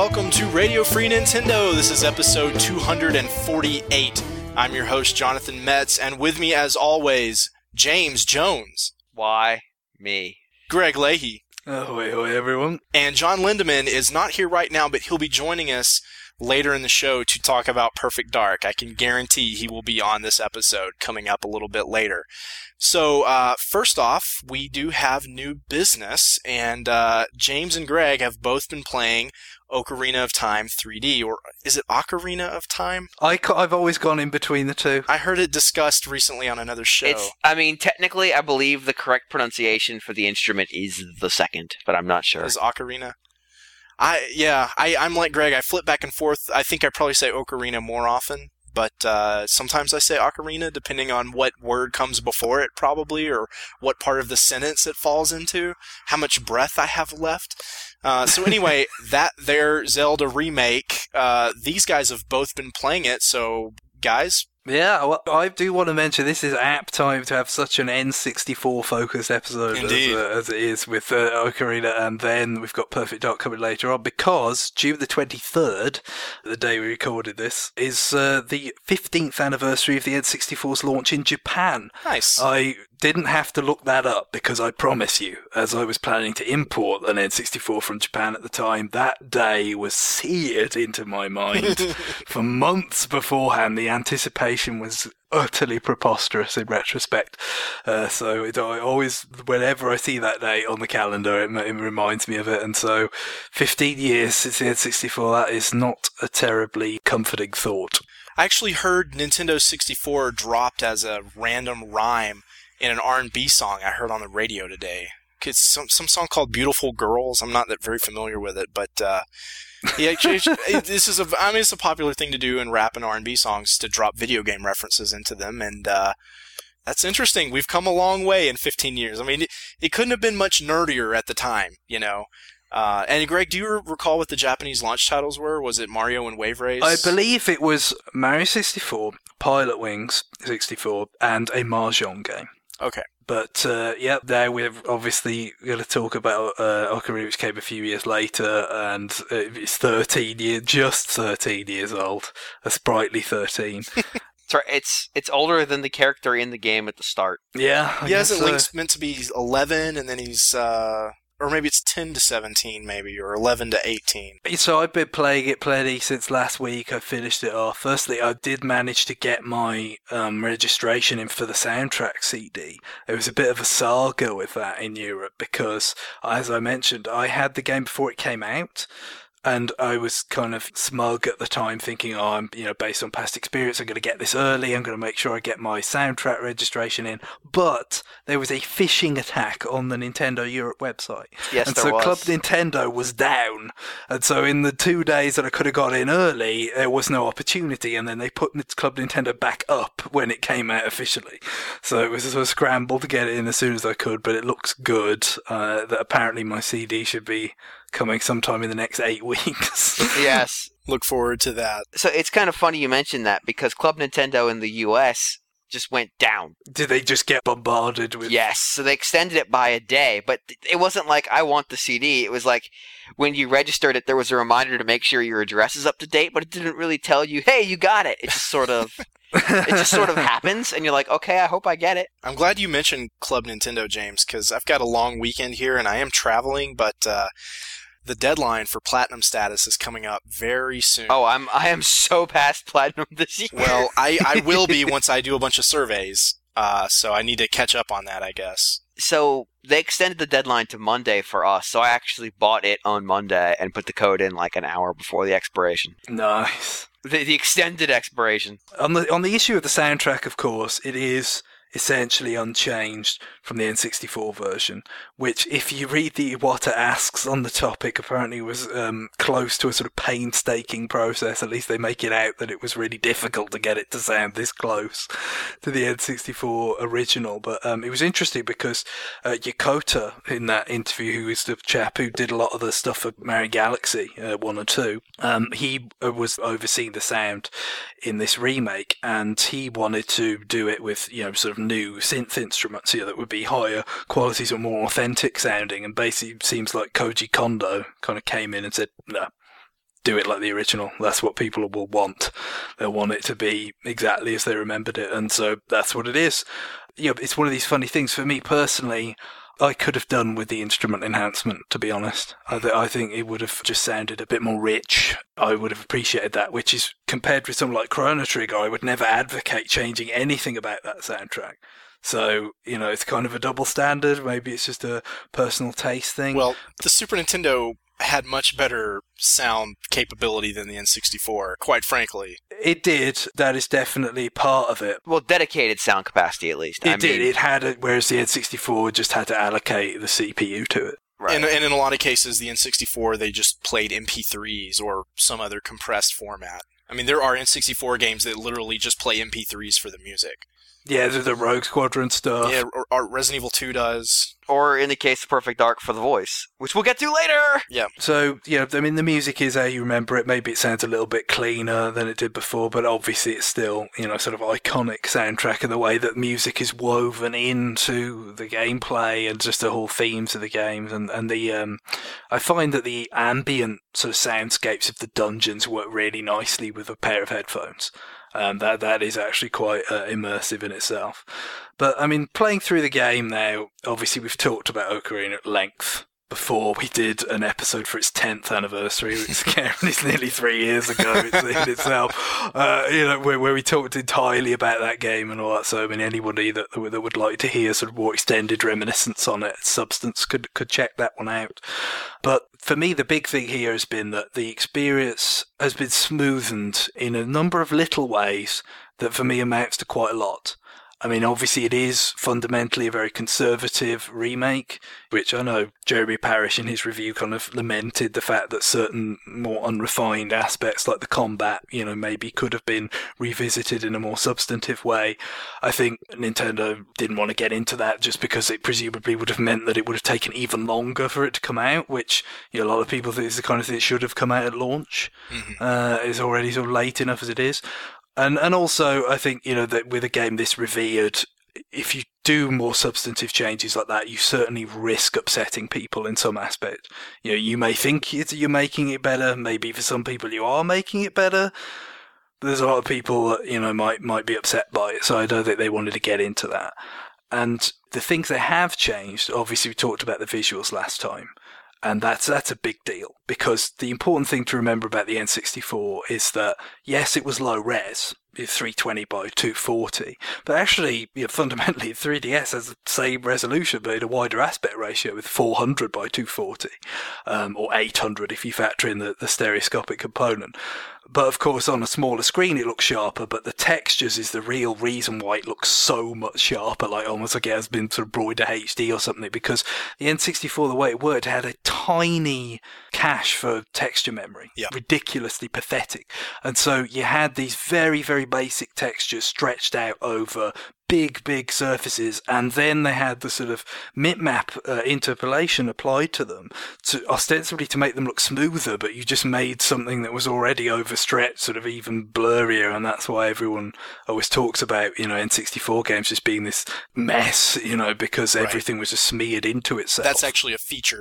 welcome to Radio Free Nintendo. This is episode 248. I'm your host, Jonathan Metz, and with me, as always, James Jones. Why me? Greg Leahy. Ahoy, everyone. And John Lindemann is not here right now, but he'll be joining us later in the show to talk about Perfect Dark. I can guarantee he will be on this episode coming up a little bit later. So, first off, we do have new business, and James and Greg have both been playing Ocarina of Time 3D, or is it Ocarina of Time? I've always gone in between the two. I heard it discussed recently on another show. Technically, I believe the correct pronunciation for the instrument is the second, but I'm not sure. Is Ocarina? I'm like Greg. I flip back and forth. I think I probably say Ocarina more often, but sometimes I say Ocarina, depending on what word comes before it, probably, or what part of the sentence it falls into, how much breath I have left. So anyway, their Zelda remake, these guys have both been playing it, so guys... Yeah, well, I do want to mention this is apt time to have such an N64-focused episode as it is with Ocarina, and then we've got Perfect Dark coming later on, because June the 23rd, the day we recorded this, is the 15th anniversary of the N64's launch in Japan. Nice. I didn't have to look that up, because I promise you, as I was planning to import an N64 from Japan at the time, that day was seared into my mind. For months beforehand, the anticipation was utterly preposterous in retrospect. So I always, whenever I see that day on the calendar, it reminds me of it. And so 15 years since the N64, that is not a terribly comforting thought. I actually heard Nintendo 64 dropped as a random rhyme in an R&B song I heard on the radio today. It's some song called Beautiful Girls. I'm not that very familiar with it, but it's a popular thing to do in rap and R&B songs, to drop video game references into them, and that's interesting. We've come a long way in 15 years. I mean, it couldn't have been much nerdier at the time, you know. And Greg, do you recall what the Japanese launch titles were? Was it Mario and Wave Race? I believe it was Mario 64, Pilot Wings 64, and a Mahjong game. Okay. But, there we're obviously going to talk about Ocarina, which came a few years later, and it's just 13 years old. A sprightly 13. Sorry, it's older than the character in the game at the start. Yeah. Isn't Link's meant to be 11, and then he's... or maybe it's 10 to 17, maybe, or 11 to 18. So I've been playing it plenty since last week. I finished it off. Firstly, I did manage to get my registration in for the soundtrack CD. It was a bit of a saga with that in Europe because, as I mentioned, I had the game before it came out. And I was kind of smug at the time, thinking, I'm, based on past experience, I'm going to get this early. I'm going to make sure I get my soundtrack registration in. But there was a phishing attack on the Nintendo Europe website. Yes, and there so was. Club Nintendo was down. And so in the 2 days that I could have got in early, there was no opportunity. And then they put Club Nintendo back up when it came out officially. So it was a sort of scramble to get it in as soon as I could. But it looks good that apparently my CD should be coming sometime in the next 8 weeks. Yes. Look forward to that. So it's kind of funny you mentioned that, because Club Nintendo in the US just went down. Did they just get bombarded with... Yes, so they extended it by a day, but it wasn't like, I want the CD. It was like, when you registered it, there was a reminder to make sure your address is up to date, but it didn't really tell you, hey, you got it. It just sort of... It just sort of happens, and you're like, okay, I hope I get it. I'm glad you mentioned Club Nintendo, James, because I've got a long weekend here, and I am traveling, but... the deadline for platinum status is coming up very soon. Oh, I am so past platinum this year. Well, I will be once I do a bunch of surveys. So I need to catch up on that, I guess. So they extended the deadline to Monday for us. So I actually bought it on Monday and put the code in like an hour before the expiration. Nice. The extended expiration. On the issue of the soundtrack, of course, it is essentially unchanged from the N64 version, which, if you read the Iwata Asks on the topic, apparently was close to a sort of painstaking process. At least they make it out that it was really difficult to get it to sound this close to the N64 original. But it was interesting because Yokota, in that interview, who is the chap who did a lot of the stuff for Mario Galaxy 1 and 2, he was overseeing the sound in this remake, and he wanted to do it with, sort of new synth instruments here that would be higher qualities or more authentic sounding, and basically seems like Koji Kondo kind of came in and said, no, do it like the original. That's what people will want. They'll want it to be exactly as they remembered it, and so that's what it is. It's one of these funny things. For me personally, I could have done with the instrument enhancement, to be honest. I think it would have just sounded a bit more rich. I would have appreciated that, which is, compared with something like Chrono Trigger, I would never advocate changing anything about that soundtrack. So, it's kind of a double standard. Maybe it's just a personal taste thing. Well, the Super Nintendo had much better sound capability than the N64, quite frankly. It did. That is definitely part of it. Well, dedicated sound capacity, at least. It did. It had whereas the N64 just had to allocate the CPU to it. Right. And in a lot of cases, the N64, they just played MP3s or some other compressed format. I mean, there are N64 games that literally just play MP3s for the music. Yeah, the Rogue Squadron stuff. Yeah, or Resident Evil 2 does. Or in the case of Perfect Dark for the voice, which we'll get to later! Yeah. So, I mean, the music is how you remember it. Maybe it sounds a little bit cleaner than it did before, but obviously it's still, sort of iconic soundtrack in the way that music is woven into the gameplay and just the whole themes of the games. And I find that the ambient sort of soundscapes of the dungeons work really nicely with a pair of headphones. That is actually quite immersive in itself. But, I mean, playing through the game now, obviously we've talked about Ocarina at length before. We did an episode for its 10th anniversary, which is nearly 3 years ago in itself, where we talked entirely about that game and all that. So, I mean, anybody that would like to hear sort of more extended reminiscence on it, Substance, could check that one out. But for me, the big thing here has been that the experience has been smoothened in a number of little ways that for me amounts to quite a lot. I mean, obviously it is fundamentally a very conservative remake, which I know Jeremy Parish in his review kind of lamented the fact that certain more unrefined aspects like the combat, maybe could have been revisited in a more substantive way. I think Nintendo didn't want to get into that just because it presumably would have meant that it would have taken even longer for it to come out, which a lot of people think is the kind of thing that should have come out at launch. Mm-hmm. It's already sort of late enough as it is. And also, I think, that with a game this revered, if you do more substantive changes like that, you certainly risk upsetting people in some aspect. You may think you're making it better. Maybe for some people you are making it better. But there's a lot of people that, might be upset by it. So I don't think they wanted to get into that. And the things that have changed, obviously we talked about the visuals last time. And that's a big deal, because the important thing to remember about the N64 is that, yes, it was low res, 320 by 240, but actually, fundamentally, 3DS has the same resolution, but in a wider aspect ratio with 400 by 240, or 800 if you factor in the stereoscopic component. But of course, on a smaller screen, it looks sharper, but the textures is the real reason why it looks so much sharper, like almost like it has been sort of brought to HD or something, because the N64, the way it worked, had a tiny cache for texture memory. Yeah. Ridiculously pathetic. And so you had these very, very basic textures stretched out over big surfaces, and then they had the sort of mip-map interpolation applied to them to ostensibly to make them look smoother, but you just made something that was already overstretched sort of even blurrier, and that's why everyone always talks about N64 games just being this mess, because everything was just smeared into itself. That's actually a feature.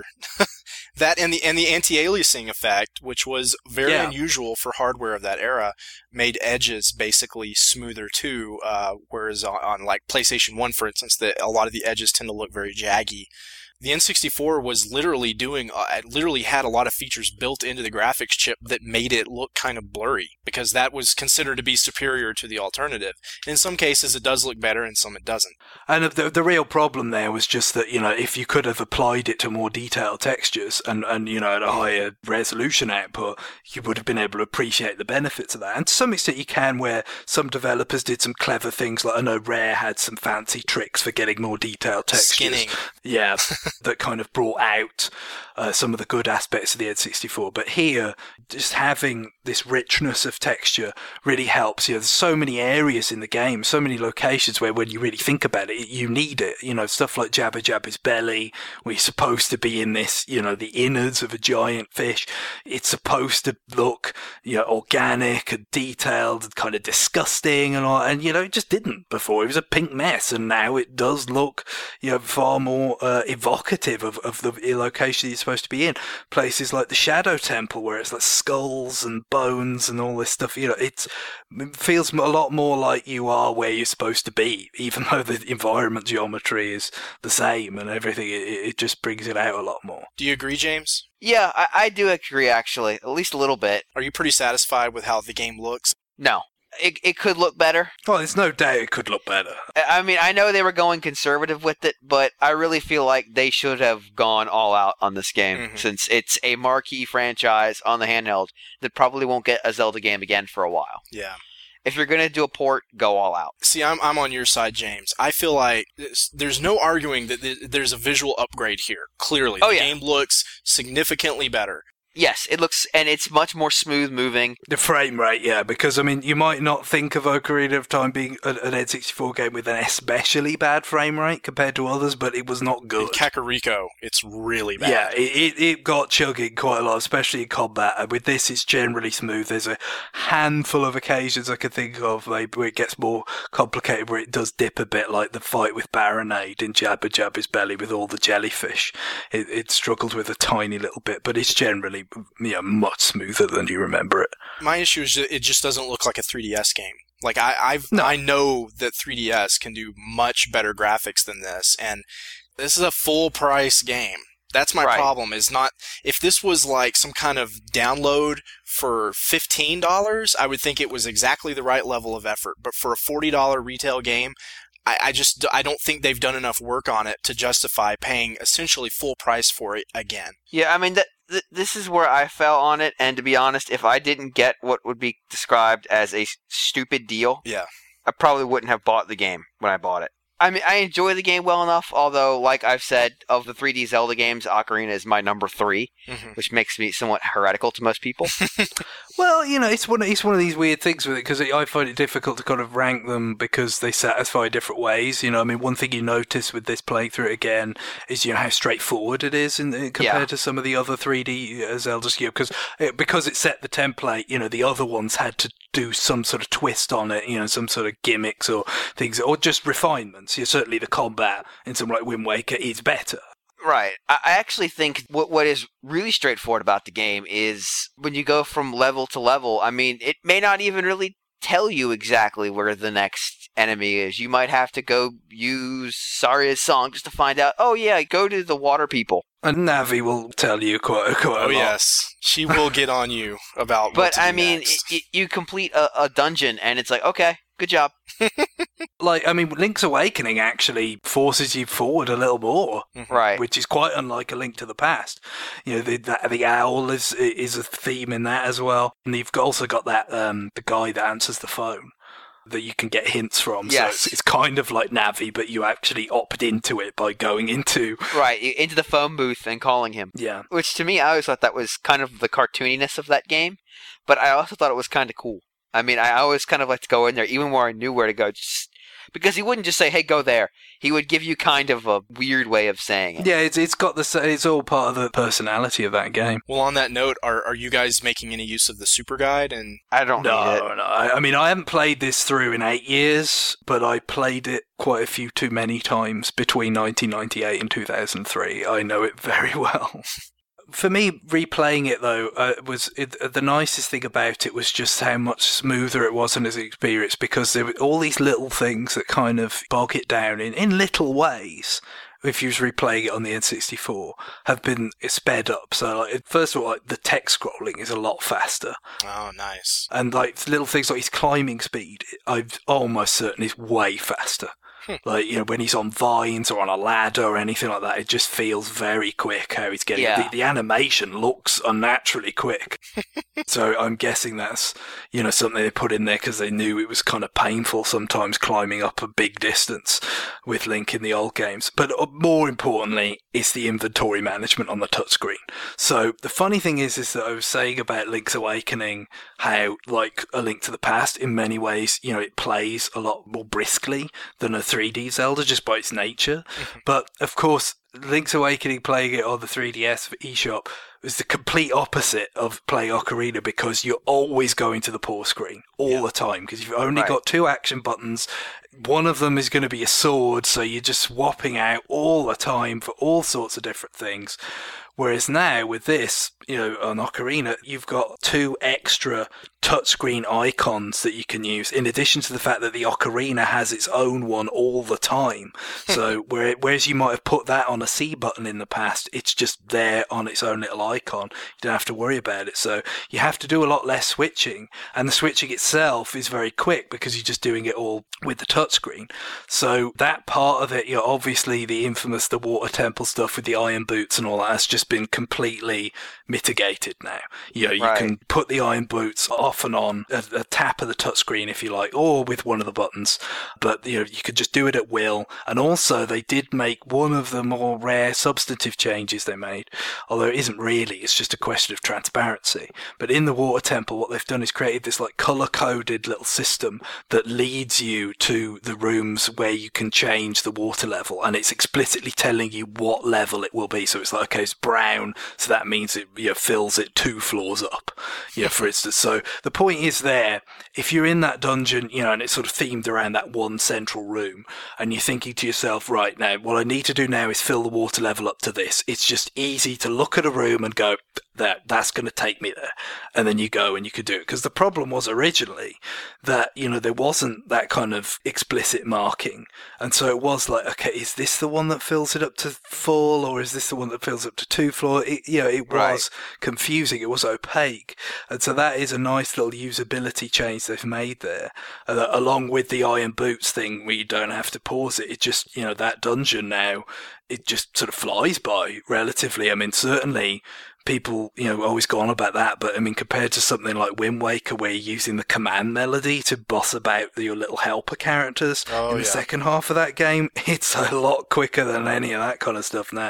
That and the anti-aliasing effect, which was very unusual for hardware of that era, made edges basically smoother too. Whereas on like PlayStation 1, for instance, a lot of the edges tend to look very jaggy. The N64 was literally had a lot of features built into the graphics chip that made it look kind of blurry, because that was considered to be superior to the alternative. In some cases, it does look better, and some it doesn't. And the real problem there was just that, if you could have applied it to more detailed textures and at a higher resolution output, you would have been able to appreciate the benefits of that. And to some extent you can, where some developers did some clever things, like I know Rare had some fancy tricks for getting more detailed textures. Skinning. Yeah. That kind of brought out some of the good aspects of the N64. But here, just having this richness of texture really helps. There's so many areas in the game, so many locations where when you really think about it, you need it. Stuff like Jabba Jabba's belly, where you're supposed to be in this, the innards of a giant fish. It's supposed to look, organic and detailed and kind of disgusting and all. And, it just didn't before. It was a pink mess. And now it does look, far more evolved evocative of the location you're supposed to be in. Places like the Shadow Temple, where it's like skulls and bones and all this stuff. It feels a lot more like you are where you're supposed to be, even though the environment geometry is the same and everything. It just brings it out a lot more. Do you agree, James? Yeah, I do agree, actually. At least a little bit. Are you pretty satisfied with how the game looks? No. It could look better. Well, there's no doubt it could look better. I mean, I know they were going conservative with it, but I really feel like they should have gone all out on this game, since it's a marquee franchise on the handheld that probably won't get a Zelda game again for a while. Yeah. If you're going to do a port, go all out. See, I'm on your side, James. I feel like there's no arguing that there's a visual upgrade here. Clearly, the game looks significantly better. Yes, it looks, and it's much more smooth moving. The frame rate, yeah, because, I mean, you might not think of Ocarina of Time being an N64 game with an especially bad frame rate compared to others, but it was not good. In Kakariko, it's really bad. Yeah, it got chugging quite a lot, especially in combat. And with this, it's generally smooth. There's a handful of occasions I can think of where it gets more complicated, where it does dip a bit, like the fight with Baronade in Jabba Jabba's belly with all the jellyfish. It struggles with a tiny little bit, but it's generally much smoother than you remember it. My issue is that it just doesn't look like a 3DS game. Like, I know that 3DS can do much better graphics than this, and this is a full-price game. That's my problem, is not... If this was like some kind of download for $15, I would think it was exactly the right level of effort. But for a $40 retail game, I don't think they've done enough work on it to justify paying essentially full price for it again. Yeah, I mean, this is where I fell on it, and to be honest, if I didn't get what would be described as a stupid deal, I probably wouldn't have bought the game when I bought it. I mean, I enjoy the game well enough, although, like I've said, of the 3D Zelda games, Ocarina is my number 3, which makes me somewhat heretical to most people. Well, it's one of these weird things with it, because I find it difficult to kind of rank them because they satisfy different ways. I mean, one thing you notice with this playing through it again is, how straightforward it is compared to some of the other 3D Zeldas. Because it set the template, the other ones had to do some sort of twist on it, some sort of gimmicks or things, or just refinements. Certainly the combat in something like Wind Waker is better. Right. I actually think what is really straightforward about the game is when you go from level to level, I mean, it may not even really tell you exactly where the next enemy is. You might have to go use Saria's song just to find out, oh yeah, go to the water people. And Navi will tell you quite a lot. Oh yes, she will get on you about what to do next. You complete a dungeon and it's like, okay, good job. Link's Awakening actually forces you forward a little more, right? Which is quite unlike A Link to the Past. The owl is a theme in that as well, and you've also got that the guy that answers the phone that you can get hints from. Yes. So it's kind of like Navi, but you actually opt into it by going into into the phone booth and calling him. Yeah, which to me, I always thought that was kind of the cartooniness of that game, but I also thought it was kind of cool. I mean, I always kind of like to go in there, even where I knew where to go, just because he wouldn't just say, hey, go there. He would give you kind of a weird way of saying it. Yeah, it's all part of the personality of that game. Well, on that note, are you guys making any use of the Super Guide? And I don't need it. No. I mean, I haven't played this through in 8 years, but I played it quite a few too many times between 1998 and 2003. I know it very well. For me, replaying it though, the nicest thing about it was just how much smoother it was as an experience, because there were all these little things that kind of bog it down in little ways. If you was replaying it on the N64, have been sped up. So, first of all, the text scrolling is a lot faster. Oh, nice. And little things like his climbing speed, I'm almost certain is way faster. When he's on vines or on a ladder or anything like that, it just feels very quick how he's getting it. The animation looks unnaturally quick. So I'm guessing that's, something they put in there because they knew it was kind of painful sometimes climbing up a big distance with Link in the old games. But more importantly, it's the inventory management on the touchscreen. So the funny thing is that I was saying about Link's Awakening, how, like A Link to the Past, in many ways, it plays a lot more briskly than a 3D Zelda just by its nature. But of course, Link's Awakening, playing it on the 3DS for eShop, was the complete opposite of playing Ocarina, because you're always going to the pause screen all the time, because you've only got 2 action buttons. One of them is going to be a sword, so you're just swapping out all the time for all sorts of different things. Whereas now, with this, on Ocarina, you've got 2 extra touchscreen icons that you can use, in addition to the fact that the Ocarina has its own one all the time. So whereas you might have put that on a C button in the past, it's just there on its own little icon. You don't have to worry about it. So you have to do a lot less switching, and the switching itself is very quick because you're just doing it all with the touchscreen. So that part of it, obviously the Water Temple stuff with the iron boots and all that has just been completely mitigated now. You can put the iron boots off and on a tap of the touchscreen if you like, or with one of the buttons, but you could just do it at will. And also they did make one of the more rare substantive changes they made, although it isn't really, it's just a question of transparency. But in the Water Temple, what they've done is created this like color-coded little system that leads you to the rooms where you can change the water level, and it's explicitly telling you what level it will be. So it's like, okay, it's brown, so that means it fills it 2 floors up, for instance. So the point is there, if you're in that dungeon, and it's sort of themed around that one central room, and you're thinking to yourself, right, now, what I need to do now is fill the water level up to this. It's just easy to look at a room and go, that's going to take me there. And then you go and you could do it. Because the problem was originally that, there wasn't that kind of explicit marking. And so it was like, okay, is this the one that fills it up to full, or is this the one that fills up to 2 floors? It was confusing. It was opaque. And so that is a nice little usability change they've made there. Along with the iron boots thing where you don't have to pause it. It just, that dungeon now, it just sort of flies by relatively. I mean, certainly people, always go on about that, but I mean, compared to something like Wind Waker, where you're using the command melody to boss about your little helper characters in the second half of that game, it's a lot quicker than any of that kind of stuff now.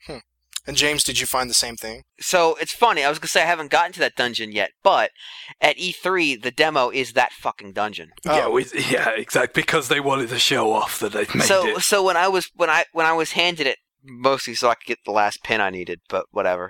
And James, did you find the same thing? So, it's funny, I was going to say I haven't gotten to that dungeon yet, but at E3, the demo is that fucking dungeon. Oh. Yeah, exactly, because they wanted to show off that they've made it. So when I was handed it, mostly so I could get the last pin I needed, but whatever.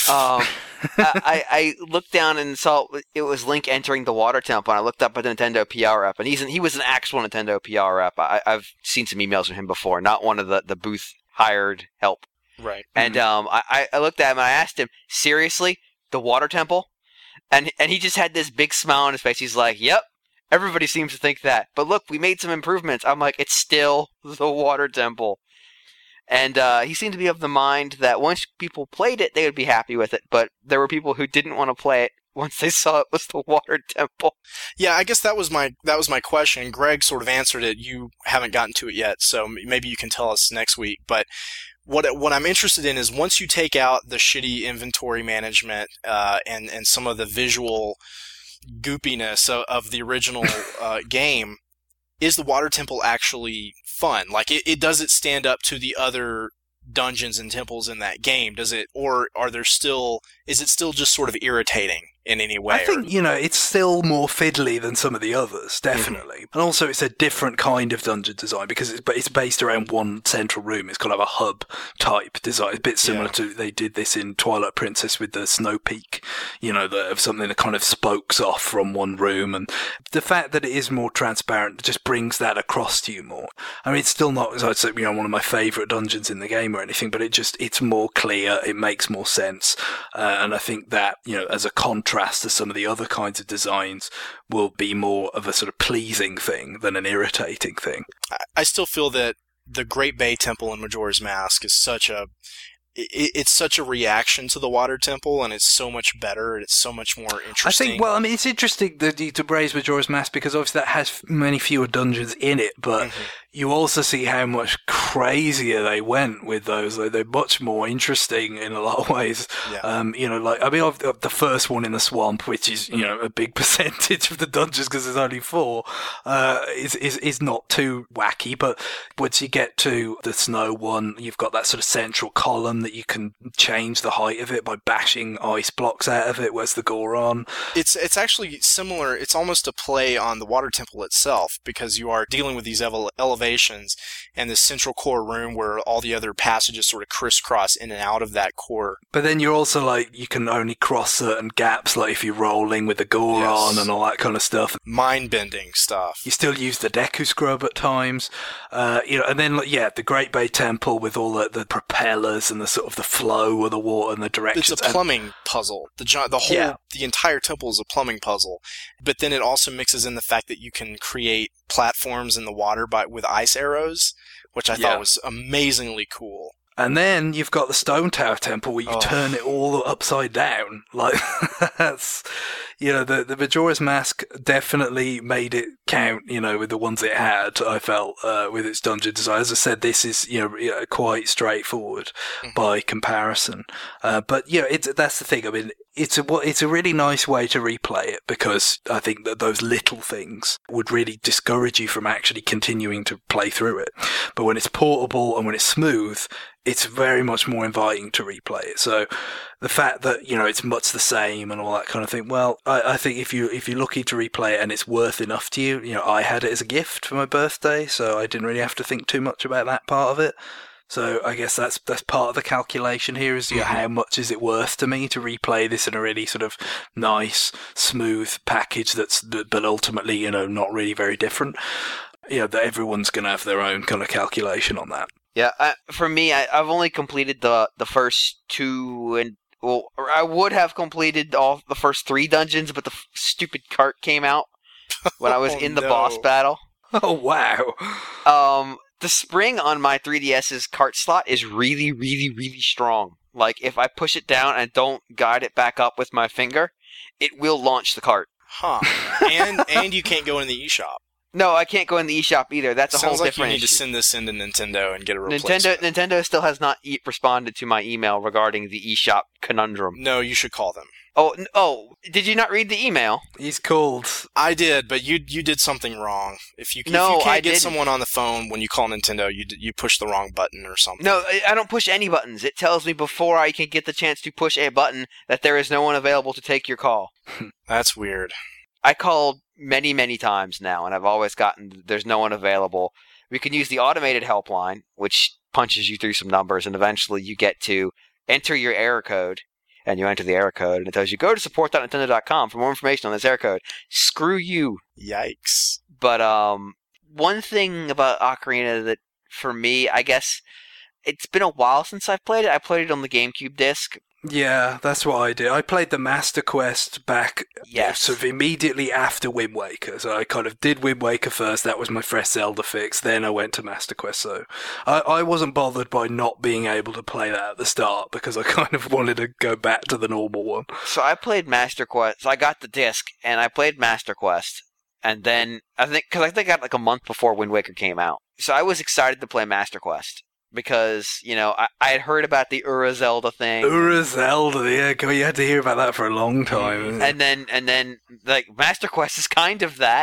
I looked down and saw it was Link entering the Water Temple, and I looked up at the Nintendo PR rep, and he was an actual Nintendo PR rep. I've seen some emails from him before, not one of the booth hired help. Right. And I looked at him and I asked him, seriously, the Water Temple? And he just had this big smile on his face. He's like, yep, everybody seems to think that. But look, we made some improvements. I'm like, it's still the Water Temple. And he seemed to be of the mind that once people played it, they would be happy with it. But there were people who didn't want to play it once they saw it was the Water Temple. Yeah, I guess that was my question. Greg sort of answered it. You haven't gotten to it yet, so maybe you can tell us next week. But what I'm interested in is once you take out the shitty inventory management and some of the visual goopiness of the original game, is the Water Temple actually fun? Like, does it stand up to the other dungeons and temples in that game? Does it, or is it still just sort of irritating in any way? I think, it's still more fiddly than some of the others, definitely. Mm-hmm. And also it's a different kind of dungeon design because it's based around one central room. It's kind of a hub type design. It's a bit similar to, they did this in Twilight Princess with the Snow Peak, of something that kind of spokes off from one room. And the fact that it is more transparent just brings that across to you more. I mean, it's still not, as I'd say, one of my favourite dungeons in the game or anything, but it's more clear. It makes more sense. And I think that, as a contrast to some of the other kinds of designs, will be more of a sort of pleasing thing than an irritating thing. I still feel that the Great Bay Temple in Majora's Mask is such a reaction to the Water Temple, and it's so much better, and it's so much more interesting. I think, it's interesting to praise Majora's Mask because obviously that has many fewer dungeons in it, but you also see how much crazier they went with those. They're much more interesting in a lot of ways. Yeah. The first one in the swamp, which is, a big percentage of the dungeons because there's only 4, is not too wacky, but once you get to the snow one, you've got that sort of central column that that you can change the height of it by bashing ice blocks out of it. Where's the Goron? It's actually similar. It's almost a play on the water temple itself, because you are dealing with these elevations and this central core room where all the other passages sort of crisscross in and out of that core. But then you're also like, you can only cross certain gaps, like if you're rolling with the Goron and all that kind of stuff. Mind-bending stuff. You still use the Deku Scrub at times, and then the Great Bay Temple with all the propellers and the sort of the flow of the water and the directions. It's a plumbing puzzle. The entire temple is a plumbing puzzle, but then it also mixes in the fact that you can create platforms in the water with ice arrows, which I thought was amazingly cool. And then you've got the Stone Tower Temple where you turn it all upside down. Like, that's, the Majora's Mask definitely made it count, with the ones it had, I felt, with its dungeon design. As I said, this is, quite straightforward by comparison. But, that's the thing. I mean, it's a really nice way to replay it, because I think that those little things would really discourage you from actually continuing to play through it. But when it's portable and when it's smooth, it's very much more inviting to replay it. So the fact that, it's much the same and all that kind of thing, well, I think if you're lucky to replay it and it's worth enough to you, I had it as a gift for my birthday, so I didn't really have to think too much about that part of it. So I guess that's part of the calculation here is how much is it worth to me to replay this in a really sort of nice, smooth package but ultimately, not really very different. That everyone's going to have their own kind of calculation on that. Yeah, for me, I've only completed the first two, and I would have completed all the first 3 dungeons, but the stupid cart came out when I was in the boss battle. Oh wow! The spring on my 3DS's cart slot is really, really, really strong. Like, if I push it down and don't guide it back up with my finger, it will launch the cart. Huh. And you can't go in the eShop. No, I can't go in the eShop either. That's a whole different issue. Sounds like you need to send this into Nintendo and get a replacement. Nintendo still has not responded to my email regarding the eShop conundrum. No, you should call them. Oh, did you not read the email? He's called. I did, but you did something wrong. If you can't get someone on the phone when you call Nintendo, you push the wrong button or something. No, I don't push any buttons. It tells me before I can get the chance to push a button that there is no one available to take your call. That's weird. I called many, many times now, and I've always gotten there's no one available. We can use the automated helpline, which punches you through some numbers, and eventually you get to enter your error code. And you enter the error code, and it tells you, go to support.nintendo.com for more information on this error code. Screw you. Yikes. But one thing about Ocarina that, for me, I guess, it's been a while since I've played it. I played it on the GameCube disc. Yeah, that's what I did. I played the Master Quest back sort of immediately after Wind Waker. So I kind of did Wind Waker first. That was my fresh Zelda fix. Then I went to Master Quest. So I wasn't bothered by not being able to play that at the start because I kind of wanted to go back to the normal one. So I played Master Quest. So I got the disc and I played Master Quest. And then I think I got like a month before Wind Waker came out. So I was excited to play Master Quest. Because, I had heard about the Ura Zelda thing. Ura Zelda, yeah, you had to hear about that for a long time. And then, like, Master Quest is kind of that,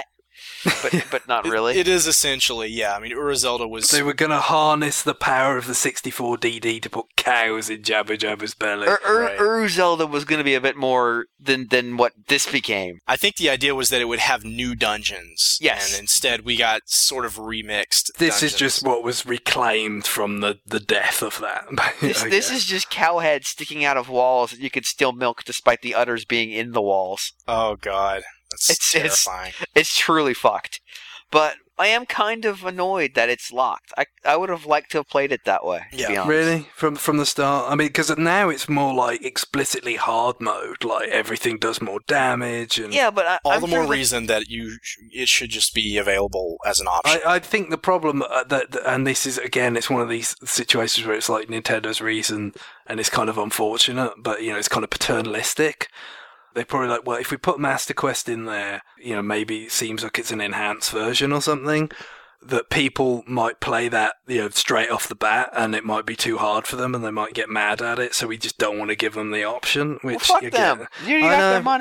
but not really. It is essentially, yeah. I mean, Ura Zelda was... They were going to harness the power of the 64DD to put cows in Jabba Jabba's belly. Ura Zelda was going to be a bit more than what this became. I think the idea was that it would have new dungeons. Yes. And instead we got sort of remixed This dungeons. is just what was reclaimed from the death of that. This is just cow heads sticking out of walls that you could still milk despite the udders being in the walls. Oh, God. That's terrifying. It's truly fucked. But I am kind of annoyed that it's locked. I would have liked to have played it that way. To be honest. Really? From the start? I mean, because now it's more like explicitly hard mode. Like, everything does more damage. And yeah, but all the more reason that it should just be available as an option. I think the problem, and this is, again, it's one of these situations where it's like Nintendo's reason, and it's kind of unfortunate, but, it's kind of paternalistic. They're probably like, well, if we put Master Quest in there, maybe it seems like it's an enhanced version or something, that people might play that, straight off the bat, and it might be too hard for them, and they might get mad at it, so we just don't want to give them the option. Which, fuck them. You got their money.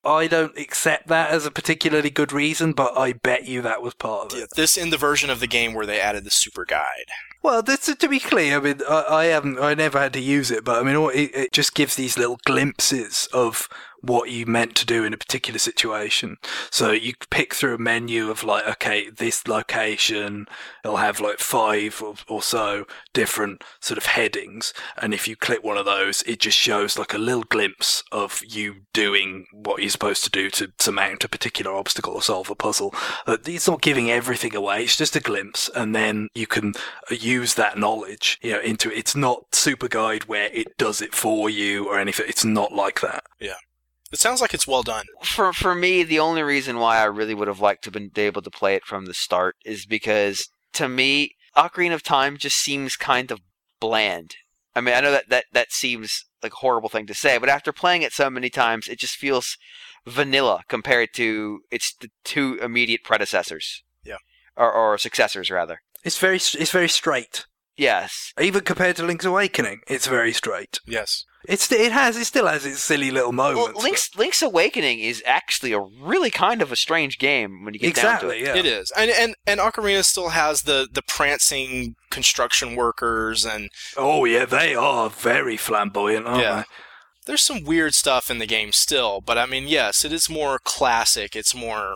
I don't accept that as a particularly good reason, but I bet you that was part of it. Yeah, this in the version of the game where they added the super guide. Well, to be clear, I mean, I never had to use it, but I mean, it just gives these little glimpses of what you meant to do in a particular situation. So you pick through a menu of like, okay, this location, it'll have like 5 or so different sort of headings. And if you click one of those, it just shows like a little glimpse of you doing what you're supposed to do to surmount a particular obstacle or solve a puzzle. It's not giving everything away. It's just a glimpse. And then you can use that knowledge, into it. It's not Super Guide where it does it for you or anything. It's not like that. Yeah. It sounds like it's well done. For me, the only reason why I really would have liked to be able to play it from the start is because, to me, Ocarina of Time just seems kind of bland. I mean, I know that seems like a horrible thing to say, but after playing it so many times, it just feels vanilla compared to the 2 immediate predecessors. Yeah. Or successors, rather. It's very straight. Yes. Even compared to Link's Awakening, it's very straight. Yes. It still has its silly little moments. Well, Link's Awakening is actually a really kind of a strange game when you get down to it. Yeah. It is. And Ocarina still has the prancing construction workers and... Oh, yeah, they are very flamboyant, aren't they? There's some weird stuff in the game still, but I mean, yes, it is more classic. It's more...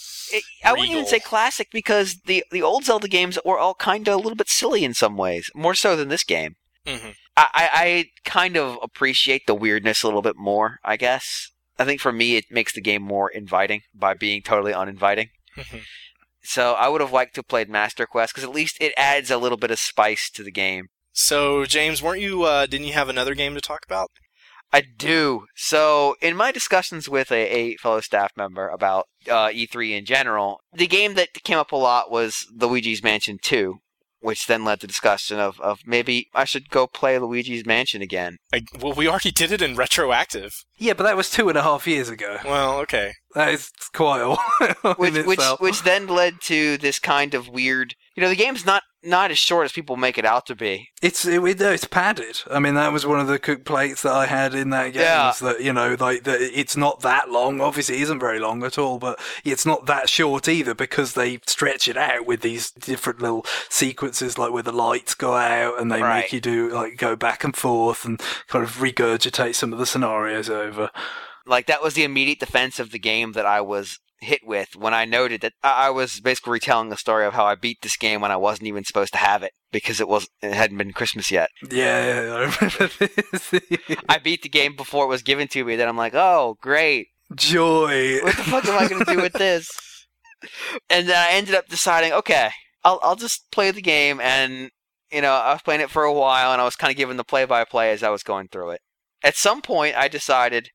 I wouldn't even say classic because the old Zelda games were all kind of a little bit silly in some ways, more so than this game. Mm-hmm. I kind of appreciate the weirdness a little bit more, I guess. I think for me it makes the game more inviting by being totally uninviting. Mm-hmm. So I would have liked to have played Master Quest because at least it adds a little bit of spice to the game. So, James, didn't you have another game to talk about? I do. So, in my discussions with a fellow staff member about E3 in general, the game that came up a lot was Luigi's Mansion 2, which then led to discussion of maybe I should go play Luigi's Mansion again. Well, we already did it in retroactive. Yeah, but that was 2.5 years ago. Well, okay. That is quite a while which then led to this kind of weird... the game's not as short as people make it out to be. It's padded. I mean, that was one of the complaints that I had in that game. Yeah. Is that, that it's not that long. Obviously, it isn't very long at all, but it's not that short either because they stretch it out with these different little sequences, like where the lights go out and they make you go back and forth and kind of regurgitate some of the scenarios over. Like, that was the immediate defense of the game that I was hit with when I noted that I was basically retelling the story of how I beat this game when I wasn't even supposed to have it because it hadn't been Christmas yet. Yeah, I remember this. I beat the game before it was given to me. Then I'm like, oh, great. Joy. What the fuck am I going to do with this? And then I ended up deciding, okay, I'll just play the game. And, I was playing it for a while and I was kind of giving the play-by-play as I was going through it. At some point, I decided,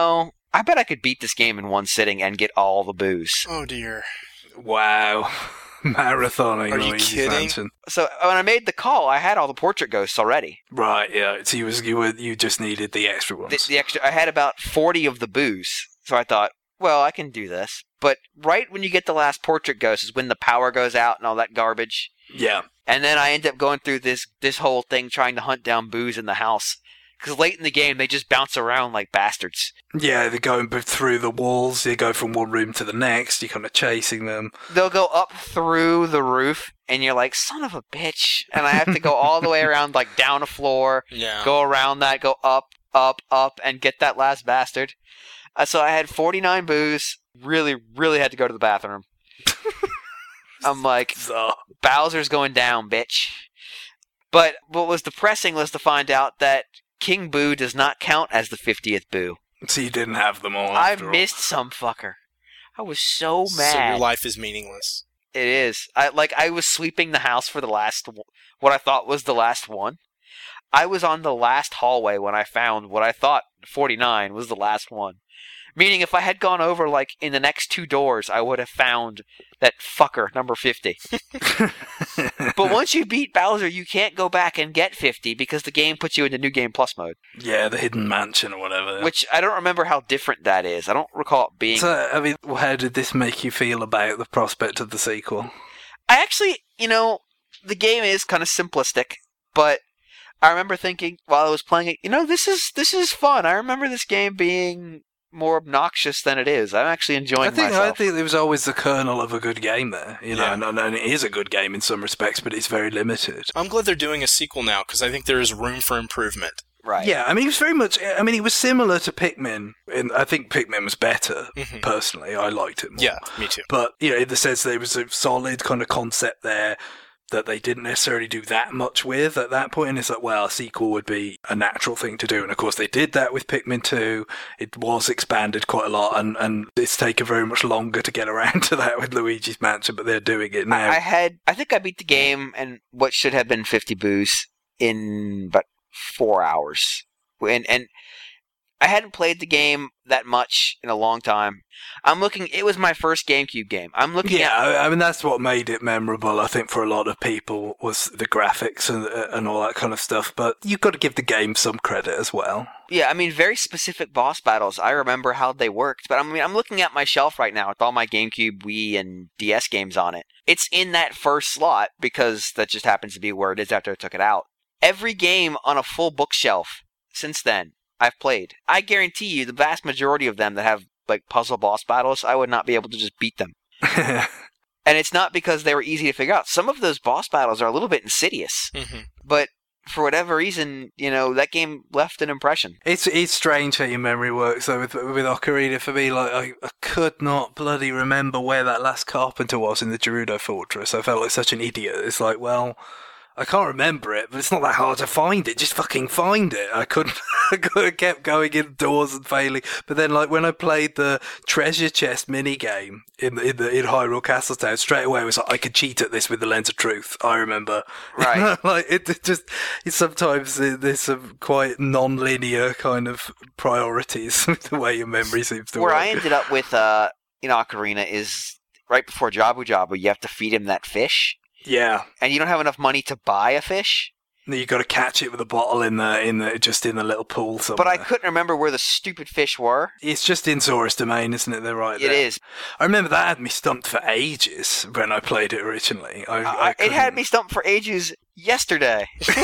I bet I could beat this game in one sitting and get all the booze. Oh, dear. Wow. Marathoning. Are you kidding? Mansion. So when I made the call, I had all the portrait ghosts already. Right, yeah. So you just needed the extra ones. The extra. I had about 40 of the booze. So I thought, well, I can do this. But right when you get the last portrait ghost is when the power goes out and all that garbage. Yeah. And then I end up going through this whole thing trying to hunt down booze in the house. Because late in the game, they just bounce around like bastards. Yeah, they're going through the walls. They go from one room to the next. You're kind of chasing them. They'll go up through the roof, and you're like, son of a bitch. And I have to go all the way around, like down a floor, go around that, go up, and get that last bastard. So I had 49 booze. Really, really had to go to the bathroom. I'm like, Bowser's going down, bitch. But what was depressing was to find out that King Boo does not count as the 50th Boo. So you didn't have them all. I missed some fucker. I was so mad. So your life is meaningless. It is. I was sweeping the house for what I thought was the last one. I was on the last hallway when I found what I thought 49 was the last one. Meaning if I had gone over like in the next 2 doors, I would have found that fucker, number 50. But once you beat Bowser, you can't go back and get 50 because the game puts you into New Game Plus mode. Yeah, the Hidden Mansion or whatever. Which I don't remember how different that is. I don't recall it being... So, I mean, how did this make you feel about the prospect of the sequel? I actually, the game is kind of simplistic, but I remember thinking while I was playing it, this is fun. I remember this game being more obnoxious than it is. I'm actually enjoying myself. I think there was always the kernel of a good game there, you know, Yeah. and it is a good game in some respects, but it's very limited. I'm glad they're doing a sequel now because I think there is room for improvement. Right. Yeah, I mean, it was very much. I mean, it was similar to Pikmin. I think Pikmin was better, Mhm. personally. I liked it more. Yeah, me too. But, you know, in the sense there was a solid kind of concept there that they didn't necessarily do that much with at that point. And it's like, well, a sequel would be a natural thing to do. And of course, they did that with Pikmin 2. It was expanded quite a lot, and it's taken very much longer to get around to that with Luigi's Mansion, but they're doing it now. I think I beat the game and what should have been 50 boos in about 4 hours. And I hadn't played the game that much in a long time. It was my first GameCube game. I'm looking at... I mean, that's what made it memorable, I think, for a lot of people, was the graphics and all that kind of stuff. But you've got to give the game some credit as well. Yeah, I mean, very specific boss battles. I remember how they worked. But I mean, I'm looking at my shelf right now with all my GameCube, Wii, and DS games on it. It's in that first slot because that just happens to be where it is after I took it out. Every game on a full bookshelf since then I've played. I guarantee you the vast majority of them that have like puzzle boss battles, I would not be able to just beat them. And it's not because they were easy to figure out. Some of those boss battles are a little bit insidious. Mm-hmm. But for whatever reason, you know, that game left an impression. It's strange how your memory works, though, with Ocarina. For me, like, I could not bloody remember where that last Carpenter was in the Gerudo Fortress. I felt like such an idiot. It's like, well, I can't remember it, but it's not that hard to find it. Just fucking find it. I couldn't. I kept going indoors and failing. But then, like, when I played the treasure chest mini game in Hyrule Castletown, straight away it was like, I could cheat at this with the Lens of Truth. I remember. Right. Like it's sometimes there's some quite non-linear kind of priorities with the way your memory seems to work. Where I ended up with in Ocarina is right before Jabu Jabu, you have to feed him that fish. Yeah. And you don't have enough money to buy a fish. You got to catch it with a bottle in the little pool somewhere. But I couldn't remember where the stupid fish were. It's just in Zora's Domain, isn't it? They're right there. It is. I remember that had me stumped for ages when I played it originally. It had me stumped for ages yesterday.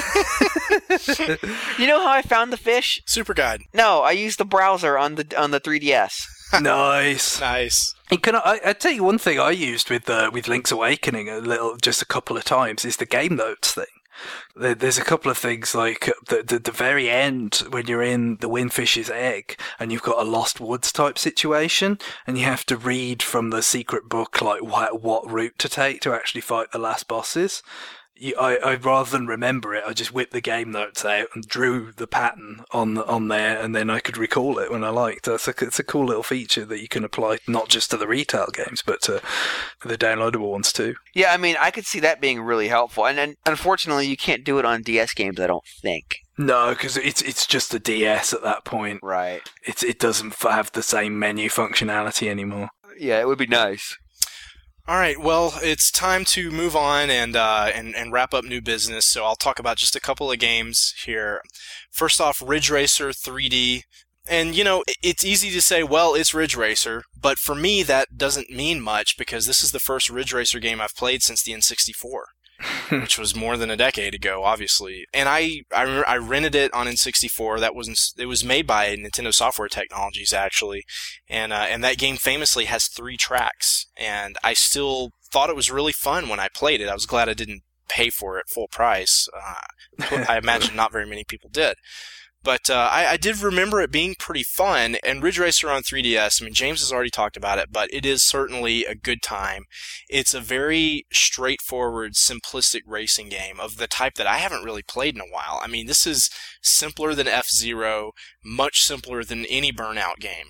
You know how I found the fish? Super Guide. No, I used the browser on the 3DS. Nice. Nice. And I tell you one thing I used with Link's Awakening just a couple of times is the game notes thing. There's a couple of things like the very end when you're in the Windfish's egg and you've got a Lost Woods type situation and you have to read from the secret book like what route to take to actually fight the last bosses. I rather than remember it, I just whipped the game notes out and drew the pattern on there, and then I could recall it when I liked. It's a cool little feature that you can apply not just to the retail games, but to the downloadable ones too. Yeah, I mean, I could see that being really helpful, and unfortunately, you can't do it on DS games. I don't think. No, because it's just a DS at that point. Right. It doesn't have the same menu functionality anymore. Yeah, it would be nice. All right, well, it's time to move on and wrap up new business. So I'll talk about just a couple of games here. First off, Ridge Racer 3D. And, you know, it's easy to say, well, it's Ridge Racer, but for me that doesn't mean much because this is the first Ridge Racer game I've played since the N64. Which was more than a decade ago, obviously. And I rented it on N64. It was made by Nintendo Software Technologies, actually. And that game famously has 3 tracks. And I still thought it was really fun when I played it. I was glad I didn't pay for it full price. I imagine not very many people did. But I did remember it being pretty fun, and Ridge Racer on 3DS, I mean, James has already talked about it, but it is certainly a good time. It's a very straightforward, simplistic racing game of the type that I haven't really played in a while. I mean, this is simpler than F-Zero, much simpler than any Burnout game.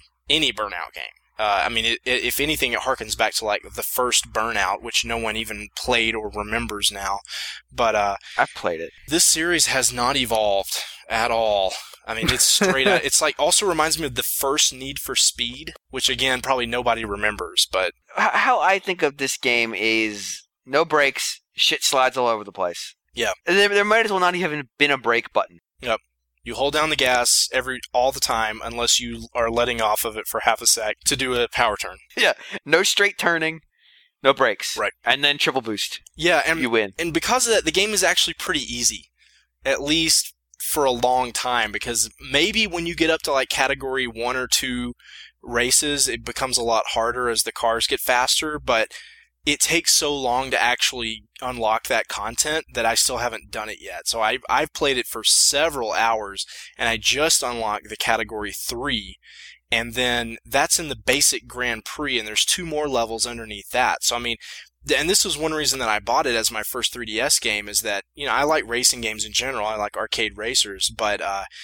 I mean, if anything, it harkens back to like the first Burnout, which no one even played or remembers now. But I played it. This series has not evolved at all. I mean, it's straight out. It's like also reminds me of the first Need for Speed, which again probably nobody remembers. But how I think of this game is no brakes, shit slides all over the place. Yeah, there might as well not even been a brake button. Yep. You hold down the gas all the time unless you are letting off of it for half a sec to do a power turn. Yeah, no straight turning, no brakes. Right. And then triple boost. Yeah, and you win. And because of that, the game is actually pretty easy. At least for a long time, because maybe when you get up to like category 1 or 2 races, it becomes a lot harder as the cars get faster, but it takes so long to actually unlock that content that I still haven't done it yet. So I've played it for several hours, and I just unlocked the category 3, and then that's in the basic Grand Prix, and there's 2 more levels underneath that. So I mean, and this was one reason that I bought it as my first 3DS game, is that, you know, I like racing games in general. I like arcade racers, but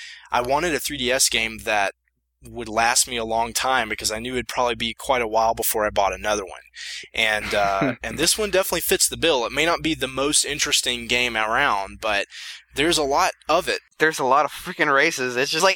I wanted a 3DS game that would last me a long time, because I knew it'd probably be quite a while before I bought another one. And and this one definitely fits the bill. It may not be the most interesting game around, but there's a lot of it. There's a lot of freaking races. It's just like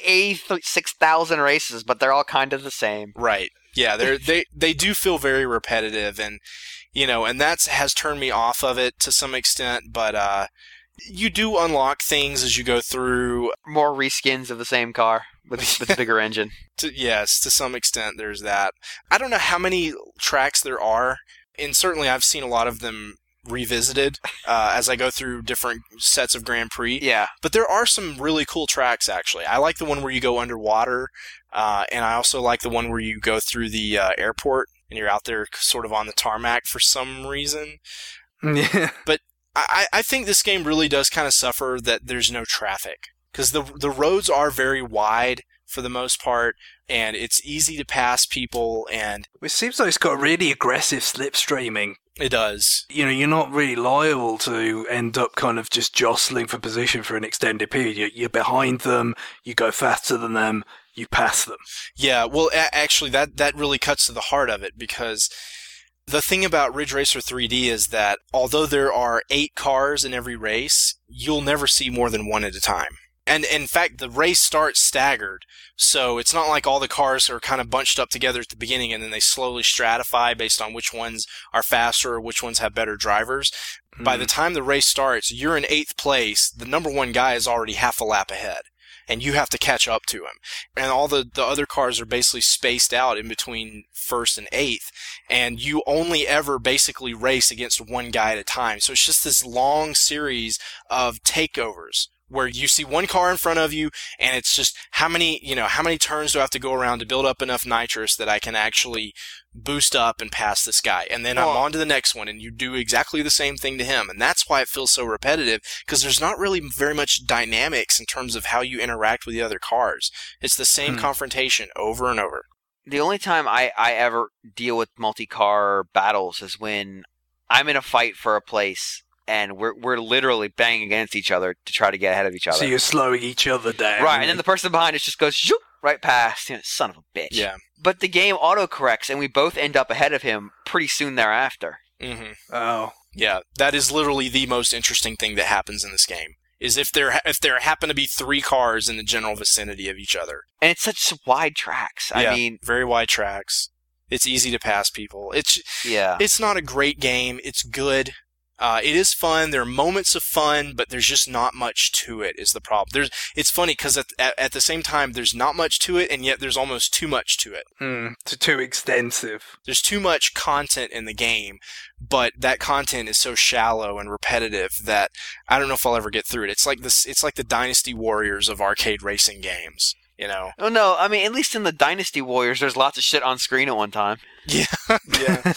86,000 races, but they're all kind of the same. Right. Yeah, they do feel very repetitive, and you know, and that has turned me off of it to some extent, but you do unlock things as you go through. More reskins of the same car with a bigger engine. Yes, to some extent there's that. I don't know how many tracks there are, and certainly I've seen a lot of them revisited as I go through different sets of Grand Prix. Yeah. But there are some really cool tracks, actually. I like the one where you go underwater, and I also like the one where you go through the airport, and you're out there sort of on the tarmac for some reason. Yeah. But I think this game really does kind of suffer that there's no traffic, because the roads are very wide for the most part, and it's easy to pass people, and It seems like it's got really aggressive slipstreaming. it does. You know, you're not really liable to end up kind of just jostling for position for an extended period. You're behind them, you go faster than them, you pass them. Yeah, well, actually, that really cuts to the heart of it, because the thing about Ridge Racer 3D is that although there are 8 cars in every race, you'll never see more than one at a time. And in fact, the race starts staggered, so it's not like all the cars are kind of bunched up together at the beginning and then they slowly stratify based on which ones are faster or which ones have better drivers. By the time the race starts, you're in 8th place, the number 1 guy is already half a lap ahead, and you have to catch up to him. And all the other cars are basically spaced out in between 1st and 8th, and you only ever basically race against one guy at a time. So it's just this long series of takeovers, where you see one car in front of you, and it's just how many turns do I have to go around to build up enough nitrous that I can actually boost up and pass this guy, and then I'm on to the next one, and you do exactly the same thing to him, and that's why it feels so repetitive, because there's not really very much dynamics in terms of how you interact with the other cars. It's the same confrontation over and over. The only time I ever deal with multi-car battles is when I'm in a fight for a place, and we're literally banging against each other to try to get ahead of each other. So you're slowing each other down. Right, and then the person behind us just goes zoop, right past. You know, son of a bitch. Yeah. But the game autocorrects, and we both end up ahead of him pretty soon thereafter. Mm-hmm. Oh. Yeah, that is literally the most interesting thing that happens in this game, is if there happen to be 3 cars in the general vicinity of each other. And it's such wide tracks. Yeah, I mean, very wide tracks. It's easy to pass people. It's not a great game. It's good. It is fun. There are moments of fun, but there's just not much to it, is the problem. It's funny because at the same time, there's not much to it, and yet there's almost too much to it. Too extensive. There's too much content in the game, but that content is so shallow and repetitive that I don't know if I'll ever get through it. It's like the Dynasty Warriors of arcade racing games. You know? Oh no, I mean, at least in the Dynasty Warriors, there's lots of shit on screen at one time. Yeah, yeah.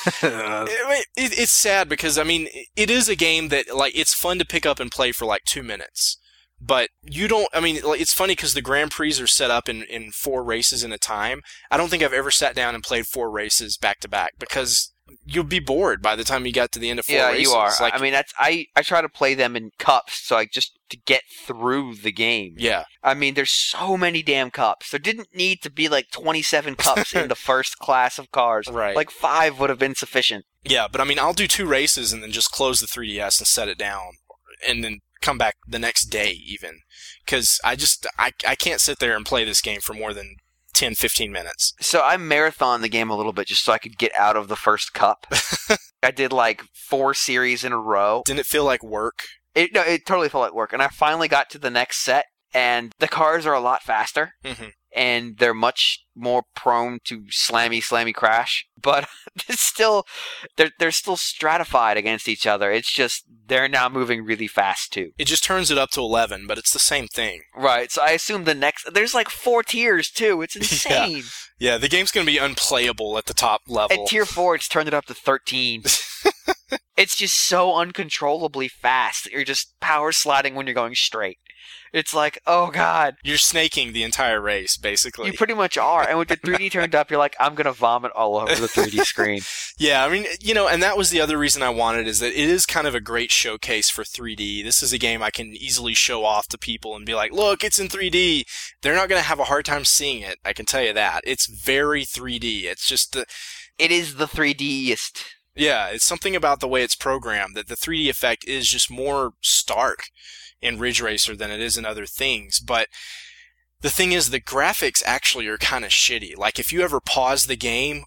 It's sad because, I mean, it is a game that, like, it's fun to pick up and play for, like, 2 minutes. But you don't, I mean, like, it's funny because the Grand Prix are set up in 4 races in a time. I don't think I've ever sat down and played 4 races back to back because you'll be bored by the time you got to the end of 4 races. Yeah, you are. Like, I mean, I try to play them in cups, so just to get through the game. Yeah. I mean, there's so many damn cups. There didn't need to be like 27 cups in the first class of cars. Right. Like 5 would have been sufficient. Yeah, but I mean, I'll do 2 races and then just close the 3DS and set it down, and then come back the next day even, because I can't sit there and play this game for more than 10-15 minutes. So I marathoned the game a little bit just so I could get out of the first cup. I did like 4 series in a row. Didn't it feel like work? It totally felt like work. And I finally got to the next set, and the cars are a lot faster. Mm-hmm. And they're much more prone to slammy crash, but it's still they're still stratified against each other. It's just they're now moving really fast too. It just turns it up to 11, but it's the same thing. Right. So I assume there's like 4 tiers too. It's insane. Yeah, the game's going to be unplayable at the top level. At tier 4, it's turned it up to 13. It's just so uncontrollably fast that you're just power sliding when you're going straight. It's like, oh god. You're snaking the entire race, basically. You pretty much are. And with the 3D turned up, you're like, I'm going to vomit all over the 3D screen. Yeah, I mean, and that was the other reason I wanted, is that it is kind of a great showcase for 3D. This is a game I can easily show off to people and be like, look, it's in 3D. They're not going to have a hard time seeing it, I can tell you that. It's very 3D. It's just It is the 3D-est. Yeah, it's something about the way it's programmed that the 3D effect is just more stark in Ridge Racer than it is in other things. But the thing is, the graphics actually are kind of shitty. Like, if you ever pause the game,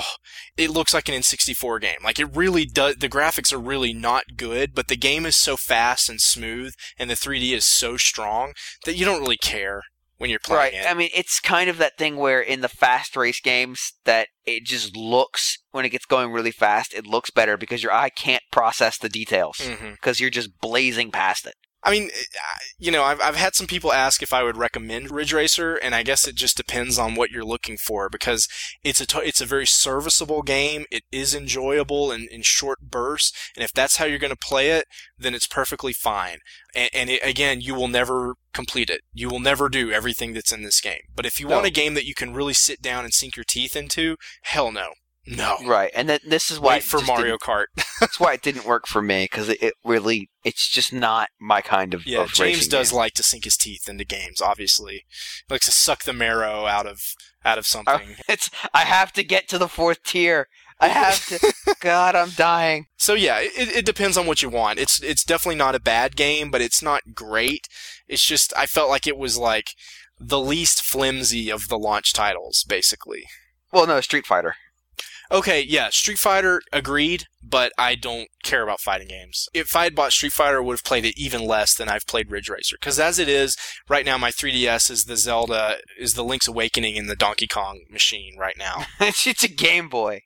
it looks like an N64 game. Like, it really does. The graphics are really not good, but the game is so fast and smooth, and the 3D is so strong that you don't really care when you're playing it. I mean, it's kind of that thing where in the fast race games that it just looks, when it gets going really fast, it looks better because your eye can't process the details because you're just blazing past it. I mean, I've had some people ask if I would recommend Ridge Racer, and I guess it just depends on what you're looking for, because it's a very serviceable game. It is enjoyable in short bursts, and if that's how you're going to play it, then it's perfectly fine. And again, you will never complete it. You will never do everything that's in this game. But if you want a game that you can really sit down and sink your teeth into, hell no. No. Right, and this is why wait for Mario Kart. That's why it didn't work for me, because it's just not my kind of Yeah, of James racing does game. like to sink his teeth into games, obviously. He likes to suck the marrow out of something. I have to get to the 4th tier. I have to. God, I'm dying. So yeah, it depends on what you want. It's definitely not a bad game, but it's not great. It's just, I felt like it was like the least flimsy of the launch titles, basically. Well, no, Street Fighter. Okay, yeah, Street Fighter, agreed, but I don't care about fighting games. If I had bought Street Fighter, I would have played it even less than I've played Ridge Racer. Because as it is, right now my 3DS is the Link's Awakening in the Donkey Kong machine right now. It's a Game Boy.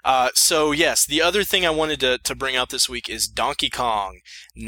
So yes, the other thing I wanted to bring up this week is Donkey Kong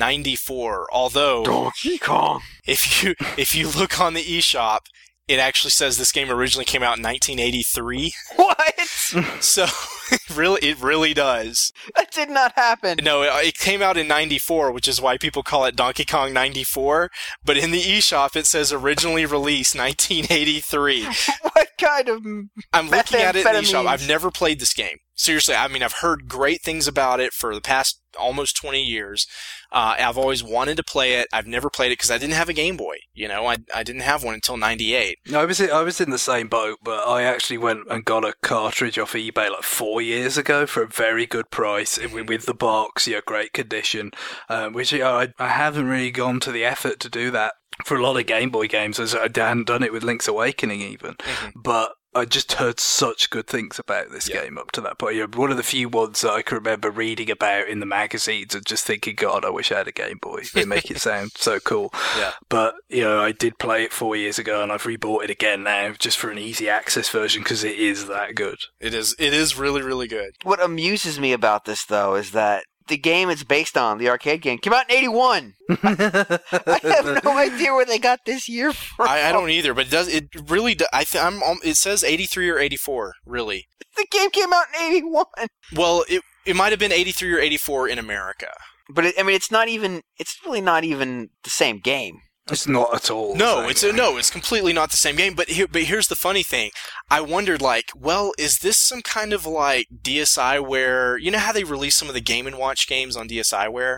94. Although, Donkey Kong. if you look on the eShop, it actually says this game originally came out in 1983. What? So, it really does. That did not happen. No, it came out in 94, which is why people call it Donkey Kong 94. But in the eShop, it says originally released 1983. What kind of I'm looking at it in the eShop. methamphetamines? I've never played this game. Seriously, I mean, I've heard great things about it for the past almost 20 years. I've always wanted to play it. I've never played it because I didn't have a Game Boy. I didn't have one until 98. No, I was in the same boat, but I actually went and got a cartridge off eBay like 4 years ago for a very good price with the box, great condition. Which I haven't really gone to the effort to do that for a lot of Game Boy games, as I hadn't done it with Link's Awakening even. But I just heard such good things about this game up to that point. One of the few ones that I can remember reading about in the magazines and just thinking, God, I wish I had a Game Boy. They make it sound so cool. Yeah. But, I did play it 4 years ago and I've rebought it again now just for an easy access version because it is that good. It is really, really good. What amuses me about this, though, is that the game it's based on, the arcade game, came out in 81. I have no idea where they got this year from. I don't either, but it really does. It says 83 or 84, really. The game came out in 81. Well, it might have been 83 or 84 in America. But it's really not even the same game. It's not at all. No, it's completely not the same game. But here's the funny thing. I wondered, is this some kind of DSiWare? You know how they release some of the Game & Watch games on DSiWare?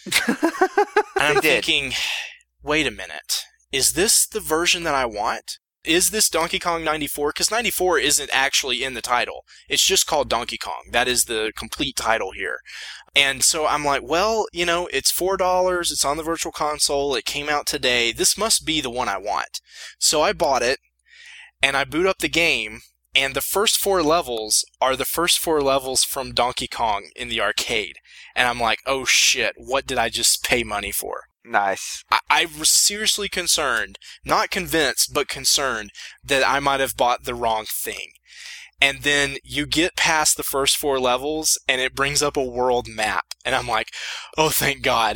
And I'm thinking, wait a minute. Is this the version that I want? Is this Donkey Kong 94? Because 94 isn't actually in the title. It's just called Donkey Kong. That is the complete title here. And so I'm like, well, it's $4. It's on the Virtual Console. It came out today. This must be the one I want. So I bought it, and I boot up the game, and the first 4 levels are the first 4 levels from Donkey Kong in the arcade. And I'm like, oh shit, what did I just pay money for? Nice. I was seriously concerned, not convinced, but concerned that I might have bought the wrong thing. And then you get past the first 4 levels, and it brings up a world map. And I'm like, oh, thank God.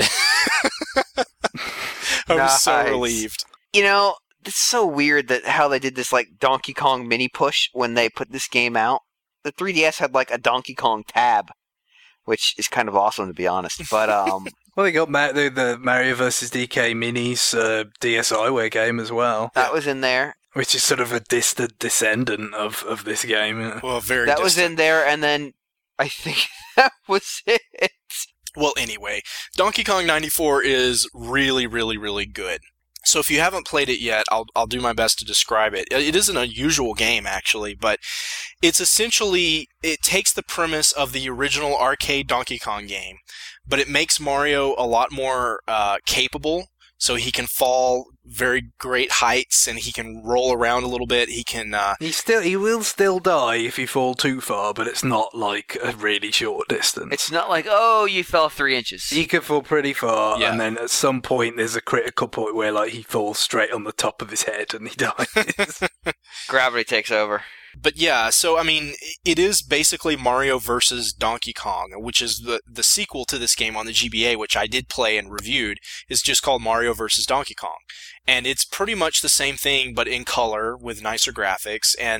I was so relieved. You know, it's so weird that how they did this like Donkey Kong mini push when they put this game out. The 3DS had like a Donkey Kong tab, which is kind of awesome to be honest. But well, they got the Mario vs. DK Minis DSiWare game as well. That was in there. Which is sort of a distant descendant of this game. Well, very That distant. was in there, and then I think that was it. Well, anyway, Donkey Kong 94 is really, really, really good. So if you haven't played it yet, I'll do my best to describe it. It is an unusual game, actually, but it's essentially, it takes the premise of the original arcade Donkey Kong game, but it makes Mario a lot more capable. So he can fall very great heights, and he can roll around a little bit. He can. He will still die if you fall too far, but it's not like a really short distance. It's not like, oh, you fell 3 inches. He could fall pretty far, Yeah. and then at some point there's a critical point where like he falls straight on the top of his head and he dies. Gravity takes over. But yeah, so I mean, it is basically Mario versus Donkey Kong, which is the sequel to this game on the GBA, which I did play and reviewed, is just called Mario versus Donkey Kong. And it's pretty much the same thing, but in color with nicer graphics. And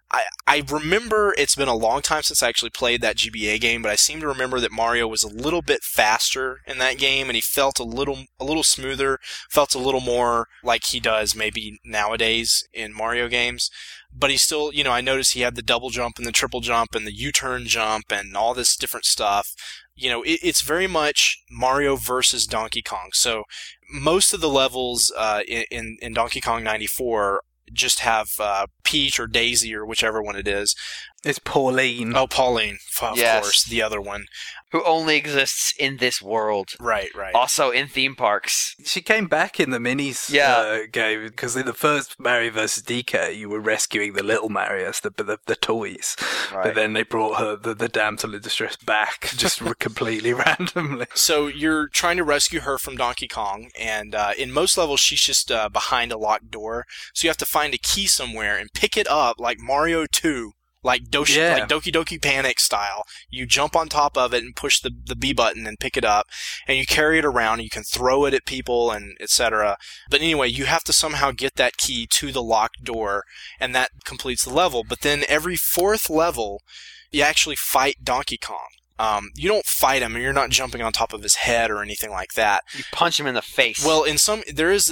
I remember, it's been a long time since I actually played that GBA game, but I seem to remember that Mario was a little bit faster in that game, and he felt a little smoother, felt a little more like he does maybe nowadays in Mario games. But he still, I noticed he had the double jump and the triple jump and the U-turn jump and all this different stuff. It's very much Mario versus Donkey Kong. So most of the levels in Donkey Kong 94 just have Peach or Daisy or whichever one it is. It's Pauline. Oh, Pauline, of Yes. course, the other one. Who only exists in this world. Right. Also in theme parks. She came back in the minis game, because in the first Mario vs. DK, you were rescuing the little Marios, the toys. Right. But then they brought her, the damsel in distress, back, just completely randomly. So you're trying to rescue her from Donkey Kong, and in most levels she's just behind a locked door. So you have to find a key somewhere and pick it up like Mario 2. Like Doki Doki Panic style. You jump on top of it and push the B button and pick it up, and you carry it around, and you can throw it at people and etc. But anyway, you have to somehow get that key to the locked door, and that completes the level. But then every 4th level, you actually fight Donkey Kong. You don't fight him, and you're not jumping on top of his head or anything like that. You punch him in the face. Well, in some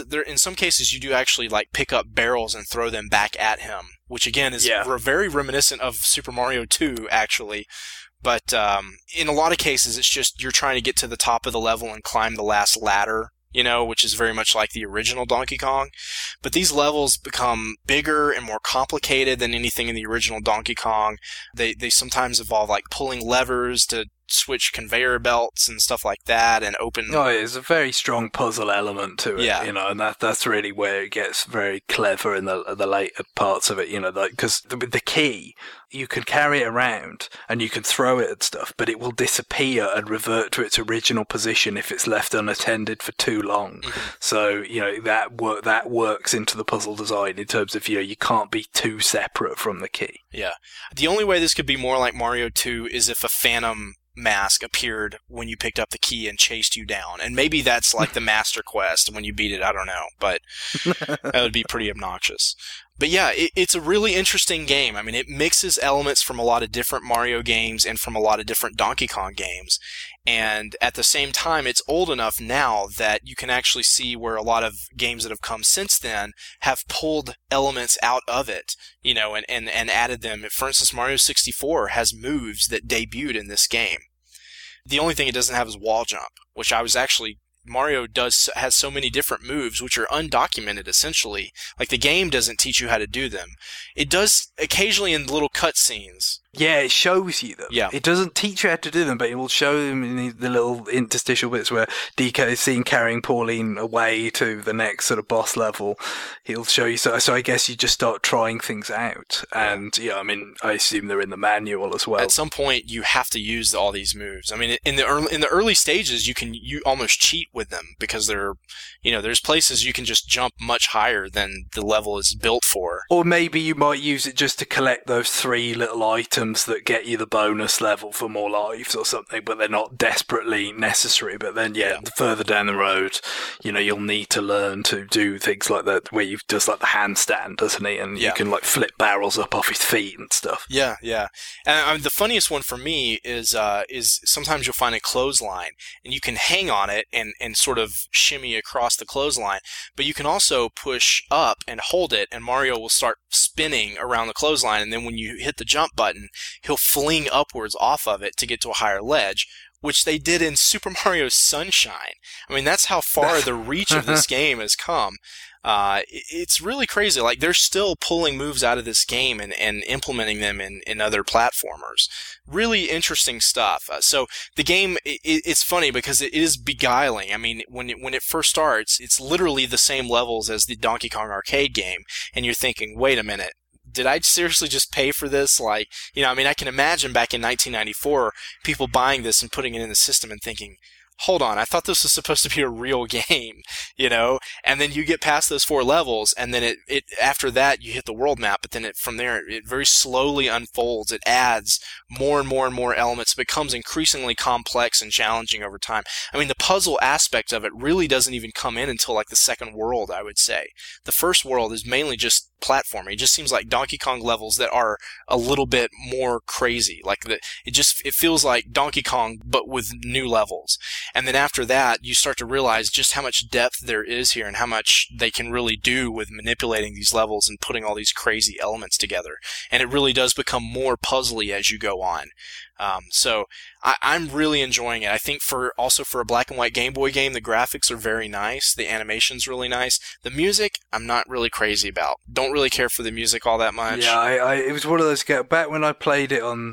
cases you do actually like pick up barrels and throw them back at him, which again is very reminiscent of Super Mario 2 actually. But in a lot of cases it's just you're trying to get to the top of the level and climb the last ladder, which is very much like the original Donkey Kong. But these levels become bigger and more complicated than anything in the original Donkey Kong. They sometimes involve like pulling levers to switch conveyor belts and stuff like that and open... Oh, there's a very strong puzzle element to it, Yeah. And that's really where it gets very clever in the later parts of it, because with the key, you can carry it around and you can throw it at stuff, but it will disappear and revert to its original position if it's left unattended for too long. Mm-hmm. So, that works into the puzzle design in terms of, you can't be too separate from the key. Yeah. The only way this could be more like Mario 2 is if a phantom mask appeared when you picked up the key and chased you down. And maybe that's like the Master Quest when you beat it, I don't know. But that would be pretty obnoxious. But yeah, it's a really interesting game. I mean, it mixes elements from a lot of different Mario games and from a lot of different Donkey Kong games. And at the same time, it's old enough now that you can actually see where a lot of games that have come since then have pulled elements out of it, and added them. For instance, Mario 64 has moves that debuted in this game. The only thing it doesn't have is wall jump, which Mario has so many different moves which are undocumented essentially. Like the game doesn't teach you how to do them. It does occasionally in little cutscenes Yeah, it shows you them. Yeah. It doesn't teach you how to do them, but it will show them in the little interstitial bits where DK is seen carrying Pauline away to the next sort of boss level. He'll show you. So I guess you just start trying things out. And, yeah, I mean, I assume they're in the manual as well. At some point, you have to use all these moves. I mean, in the early stages, you almost cheat with them because there's places you can just jump much higher than the level is built for. Or maybe you might use it just to collect those 3 little items that get you the bonus level for more lives or something, but they're not desperately necessary. But then, further down the road, you'll need to learn to do things like that, where you've just like the handstand, doesn't he? And you can like flip barrels up off his feet and stuff. Yeah. And the funniest one for me is sometimes you'll find a clothesline and you can hang on it and sort of shimmy across the clothesline, but you can also push up and hold it, and Mario will start spinning around the clothesline, and then when you hit the jump button, he'll fling upwards off of it to get to a higher ledge, which they did in Super Mario Sunshine. I mean, that's how far the reach of this game has come. It's really crazy. Like, they're still pulling moves out of this game and implementing them in other platformers. Really interesting stuff. So the game, it's funny because it is beguiling. I mean, when it first starts, it's literally the same levels as the Donkey Kong arcade game, and you're thinking, wait a minute, did I seriously just pay for this? Like, I can imagine back in 1994, people buying this and putting it in the system and thinking, hold on, I thought this was supposed to be a real game, And then you get past those 4 levels, and then it after that you hit the world map, but then from there it very slowly unfolds. It adds more and more and more elements. It becomes increasingly complex and challenging over time. I mean, the puzzle aspect of it really doesn't even come in until like the second world, I would say. The first world is mainly just platforming. It just seems like Donkey Kong levels that are a little bit more crazy. Like it feels like Donkey Kong, but with new levels. And then after that, you start to realize just how much depth there is here and how much they can really do with manipulating these levels and putting all these crazy elements together. And it really does become more puzzly as you go on. So I'm really enjoying it. I think for a black and white Game Boy game, the graphics are very nice. The animation's really nice. The music, I'm not really crazy about. Don't really care for the music all that much. Yeah, it was one of those back when I played it on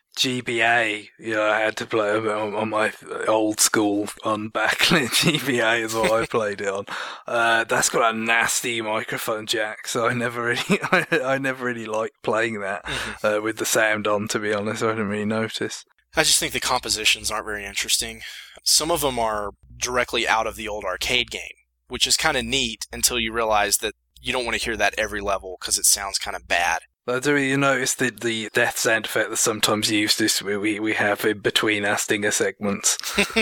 GBA, I had to play on my old school on backlit GBA is what I played it on. That's got a nasty microphone jack, so I never really liked playing that with the sound on, to be honest. I didn't really notice. I just think the compositions aren't very interesting. Some of them are directly out of the old arcade game, which is kind of neat until you realize that you don't want to hear that every level because it sounds kind of bad. Do you notice the death sound effect that's sometimes used this we have in between our stinger segments?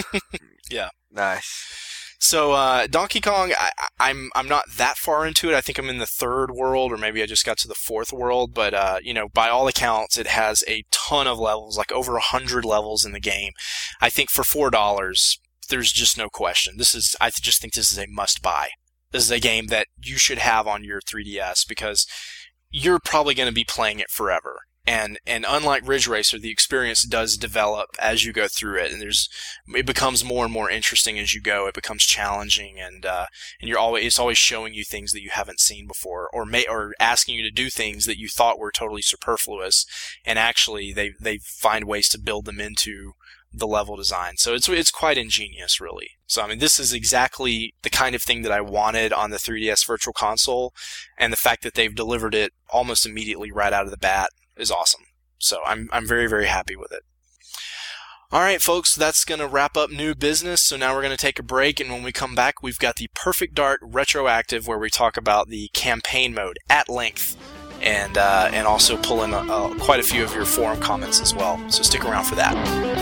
Yeah. Nice. So Donkey Kong, I'm not that far into it. I think I'm in the 3rd world, or maybe I just got to the 4th world. But by all accounts, it has a ton of levels, like over 100 levels in the game. I think for $4, there's just no question. I just think this is a must-buy. This is a game that you should have on your 3DS because you're probably going to be playing it forever. And unlike Ridge Racer, the experience does develop as you go through it, and it becomes more and more interesting as you go. It becomes challenging, and it's always showing you things that you haven't seen before, or asking you to do things that you thought were totally superfluous, and actually they find ways to build them into the level design. So it's quite ingenious, really. So, I mean, this is exactly the kind of thing that I wanted on the 3DS Virtual Console, and the fact that they've delivered it almost immediately right out of the bat is awesome. So I'm very, very happy with it. All right, folks, that's going to wrap up new business. So now we're going to take a break, and when we come back, we've got the Perfect Dark Retroactive, where we talk about the campaign mode at length, and also pull in quite a few of your forum comments as well. So stick around for that.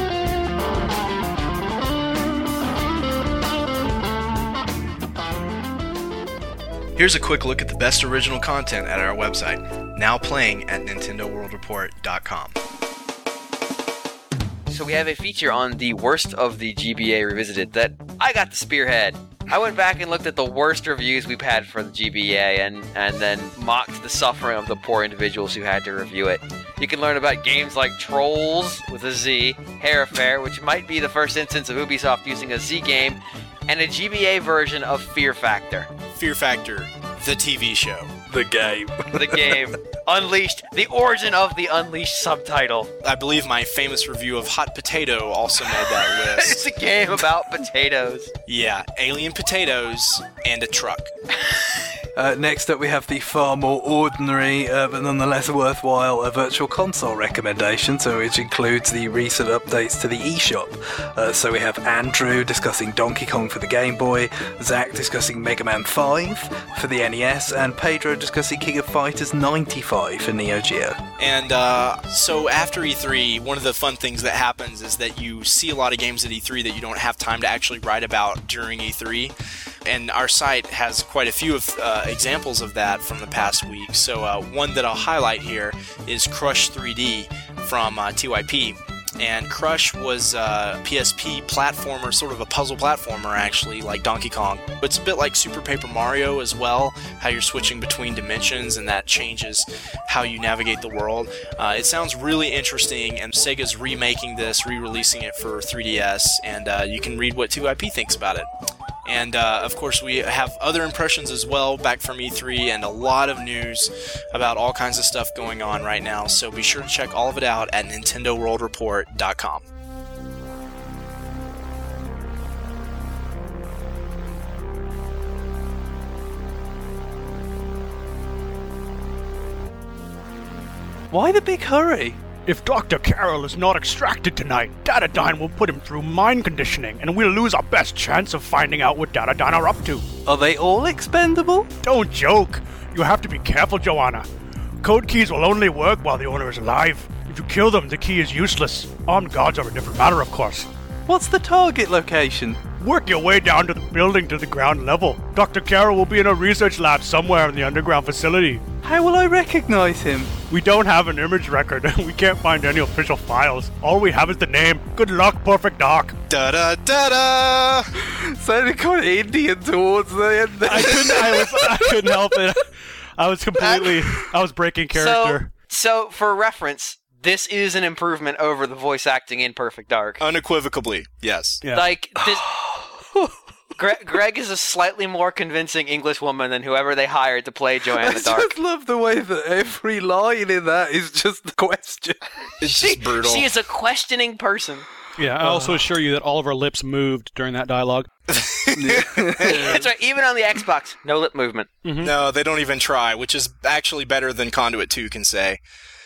Here's a quick look at the best original content at our website, now playing at NintendoWorldReport.com. So we have a feature on the worst of the GBA Revisited that I got to spearhead. I went back and looked at the worst reviews we've had for the GBA and then mocked the suffering of the poor individuals who had to review it. You can learn about games like Trolls with a Z, Hair Affair, which might be the first instance of Ubisoft using a Z game, and a GBA version of Fear Factor. Fear Factor, the TV show, The game. The game. Unleashed. The origin of the Unleashed subtitle. I believe my famous review of Hot Potato also made that list. It's a game about potatoes. Yeah, alien potatoes and a truck. Next up, we have the far more ordinary, but nonetheless worthwhile, Virtual Console recommendation, so which includes the recent updates to the eShop. So we have Andrew discussing Donkey Kong for the Game Boy, Zach discussing Mega Man 5 for the NES, and Pedro discussing King of Fighters 95 for Neo Geo. And so after E3, one of the fun things that happens is that you see a lot of games at E3 that you don't have time to actually write about during E3. And our site has quite a few of examples of that from the past week. So one that I'll highlight here is Crush 3D from TYP. And Crush was a PSP platformer, sort of a puzzle platformer actually, like Donkey Kong. It's a bit like Super Paper Mario as well, how you're switching between dimensions and that changes how you navigate the world. It sounds really interesting, and Sega's remaking this, re-releasing it for 3DS, and you can read what 2IP thinks about it. And, of course, we have other impressions as well back from E3 and a lot of news about all kinds of stuff going on right now. So be sure to check all of it out at NintendoWorldReport.com. Why the big hurry? If Dr. Carroll is not extracted tonight, Datadyne will put him through mind conditioning, and we'll lose our best chance of finding out what Datadyne are up to. Are they all expendable? Don't joke. You have to be careful, Joanna. Code keys will only work while the owner is alive. If you kill them, the key is useless. Armed guards are a different matter, of course. What's the target location? Work your way down to the building to the ground level. Dr. Carroll will be in a research lab somewhere in the underground facility. How will I recognize him? We don't have an image record. We can't find any official files. All we have is the name. Good luck, Perfect Dark. Da-da-da-da! Sounded kind of Indian towards the end there. I couldn't help it. I was breaking character. So for reference, this is an improvement over the voice acting in Perfect Dark. Unequivocally, yes. Yeah. Like, this... Greg is a slightly more convincing English woman than whoever they hired to play Joanna the Dark. I just love the way that every line in that is just the question. It's just brutal. She is a questioning person. Yeah, I also assure you that all of our lips moved during that dialogue. That's right, even on the Xbox, no lip movement. Mm-hmm. No, they don't even try, which is actually better than Conduit 2 can say.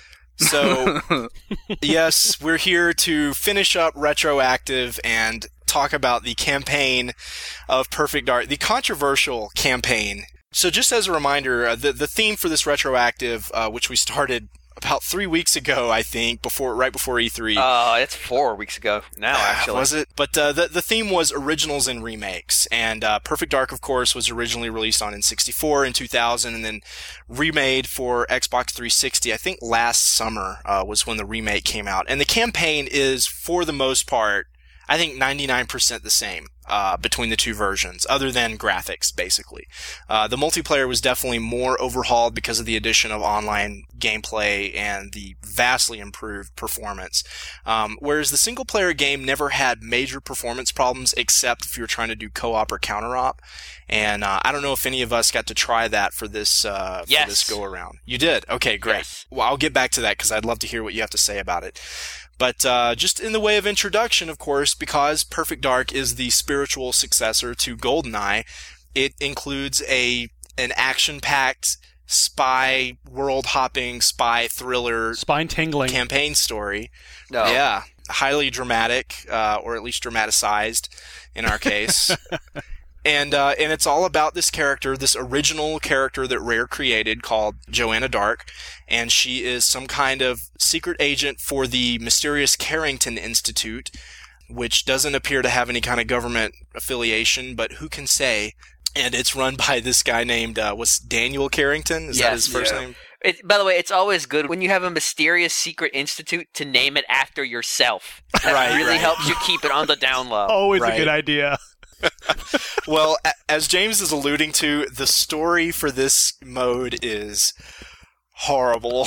So, yes, we're here to finish up Retroactive and talk about the campaign of Perfect Dark, the controversial campaign. So just as a reminder, the theme for this Retroactive, which we started about 3 weeks ago, I think, right before E3. It's 4 weeks ago now, actually. Was it? But the theme was originals and remakes. And Perfect Dark, of course, was originally released on N64 in 2000 and then remade for Xbox 360. I think last summer was when the remake came out. And the campaign is, for the most part, I think 99% the same between the two versions, other than graphics, basically. The multiplayer was definitely more overhauled because of the addition of online gameplay and the vastly improved performance. Whereas the single-player game never had major performance problems, except if you were trying to do co-op or counter-op. And I don't know if any of us got to try that for this go-around. You did? Okay, great. Yes. Well, I'll get back to that because I'd love to hear what you have to say about it. But just in the way of introduction, of course, because Perfect Dark is the spiritual successor to GoldenEye, it includes an action-packed spy, world-hopping spy thriller, spine-tingling campaign story. No. Yeah, highly dramatic, or at least dramaticized in our case. And it's all about this character, this original character that Rare created called Joanna Dark, and she is some kind of secret agent for the mysterious Carrington Institute, which doesn't appear to have any kind of government affiliation, but who can say? And it's run by this guy named, was Daniel Carrington? Is that his first name? By the way, it's always good when you have a mysterious secret institute to name it after yourself. That really helps you keep it on the down low. Always a good idea. Well, as James is alluding to, the story for this mode is horrible.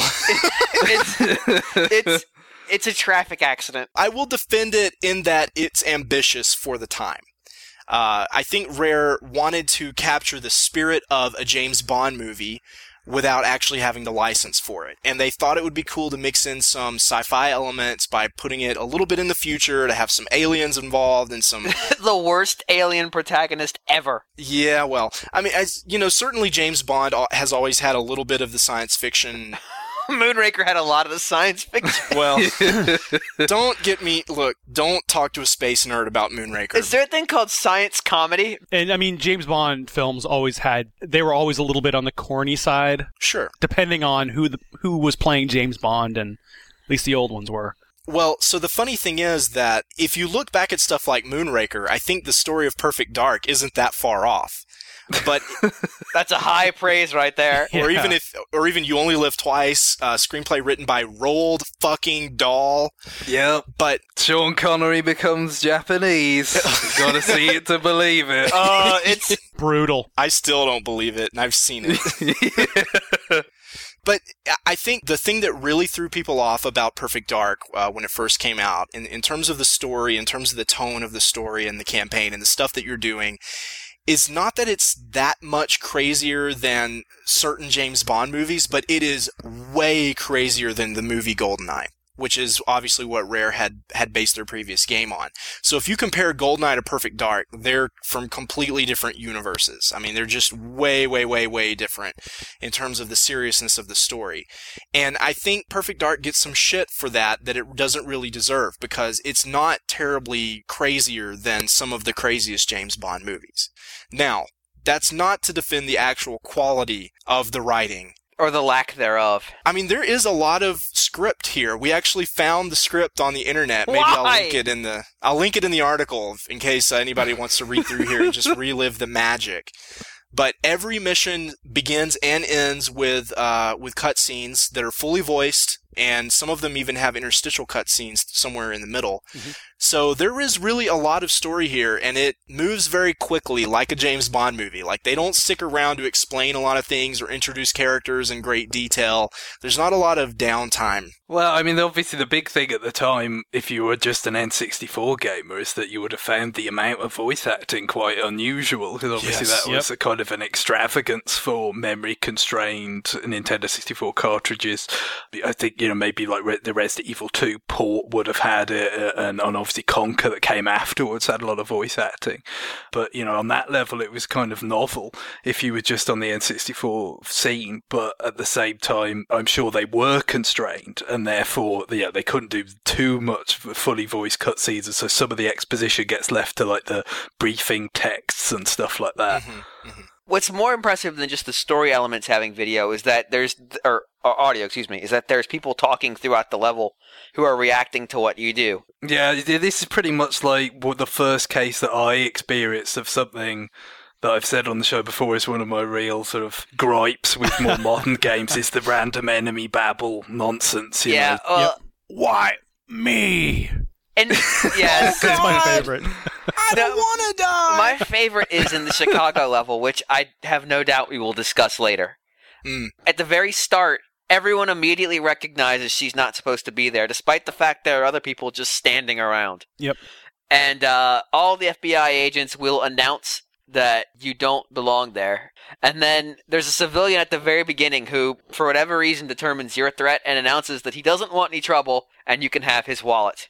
It's a traffic accident. I will defend it in that it's ambitious for the time. I think Rare wanted to capture the spirit of a James Bond movie without actually having the license for it. And they thought it would be cool to mix in some sci-fi elements by putting it a little bit in the future, to have some aliens involved and some... The worst alien protagonist ever. Yeah, well, I mean, certainly James Bond has always had a little bit of the science fiction... Moonraker had a lot of the science fiction. Well, don't talk to a space nerd about Moonraker. Is there a thing called science comedy? And I mean, James Bond films they were always a little bit on the corny side. Sure. Depending on who was playing James Bond, and at least the old ones were. Well, so the funny thing is that if you look back at stuff like Moonraker, I think the story of Perfect Dark isn't that far off. But that's a high praise right there. Or even You Only Live Twice, screenplay written by Roald fucking Dahl. Yep. But Sean Connery becomes Japanese. You gotta see it to believe it. It's brutal. I still don't believe it, and I've seen it. But I think the thing that really threw people off about Perfect Dark when it first came out, in terms of the story, in terms of the tone of the story and the campaign and the stuff that you're doing, is not that it's that much crazier than certain James Bond movies, but it is way crazier than the movie GoldenEye, which is obviously what Rare had based their previous game on. So if you compare GoldenEye to Perfect Dark, they're from completely different universes. I mean, they're just way, way, way, way different in terms of the seriousness of the story. And I think Perfect Dark gets some shit for that it doesn't really deserve, because it's not terribly crazier than some of the craziest James Bond movies. Now, that's not to defend the actual quality of the writing. Or the lack thereof. I mean, there is a lot of script here. We actually found the script on the internet. Maybe Why? I'll link it in the article in case anybody wants to read through here and just relive the magic. But every mission begins and ends with cutscenes that are fully voiced, and some of them even have interstitial cutscenes somewhere in the middle. Mm-hmm. So there is really a lot of story here, and it moves very quickly like a James Bond movie. Like, they don't stick around to explain a lot of things or introduce characters in great detail. There's not a lot of downtime. Well, I mean, obviously the big thing at the time, if you were just an N64 gamer, is that you would have found the amount of voice acting quite unusual, because obviously that was a kind of an extravagance for memory-constrained Nintendo 64 cartridges. I think, maybe like the Resident Evil 2 port would have had it, and obviously Conker that came afterwards had a lot of voice acting. But, on that level, it was kind of novel if you were just on the N64 scene, but at the same time, I'm sure they were constrained, and therefore, they couldn't do too much fully voiced cutscenes, and so some of the exposition gets left to like the briefing texts and stuff like that. Mm-hmm, mm-hmm. What's more impressive than just the story elements having video is that or audio, is that there's people talking throughout the level who are reacting to what you do. Yeah, this is pretty much like the first case that I experienced of something that I've said on the show before is one of my real sort of gripes with more modern games, is the random enemy babble nonsense. You know? Why me? And yes, that's my favorite. I don't want to die. My favorite is in the Chicago level, which I have no doubt we will discuss later. Mm. At the very start, everyone immediately recognizes she's not supposed to be there, despite the fact there are other people just standing around. Yep. And all the FBI agents will announce that you don't belong there. And then there's a civilian at the very beginning who, for whatever reason, determines you're a threat and announces that he doesn't want any trouble and you can have his wallet.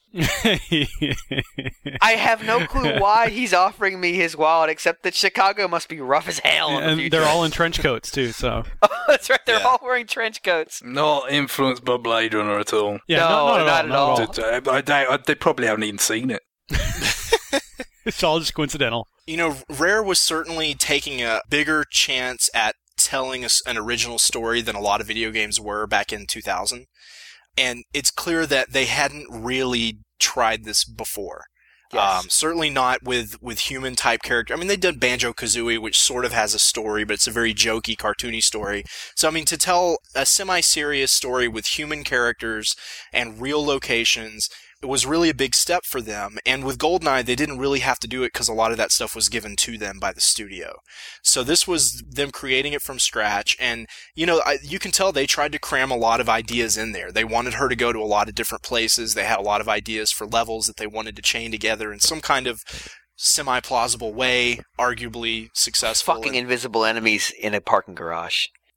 I have no clue why he's offering me his wallet, except that Chicago must be rough as hell. And they're all in trench coats, too, so. Oh, that's right. They're all wearing trench coats. Not influenced by Blade Runner at all. Yeah, no, not at all. They probably haven't even seen it. It's all just coincidental. Rare was certainly taking a bigger chance at telling us an original story than a lot of video games were back in 2000. And it's clear that they hadn't really tried this before. Yes. Certainly not with human-type character. I mean, they did Banjo-Kazooie, which sort of has a story, but it's a very jokey, cartoony story. So, I mean, to tell a semi-serious story with human characters and real locations, it was really a big step for them. And with GoldenEye, they didn't really have to do it because a lot of that stuff was given to them by the studio. So this was them creating it from scratch. And, you can tell they tried to cram a lot of ideas in there. They wanted her to go to a lot of different places. They had a lot of ideas for levels that they wanted to chain together in some kind of semi-plausible way, arguably successful. Fucking invisible enemies in a parking garage.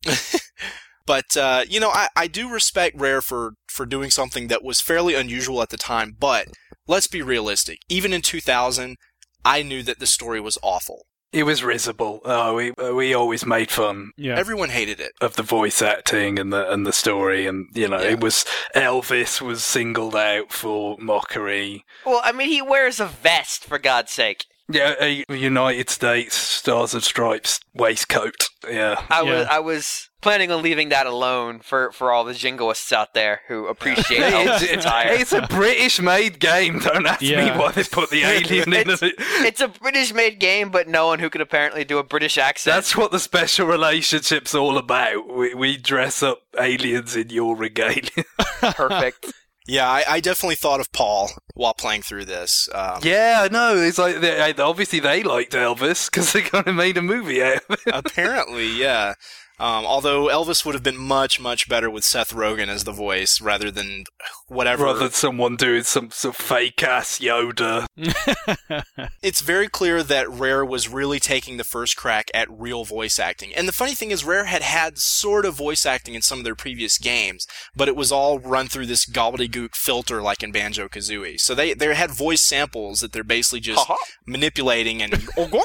But, I do respect Rare for doing something that was fairly unusual at the time, but let's be realistic. Even in 2000, I knew that the story was awful. It was risible. We always made fun. Yeah. Everyone hated it. Of the voice acting and the story, and it was Elvis was singled out for mockery. Well, I mean, he wears a vest, for God's sake. Yeah, a United States Stars and Stripes waistcoat. Yeah. I was planning on leaving that alone for all the jingoists out there who appreciate Elvis' attire. It's a British-made game. Don't ask me why they put the alien in it. It's a British-made game, but no one who could apparently do a British accent. That's what the special relationship's all about. We dress up aliens in your regalia. Perfect. Yeah, I definitely thought of Paul while playing through this. Yeah, I know. It's like obviously they liked Elvis because they kind of made a movie out of it. Apparently, yeah. Although Elvis would have been much, much better with Seth Rogen as the voice rather than whatever. Rather than someone doing some sort of fake-ass Yoda. It's very clear that Rare was really taking the first crack at real voice acting. And the funny thing is, Rare had sort of voice acting in some of their previous games, but it was all run through this gobbledygook filter like in Banjo-Kazooie. So they had voice samples that they're basically just manipulating and...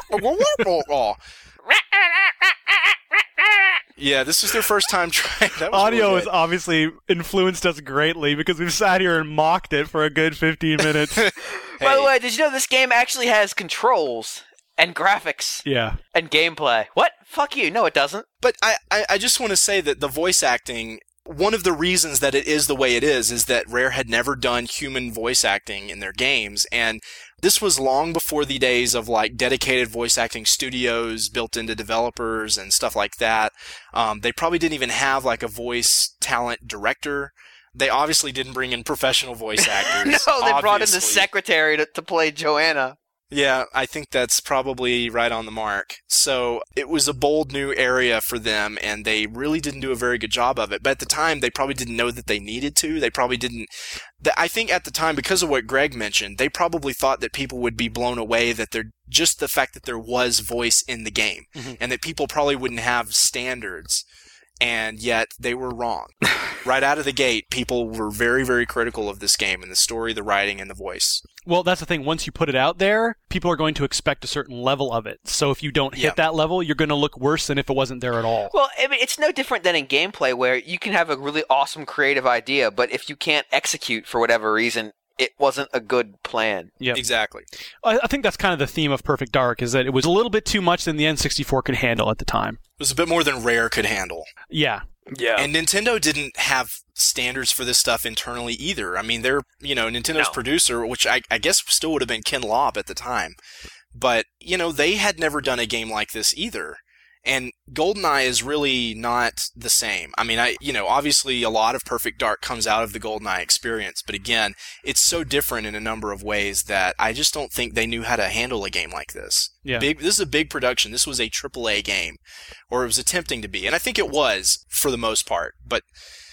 Yeah, this is their first time trying. That was Audio really has obviously influenced us greatly because we've sat here and mocked it for a good 15 minutes. By the way, did you know this game actually has controls and graphics Yeah. and gameplay? What? Fuck you. No, it doesn't. But I just want to say that the voice acting, one of the reasons that it is the way it is that Rare had never done human voice acting in their games, and this was long before the days of like dedicated voice acting studios built into developers and stuff like that. They probably didn't even have like a voice talent director. They obviously didn't bring in professional voice actors. No, they brought in the obviously. secretary to play Joanna. Yeah, I think that's probably right on the mark. So it was a bold new area for them, and they really didn't do a very good job of it. But at the time, they probably didn't know that they needed to. They probably didn't. I think at the time, because of what Greg mentioned, they probably thought that people would be blown away that they're just the fact that there was voice in the game, and that people probably wouldn't have standards. And yet they were wrong. Right out of the gate, people were very, very critical of this game and the story, the writing, and the voice. Well, that's the thing. Once you put it out there, people are going to expect a certain level of it. So if you don't hit that level, you're going to look worse than if it wasn't there at all. Well, I mean, it's no different than in gameplay where you can have a really awesome creative idea, but if you can't execute for whatever reason, it wasn't a good plan. Yeah, Exactly. I think that's kind of the theme of Perfect Dark, is that it was a little bit too much than the N64 could handle at the time. It was a bit more than Rare could handle. Yeah. Yeah. And Nintendo didn't have standards for this stuff internally either. I mean, they're, Nintendo's producer, which I guess still would have been Ken Lobb at the time. But, they had never done a game like this either. And GoldenEye is really not the same. I mean, obviously a lot of Perfect Dark comes out of the GoldenEye experience, but again, it's so different in a number of ways that I just don't think they knew how to handle a game like this. Yeah. This is a big production. This was a AAA game, or it was attempting to be, and I think it was for the most part. But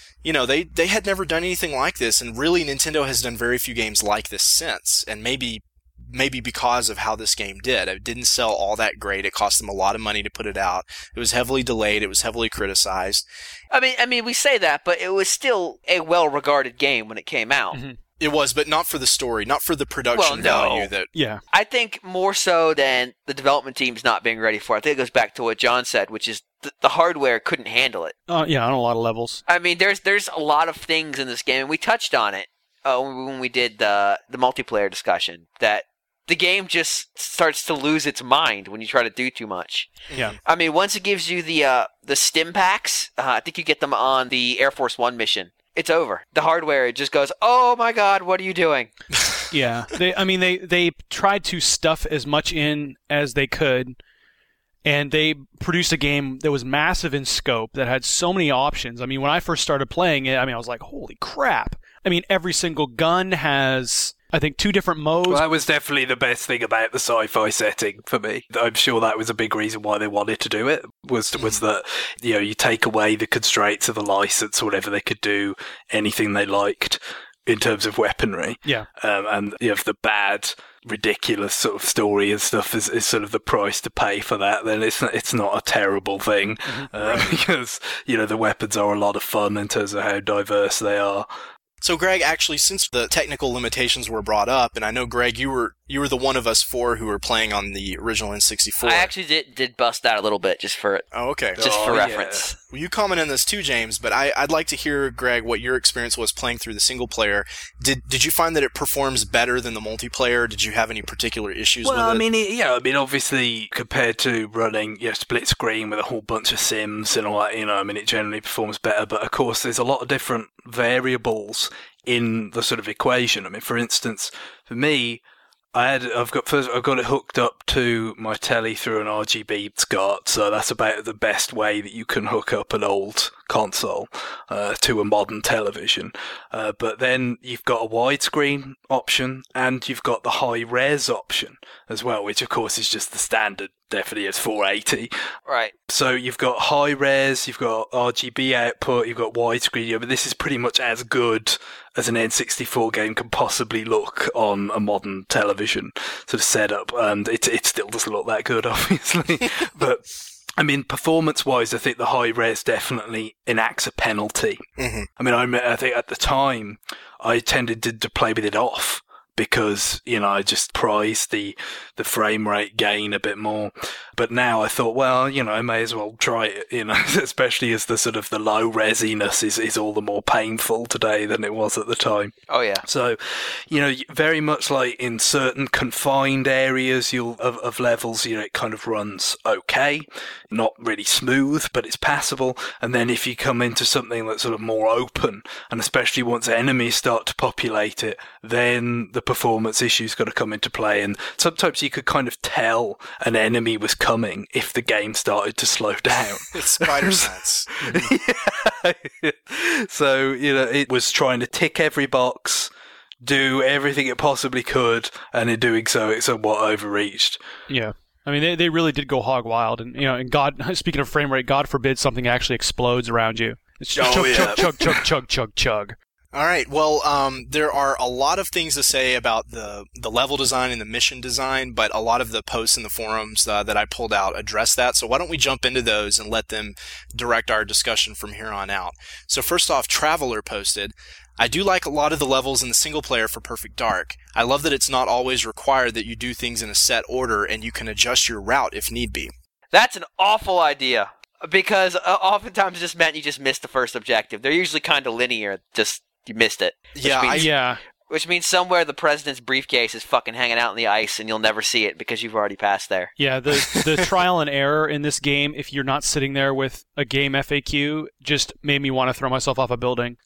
they had never done anything like this, and really Nintendo has done very few games like this since, and maybe because of how this game did. It didn't sell all that great. It cost them a lot of money to put it out. It was heavily delayed. It was heavily criticized. I mean, we say that, but it was still a well-regarded game when it came out. Mm-hmm. It was, but not for the story, not for the production value. Yeah. I think more so than the development team's not being ready for it. I think it goes back to what John said, which is the hardware couldn't handle it. Yeah, on a lot of levels. I mean, there's a lot of things in this game, and we touched on it when we did the multiplayer discussion, that the game just starts to lose its mind when you try to do too much. Yeah. I mean, once it gives you the stim packs, I think you get them on the Air Force One mission. It's over. The hardware just goes, oh my god, what are you doing? Yeah. They tried to stuff as much in as they could, and they produced a game that was massive in scope, that had so many options. I mean, when I first started playing it, I was like, holy crap. I mean, every single gun has, I think, 2 different modes. Well, that was definitely the best thing about the sci-fi setting for me. I'm sure that was a big reason why they wanted to do it, was that, you take away the constraints of the license or whatever, they could do anything they liked. in terms of weaponry. Yeah. And you have the bad, ridiculous sort of story and stuff is sort of the price to pay for that, then it's not a terrible thing. Because, the weapons are a lot of fun in terms of how diverse they are. So, Greg, actually, since the technical limitations were brought up, and I know, Greg, you were the one of us four who were playing on the original N64. I actually did bust out a little bit just for reference. Well, you comment on this too, James, but I'd like to hear, Greg, what your experience was playing through the single player. Did you find that it performs better than the multiplayer? Did you have any particular issues with it? Well, obviously, compared to running split screen with a whole bunch of sims and all that, it generally performs better. But, of course, there's a lot of different variables in the sort of equation. For instance, for me, I've got it hooked up to my telly through an RGB SCART, so that's about the best way that you can hook up an old console to a modern television. But then you've got a widescreen option, and you've got the high res option as well, which of course is just the standard. Definitely is 480. Right. So you've got high res, you've got RGB output, you've got widescreen. But this is pretty much as good as an N64 game can possibly look on a modern television sort of setup, and it still doesn't look that good, obviously. But performance-wise, I think the high res definitely enacts a penalty. Mm-hmm. I think at the time I tended to play with it off, because, I just prized the frame rate gain a bit more. But now I thought, well, I may as well try it, especially as the sort of the low resiness is all the more painful today than it was at the time. Oh, yeah. So, very much like in certain confined areas of levels, it kind of runs okay. Not really smooth, but it's passable. And then if you come into something that's sort of more open, and especially once enemies start to populate it, then the performance issues got to come into play. And sometimes you could kind of tell an enemy was coming if the game started to slow down. It's spider sense. Yeah. So, it was trying to tick every box, do everything it possibly could, and in doing so, it somewhat overreached. Yeah. They really did go hog wild, and God, speaking of frame rate, God forbid something actually explodes around you. It's just chug. All right. Well, there are a lot of things to say about the level design and the mission design, but a lot of the posts in the forums that I pulled out address that. So why don't we jump into those and let them direct our discussion from here on out. So first off, Traveler posted, I do like a lot of the levels in the single player for Perfect Dark. I love that it's not always required that you do things in a set order, and you can adjust your route if need be. That's an awful idea, because oftentimes it just meant you just missed the first objective. They're usually kind of linear, just you missed it. Which means somewhere the president's briefcase is fucking hanging out in the ice, and you'll never see it because you've already passed there. Yeah, the trial and error in this game, if you're not sitting there with a game FAQ, just made me want to throw myself off a building.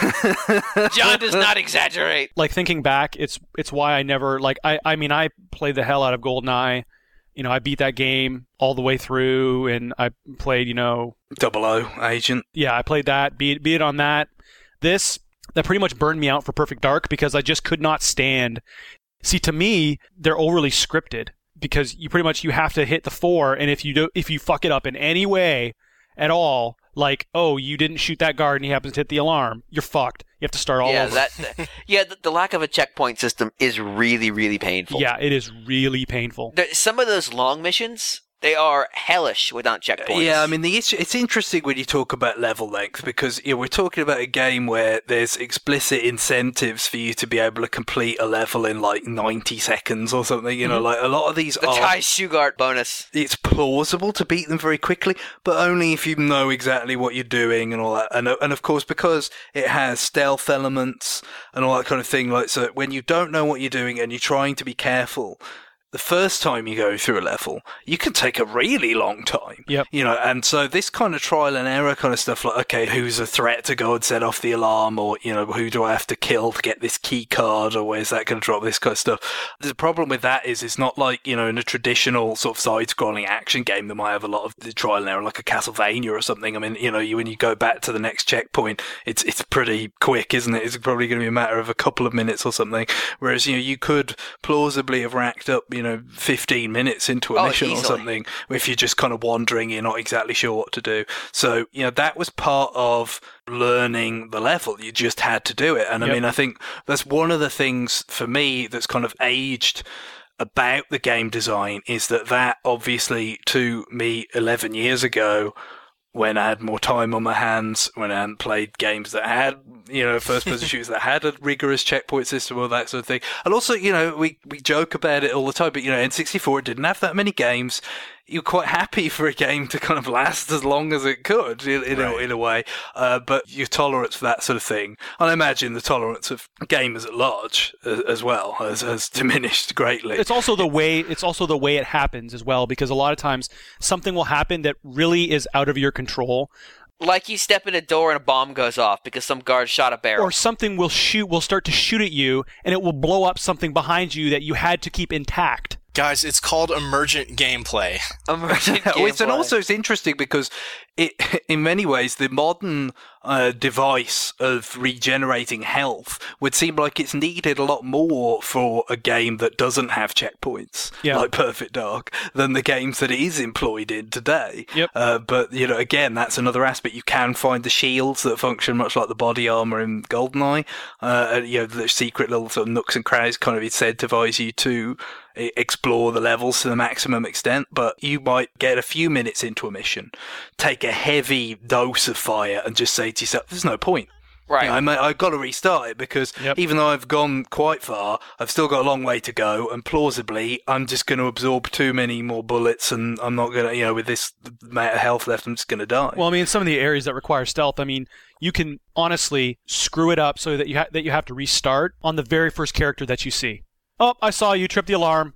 John does not exaggerate. Like, thinking back, it's why I never, I played the hell out of GoldenEye. I beat that game all the way through, and I played, 00 Agent. Yeah, I played that, beat it on that. That pretty much burned me out for Perfect Dark, because I just could not stand. See, to me, they're overly scripted, because you have to hit the 4, and if you fuck it up in any way at all, like, oh, you didn't shoot that guard and he happens to hit the alarm, you're fucked. You have to start all over. The lack of a checkpoint system is really, really painful. Yeah, it is really painful. Some of those long missions, they are hellish without checkpoints. Yeah, the issue, it's interesting when you talk about level length, because we're talking about a game where there's explicit incentives for you to be able to complete a level in 90 seconds or something. Like a lot of these the Ty Shugart bonus. It's plausible to beat them very quickly, but only if you know exactly what you're doing and all that. And of course, because it has stealth elements and all that kind of thing, so when you don't know what you're doing and you're trying to be careful, the first time you go through a level, you can take a really long time. Yep. And so this kind of trial and error kind of stuff, like, okay, who's a threat to go and set off the alarm, or, who do I have to kill to get this key card, or where's that going to drop, this kind of stuff. The problem with that is it's not like, in a traditional sort of side-scrolling action game that might have a lot of the trial and error, like a Castlevania or something. When you go back to the next checkpoint, it's pretty quick, isn't it? It's probably going to be a matter of a couple of minutes or something. Whereas, you could plausibly have racked up, 15 minutes into a mission easily. or something, if you're just kind of wandering, you're not exactly sure what to do. So, that was part of learning the level. You just had to do it. And Yep. I mean, I think that's one of the things for me that's kind of aged about the game design, is that obviously to me 11 years ago, when I had more time on my hands, when I hadn't played games that had, first-person shooters that had a rigorous checkpoint system or that sort of thing. And also, we joke about it all the time, but, N64 didn't have that many games. You're quite happy for a game to kind of last as long as it could, in a way. But your tolerance for that sort of thing, and I imagine the tolerance of gamers at large as well, has diminished greatly. It's also the way it happens as well, because a lot of times something will happen that really is out of your control. Like you step in a door and a bomb goes off because some guard shot a barrel. Or something will start to shoot at you, and it will blow up something behind you that you had to keep intact. Guys, it's called emergent gameplay. Emergent gameplay. And also it's interesting because in many ways, the modern device of regenerating health would seem like it's needed a lot more for a game that doesn't have checkpoints, like Perfect Dark, than the games that it is employed in today. Yep. But, again, that's another aspect. You can find the shields that function much like the body armor in GoldenEye. The secret little sort of nooks and crannies kind of incentivize you to explore the levels to the maximum extent, but you might get a few minutes into a mission, take a heavy dose of fire, and just say to yourself, there's no point. Right. I've got to restart it because even though I've gone quite far, I've still got a long way to go, and plausibly, I'm just going to absorb too many more bullets, and I'm not going to, with this amount of health left, I'm just going to die. Well, I mean, some of the areas that require stealth, I mean, you can honestly screw it up so that you have to restart on the very first character that you see. Oh, I saw you, trip the alarm.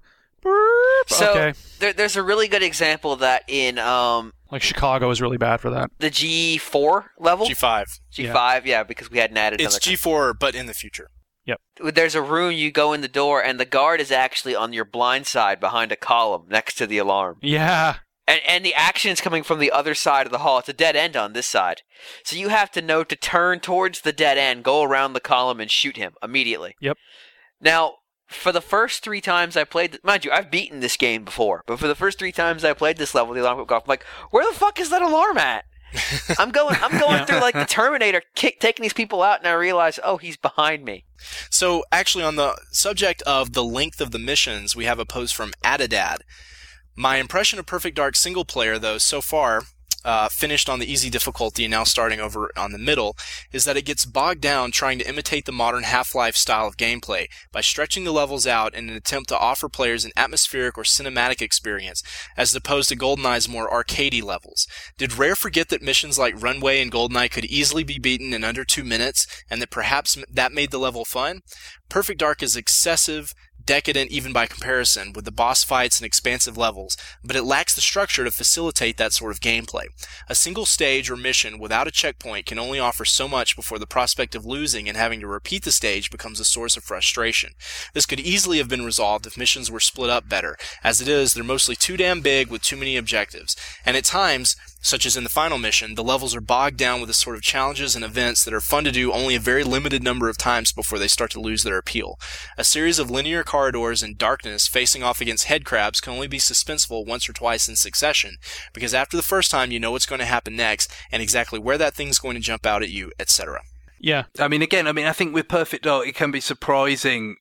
So okay. There's a really good example of that in Like Chicago is really bad for that. the G4 level. G5. G5, yeah, because we hadn't added It's another. G4, but in the future. There's a room, you go in the door, and the guard is actually on your blind side behind a column next to the alarm. Yeah. And the action's coming from the other side of the hall. It's a dead end on this side. So you have to know to turn towards the dead end, go around the column, and shoot him immediately. Yep. Now, for the first 3 times I played, mind you, I've beaten this game before, but for the first 3 times I played this level, the alarm went off. I'm like, where the fuck is that alarm at? I'm going through like the Terminator, taking these people out, and I realize, oh, he's behind me. So, actually, on the subject of the length of the missions, we have a post from Adadad. My impression of Perfect Dark single player, though, so far, finished on the easy difficulty and now starting over on the middle, is that it gets bogged down trying to imitate the modern Half-Life style of gameplay by stretching the levels out in an attempt to offer players an atmospheric or cinematic experience, as opposed to GoldenEye's more arcadey levels. Did Rare forget that missions like Runway and GoldenEye could easily be beaten in under 2 minutes, and that perhaps that made the level fun? Perfect Dark is excessive, decadent even by comparison, with the boss fights and expansive levels, but it lacks the structure to facilitate that sort of gameplay. A single stage or mission without a checkpoint can only offer so much before the prospect of losing and having to repeat the stage becomes a source of frustration. This could easily have been resolved if missions were split up better. As it is, they're mostly too damn big with too many objectives, and at times, such as in the final mission, the levels are bogged down with the sort of challenges and events that are fun to do only a very limited number of times before they start to lose their appeal. A series of linear corridors in darkness facing off against head crabs can only be suspenseful once or twice in succession, because after the first time you know what's going to happen next, and exactly where that thing's going to jump out at you, etc. Yeah. I think with Perfect Dark, it can be surprising.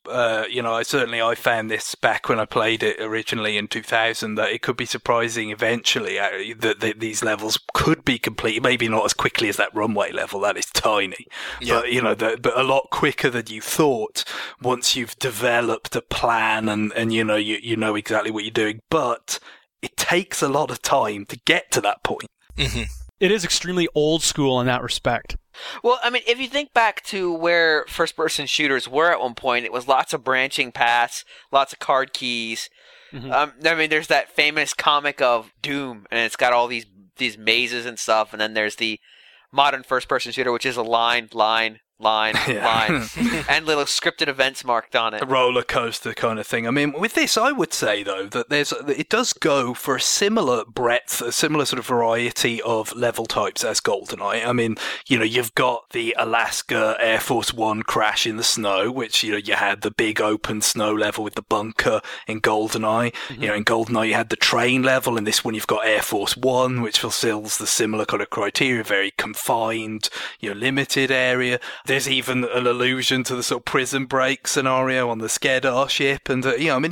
I found this back when I played it originally in 2000, that it could be surprising eventually that these levels could be complete. Maybe not as quickly as that Runway level, that is tiny. Yeah. But a lot quicker than you thought once you've developed a plan and you know exactly what you're doing. But it takes a lot of time to get to that point. Mm-hmm. It is extremely old school in that respect. Well, I mean, if you think back to where first-person shooters were at one point, it was lots of branching paths, lots of card keys. Mm-hmm. There's that famous comic of Doom, and it's got all these mazes and stuff, and then there's the modern first-person shooter, which is a line, line, and little scripted events marked on it. A roller coaster kind of thing. I mean, with this, I would say, though, that it does go for a similar breadth, a similar sort of variety of level types as GoldenEye. I mean, you've got the Alaska Air Force One crash in the snow, which, you had the big open snow level with the bunker in GoldenEye. Mm-hmm. In GoldenEye, you had the train level. In this one, you've got Air Force One, which fulfills the similar kind of criteria, very confined, limited area. There's even an allusion to the sort of Prison Break scenario on the Skedar ship, and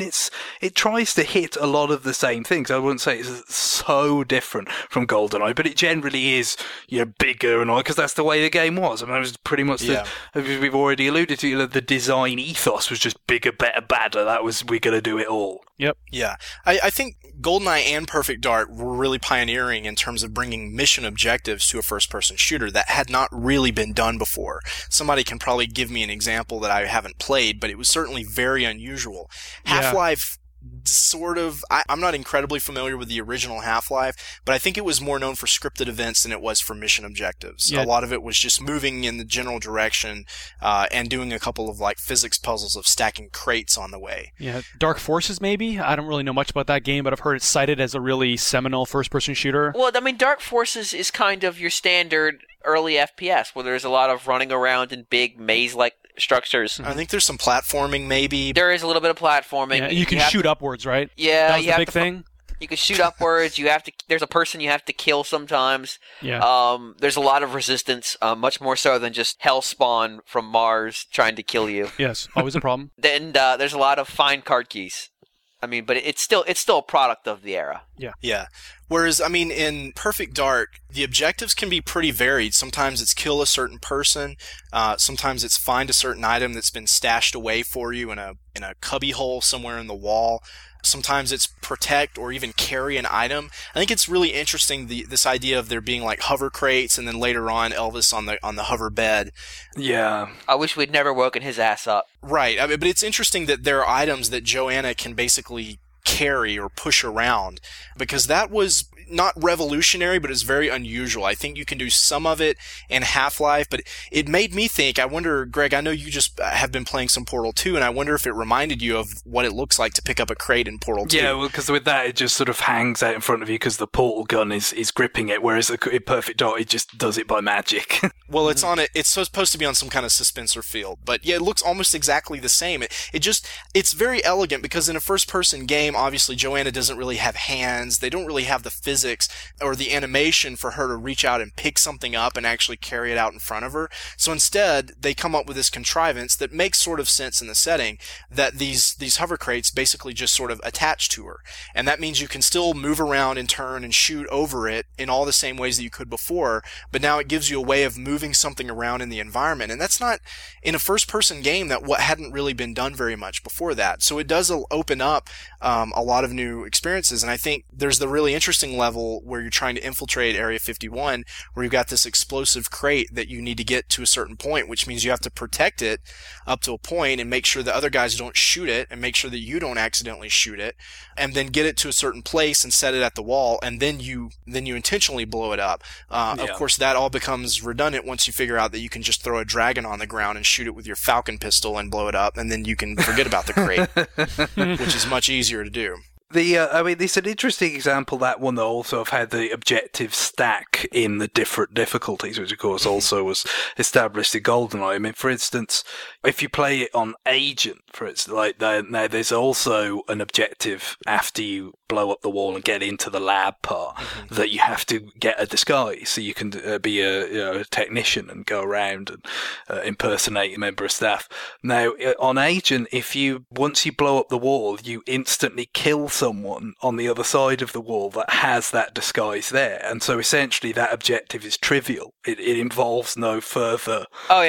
it tries to hit a lot of the same things. I wouldn't say it's so different from GoldenEye, but it generally is bigger and all, because that's the way the game was. I mean, it was pretty much we've already alluded to, the design ethos was just bigger, better, badder. That was, we're going to do it all. Yep. Yeah. I think GoldenEye and Perfect Dark were really pioneering in terms of bringing mission objectives to a first-person shooter that had not really been done before. Somebody can probably give me an example that I haven't played, but it was certainly very unusual. Half-Life sort of, I'm not incredibly familiar with the original Half-Life, but I think it was more known for scripted events than it was for mission objectives. Yeah. A lot of it was just moving in the general direction and doing a couple of physics puzzles of stacking crates on the way. Yeah, Dark Forces maybe? I don't really know much about that game, but I've heard it's cited as a really seminal first-person shooter. Well, I mean, Dark Forces is kind of your standard early FPS, where there's a lot of running around in big maze-like structures. I think there's some platforming, maybe. There is a little bit of platforming. Yeah, you can shoot upwards, right? Yeah, that was the big thing. You can shoot upwards. There's a person you have to kill sometimes. Yeah. There's a lot of resistance, much more so than just Hellspawn from Mars trying to kill you. Yes, always a problem. Then there's a lot of fine card keys. I mean, but it's still a product of the era. Yeah. Yeah. Whereas, I mean, in Perfect Dark, the objectives can be pretty varied. Sometimes it's kill a certain person. Sometimes it's find a certain item that's been stashed away for you in a cubby hole somewhere in the wall. Sometimes it's protect or even carry an item. I think it's really interesting, this idea of there being hover crates, and then later on Elvis on the hover bed. Yeah. I wish we'd never woken his ass up. Right. I mean, but it's interesting that there are items that Joanna can basically carry or push around, because that was not revolutionary, but it's very unusual. I think you can do some of it in Half-Life, but it made me think, I wonder, Greg, I know you just have been playing some Portal 2, and I wonder if it reminded you of what it looks like to pick up a crate in Portal 2. Yeah, well, because with that, it just sort of hangs out in front of you because the portal gun is gripping it, whereas in Perfect Dark, it just does it by magic. Well, it's supposed to be on some kind of suspensor field, but yeah, it looks almost exactly the same. It's very elegant, because in a first-person game, obviously, Joanna doesn't really have hands. They don't really have the physics or the animation for her to reach out and pick something up and actually carry it out in front of her. So instead, they come up with this contrivance that makes sort of sense in the setting, that these hover crates basically just sort of attach to her. And that means you can still move around and turn and shoot over it in all the same ways that you could before, but now it gives you a way of moving something around in the environment. And that's not, in a first-person game, that what hadn't really been done very much before that. So it does open up a lot of new experiences. And I think there's the really interesting level where you're trying to infiltrate Area 51, where you've got this explosive crate that you need to get to a certain point, which means you have to protect it up to a point and make sure the other guys don't shoot it, and make sure that you don't accidentally shoot it, and then get it to a certain place and set it at the wall, and then you intentionally blow it up. Of course, that all becomes redundant once you figure out that you can just throw a dragon on the ground and shoot it with your Falcon pistol and blow it up, and then you can forget about the crate, which is much easier to do. I mean, it's an interesting example, that one, that also have had the objective stack in the different difficulties, which of course also was established in GoldenEye. I mean, for instance, if you play it on Agent, for instance, now there's also an objective after you blow up the wall and get into the lab part, that you have to get a disguise, so you can be a technician and go around and impersonate a member of staff. Now, on Agent, once you blow up the wall, you instantly kill someone on the other side of the wall that has that disguise there, and so essentially that objective is trivial. It involves no further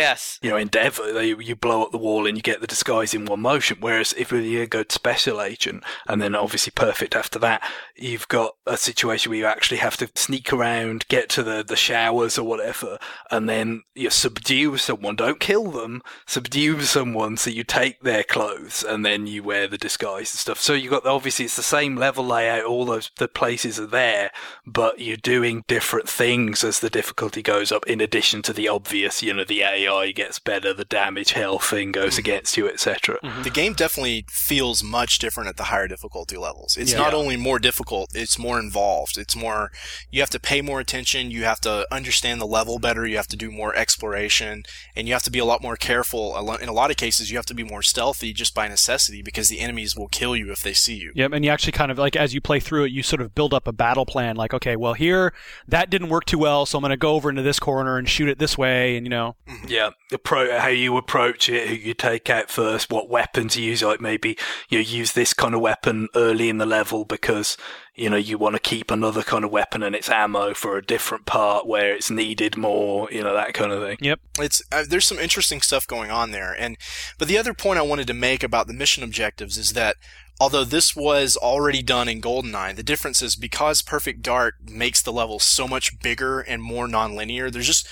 endeavor. You blow up the wall and you get the disguise in one motion, whereas if you go to Special Agent and then obviously Perfect after that, you've got a situation where you actually have to sneak around, get to the showers or whatever, and then you subdue someone. Don't kill them, subdue someone, so you take their clothes and then you wear the disguise and stuff. So you got, obviously it's the same level layout, all the places are there, but you're doing different things as the difficulty goes goes up in addition to the obvious, you know, the AI gets better, the damage, health thing goes against you, etc. The game definitely feels much different at the higher difficulty levels. It's not only more difficult, it's more involved. It's more, you have to pay more attention, you have to understand the level better, you have to do more exploration, and you have to be a lot more careful. In a lot of cases, you have to be more stealthy just by necessity because the enemies will kill you if they see you. Yep, and you actually kind of, like, as you play through it, you sort of build up a battle plan, like, okay, well, here, that didn't work too well, so I'm going to go over into this corner and shoot it this way, and, you know. Yeah, how you approach it, who you take out first, what weapon to use, like maybe you use this kind of weapon early in the level because, you know, you want to keep another kind of weapon and its ammo for a different part where it's needed more, you know, that kind of thing. Yep. It's there's some interesting stuff going on there. But the other point I wanted to make about the mission objectives is that although this was already done in GoldenEye, the difference is because Perfect Dark makes the level so much bigger and more nonlinear, there's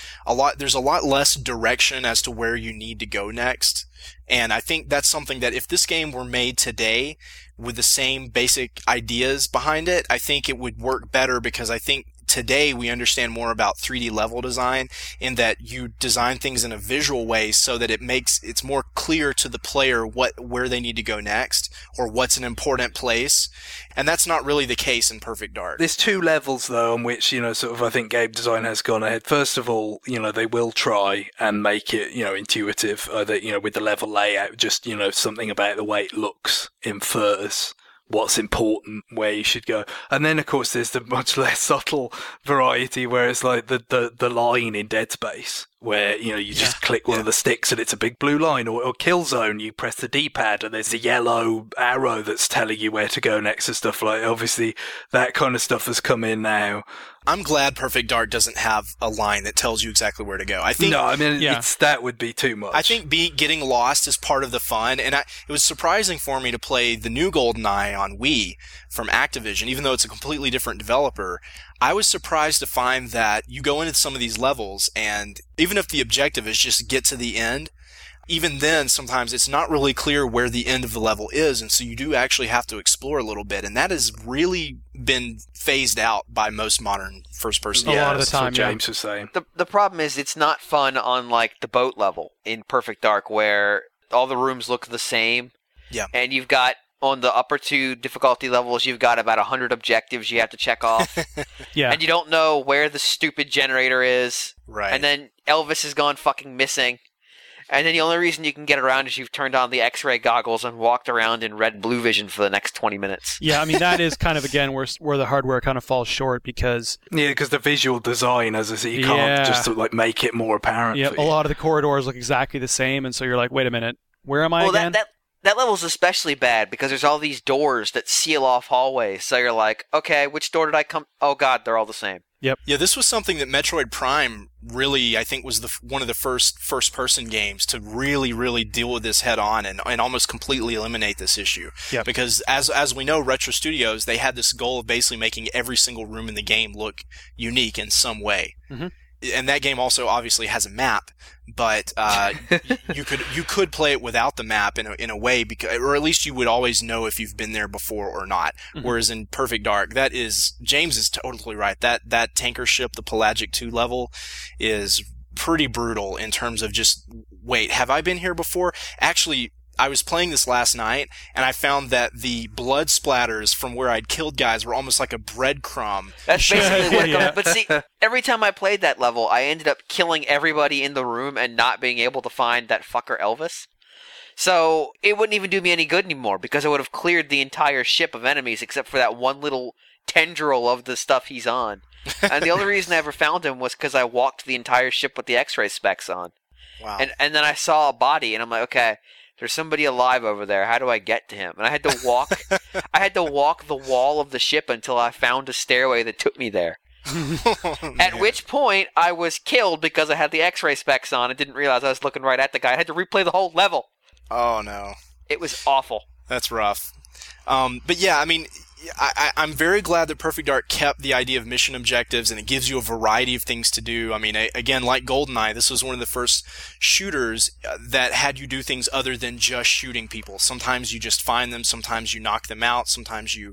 a lot less direction as to where you need to go next. And I think that's something that if this game were made today with the same basic ideas behind it, I think it would work better because I think today we understand more about 3D level design in that you design things in a visual way so that it's more clear to the player where they need to go next or what's an important place. And that's not really the case in Perfect Dark. There's two levels though on which, you know, sort of I think game design has gone ahead. First of all, you know, they will try and make it, you know, intuitive, you know, with the level layout, just, you know, something about the way it looks infers what's important, where you should go. And then, of course, there's the much less subtle variety where it's like the line in Dead Space, where, you know, you just click one of the sticks and it's a big blue line, or Killzone, you press the D-pad and there's a yellow arrow that's telling you where to go next and stuff like that. Obviously, that kind of stuff has come in now. I'm glad Perfect Dark doesn't have a line that tells you exactly where to go. I think that would be too much. I think getting lost is part of the fun, and it was surprising for me to play the new GoldenEye on Wii from Activision, even though it's a completely different developer. I was surprised to find that you go into some of these levels, and even if the objective is just get to the end, even then, sometimes it's not really clear where the end of the level is, and so you do actually have to explore a little bit, and that has really been phased out by most modern first-person games. A lot of the that's time, what James was saying. The problem is it's not fun on, like, the boat level in Perfect Dark where all the rooms look the same. Yeah. And you've got, on the upper two difficulty levels, you've got about 100 objectives you have to check off. Yeah. And you don't know where the stupid generator is. Right. And then Elvis has gone fucking missing. And then the only reason you can get around is you've turned on the X-ray goggles and walked around in red blue vision for the next 20 minutes. Yeah, I mean, that is kind of, again, where the hardware kind of falls short because... Yeah, because the visual design, as I say, you can't just like make it more apparent. Yeah, a lot of the corridors look exactly the same, and so you're like, wait a minute, where am I again? That level's especially bad because there's all these doors that seal off hallways. So you're like, okay, which door did I come... Oh, God, they're all the same. Yep. Yeah, this was something that Metroid Prime really, I think, was one of the first-person games to really, really deal with this head-on and almost completely eliminate this issue. Yep. Because as we know, Retro Studios, they had this goal of basically making every single room in the game look unique in some way. Mm-hmm. And that game also obviously has a map, but you could play it without the map in a way, or at least you would always know if you've been there before or not. Mm-hmm. Whereas in Perfect Dark, James is totally right. That tanker ship, the Pelagic 2 level, is pretty brutal in terms of just, wait, have I been here before? Actually, I was playing this last night, and I found that the blood splatters from where I'd killed guys were almost like a breadcrumb. That's basically what it comes. But see, every time I played that level, I ended up killing everybody in the room and not being able to find that fucker Elvis. So it wouldn't even do me any good anymore, because I would have cleared the entire ship of enemies except for that one little tendril of the stuff he's on. And the only reason I ever found him was because I walked the entire ship with the X-ray specs on. Wow. And then I saw a body, and I'm like, okay, there's somebody alive over there. How do I get to him? And I had to walk the wall of the ship until I found a stairway that took me there. At which point I was killed because I had the X-ray specs on and didn't realize I was looking right at the guy. I had to replay the whole level. Oh no. It was awful. That's rough. But yeah, I mean, I'm very glad that Perfect Dark kept the idea of mission objectives, and it gives you a variety of things to do. I mean, again, like GoldenEye, this was one of the first shooters that had you do things other than just shooting people. Sometimes you just find them, sometimes you knock them out, sometimes you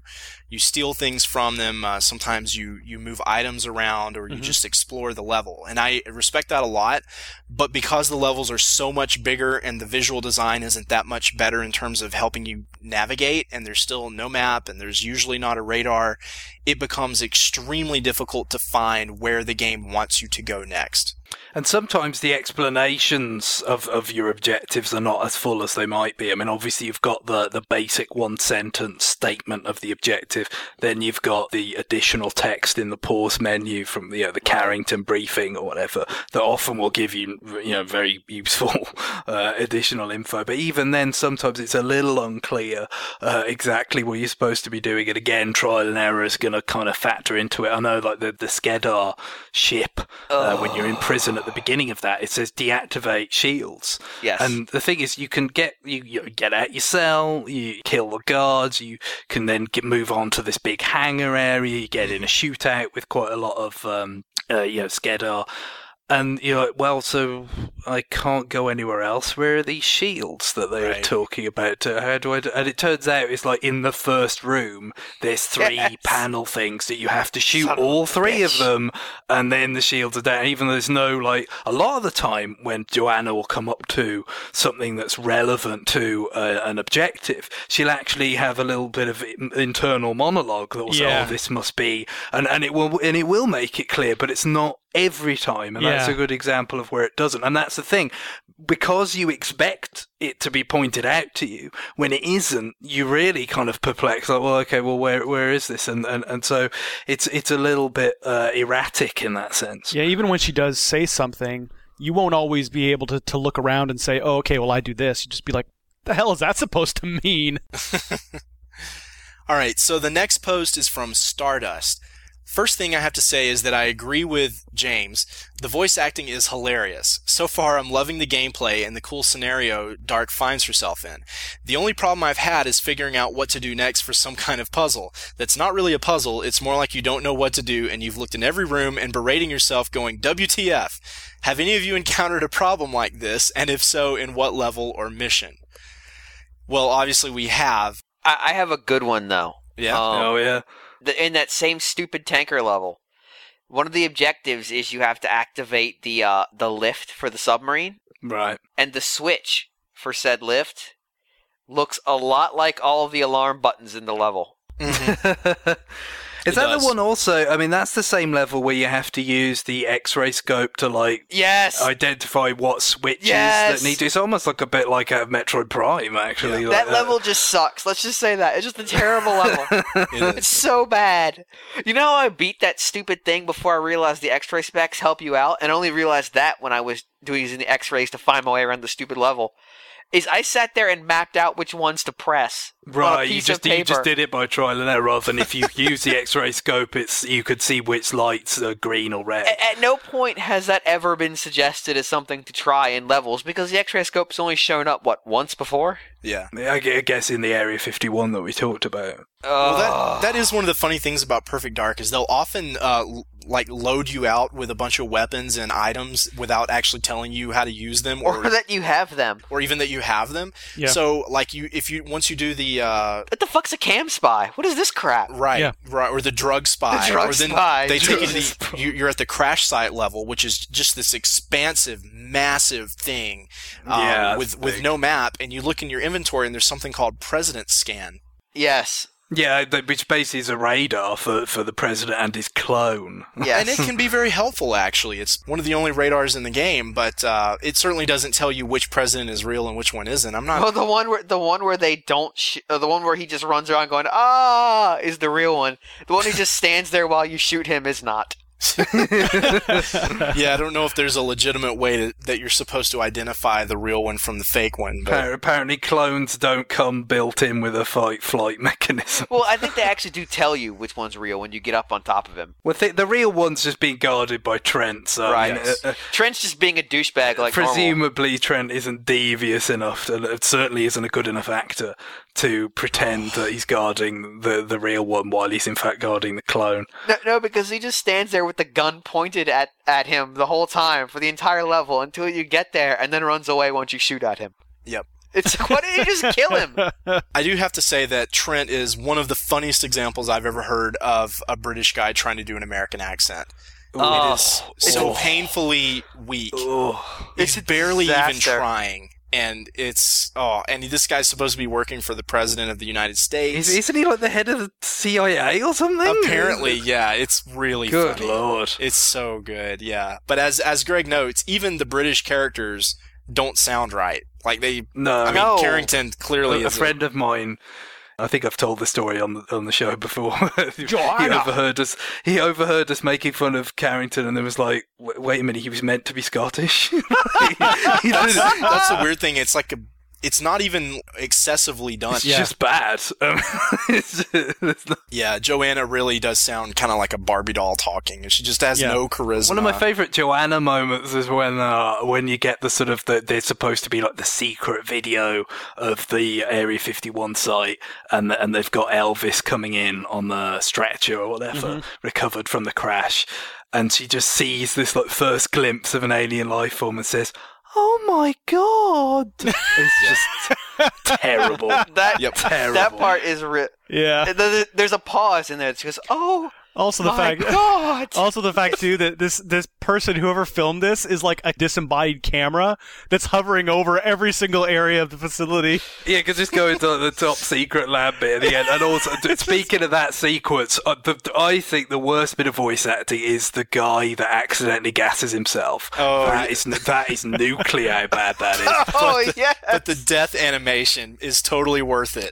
You steal things from them. Sometimes you move items around, or you just explore the level. And I respect that a lot. But because the levels are so much bigger and the visual design isn't that much better in terms of helping you navigate, and there's still no map, and there's usually not a radar, it becomes extremely difficult to find where the game wants you to go next. And sometimes the explanations of your objectives are not as full as they might be. I mean, obviously you've got the basic one-sentence statement of the objective. Then you've got the additional text in the pause menu from the Carrington briefing or whatever that often will give you very useful additional info. But even then, sometimes it's a little unclear exactly what you're supposed to be doing. And again, trial and error is going to kind of factor into it. I know, like the Skedar ship, when you're in prison at the beginning of that, it says deactivate shields. Yes. And the thing is, you can get out your cell, you kill the guards, you can then move on to this big hangar area, you get in a shootout with quite a lot of Skedar. And you're like, well, so I can't go anywhere else. Where are these shields that they're talking about? How do I do? And it turns out it's like in the first room, there's 3 panel things that you have to shoot all 3 of them, and then the shields are down. Even though there's no, like, a lot of the time when Joanna will come up to something that's relevant to an objective, she'll actually have a little bit of internal monologue that will say, oh, this must be, and it will make it clear, but it's not every time, and that's a good example of where it doesn't. And that's the thing, because you expect it to be pointed out to you, when it isn't, you really kind of perplex, like, well, okay, well, where is this? And so it's a little bit erratic in that sense. Yeah, even when she does say something, you won't always be able to look around and say, oh, okay, well, I do this. You just be like, the hell is that supposed to mean? All right, so the next post is from Stardust. First thing I have to say is that I agree with James. The voice acting is hilarious. So far, I'm loving the gameplay and the cool scenario Dark finds herself in. The only problem I've had is figuring out what to do next for some kind of puzzle. That's not really a puzzle, it's more like you don't know what to do and you've looked in every room and berating yourself going, WTF? Have any of you encountered a problem like this? And if so, in what level or mission? Well, obviously we have. I have a good one, though. Yeah? In that same stupid tanker level, one of the objectives is you have to activate the lift for the submarine. Right. And the switch for said lift looks a lot like all of the alarm buttons in the level. Mm-hmm. Is that the one also? I mean, that's the same level where you have to use the X-ray scope to, like, identify what switches that need to. It's almost like a bit like a Metroid Prime, actually. Yeah. Like that level just sucks. Let's just say that. It's just a terrible level. It's so bad. You know how I beat that stupid thing before I realized the X-ray specs help you out, and only realized that when I was doing the X-rays to find my way around the stupid level? Is I sat there and mapped out which ones to press. Right, you just did it by trial and error, rather than if you use the X-ray scope, you could see which lights are green or red. At no point has that ever been suggested as something to try in levels, because the X-ray scope's only shown up, once before? Yeah. I guess in the Area 51 that we talked about. Well, that is one of the funny things about Perfect Dark, is they'll often load you out with a bunch of weapons and items without actually telling you how to use them, or that you have them, or even that you have them. Yeah. So, like, once you do the what the fuck's a cam spy? What is this crap? Right, yeah. Right, or the drug spy. The drug spy. They take you to you're at the crash site level, which is just this expansive, massive thing, with no map, and you look in your inventory and there's something called President Scan. Yes. Yeah, which basically is a radar for the president and his clone. Yes. And it can be very helpful, actually. It's one of the only radars in the game, but it certainly doesn't tell you which president is real and which one isn't. I'm not. Well, the one where they don't, the one where he just runs around going is the real one. The one who just stands there while you shoot him is not. Yeah, I don't know if there's a legitimate way that you're supposed to identify the real one from the fake one. But apparently clones don't come built in with a fight-flight mechanism. Well, I think they actually do tell you which one's real when you get up on top of him. Well, the real one's just being guarded by Trent. So, right. Trent's just being a douchebag like presumably normal. Trent isn't devious enough, and it certainly isn't a good enough actor to pretend that he's guarding the real one while he's in fact guarding the clone. No, because he just stands there with the gun pointed at him the whole time for the entire level until you get there, and then runs away once you shoot at him. Yep. It's like, why didn't you just kill him? I do have to say that Trent is one of the funniest examples I've ever heard of a British guy trying to do an American accent. Oh, it is so painfully weak. It's He's barely even disaster. trying. And and this guy's supposed to be working for the president of the United States. Isn't he like the head of the CIA or something? Apparently, yeah. It's really Good funny. Lord. It's so good, yeah. But as Greg notes, even the British characters don't sound right. Like No. I mean, No. Carrington clearly A is friend of mine, I think I've told the story on the show before. Joanna! He overheard us making fun of Carrington, and then was like, "Wait a minute, he was meant to be Scottish." That's the weird thing. It's like it's not even excessively done. It's just bad. It's not- Yeah, Joanna really does sound kind of like a Barbie doll talking, and she just has no charisma. One of my favourite Joanna moments is when you get the sort of they're supposed to be like the secret video of the Area 51 site, and they've got Elvis coming in on the stretcher or whatever, recovered from the crash, and she just sees this like first glimpse of an alien life form and says, "Oh my god!" It's just terrible. Terrible. That part is Yeah. There's a pause in there. It's just, oh Also the my fact. God. Also the fact too that this person, whoever filmed this, is like a disembodied camera that's hovering over every single area of the facility. Yeah, because it's going to the top secret lab bit at the end. And also, speaking of that sequence, I think the worst bit of voice acting is the guy that accidentally gasses himself. Oh, that is nuclear how bad that is. Oh, yeah. But the death animation is totally worth it.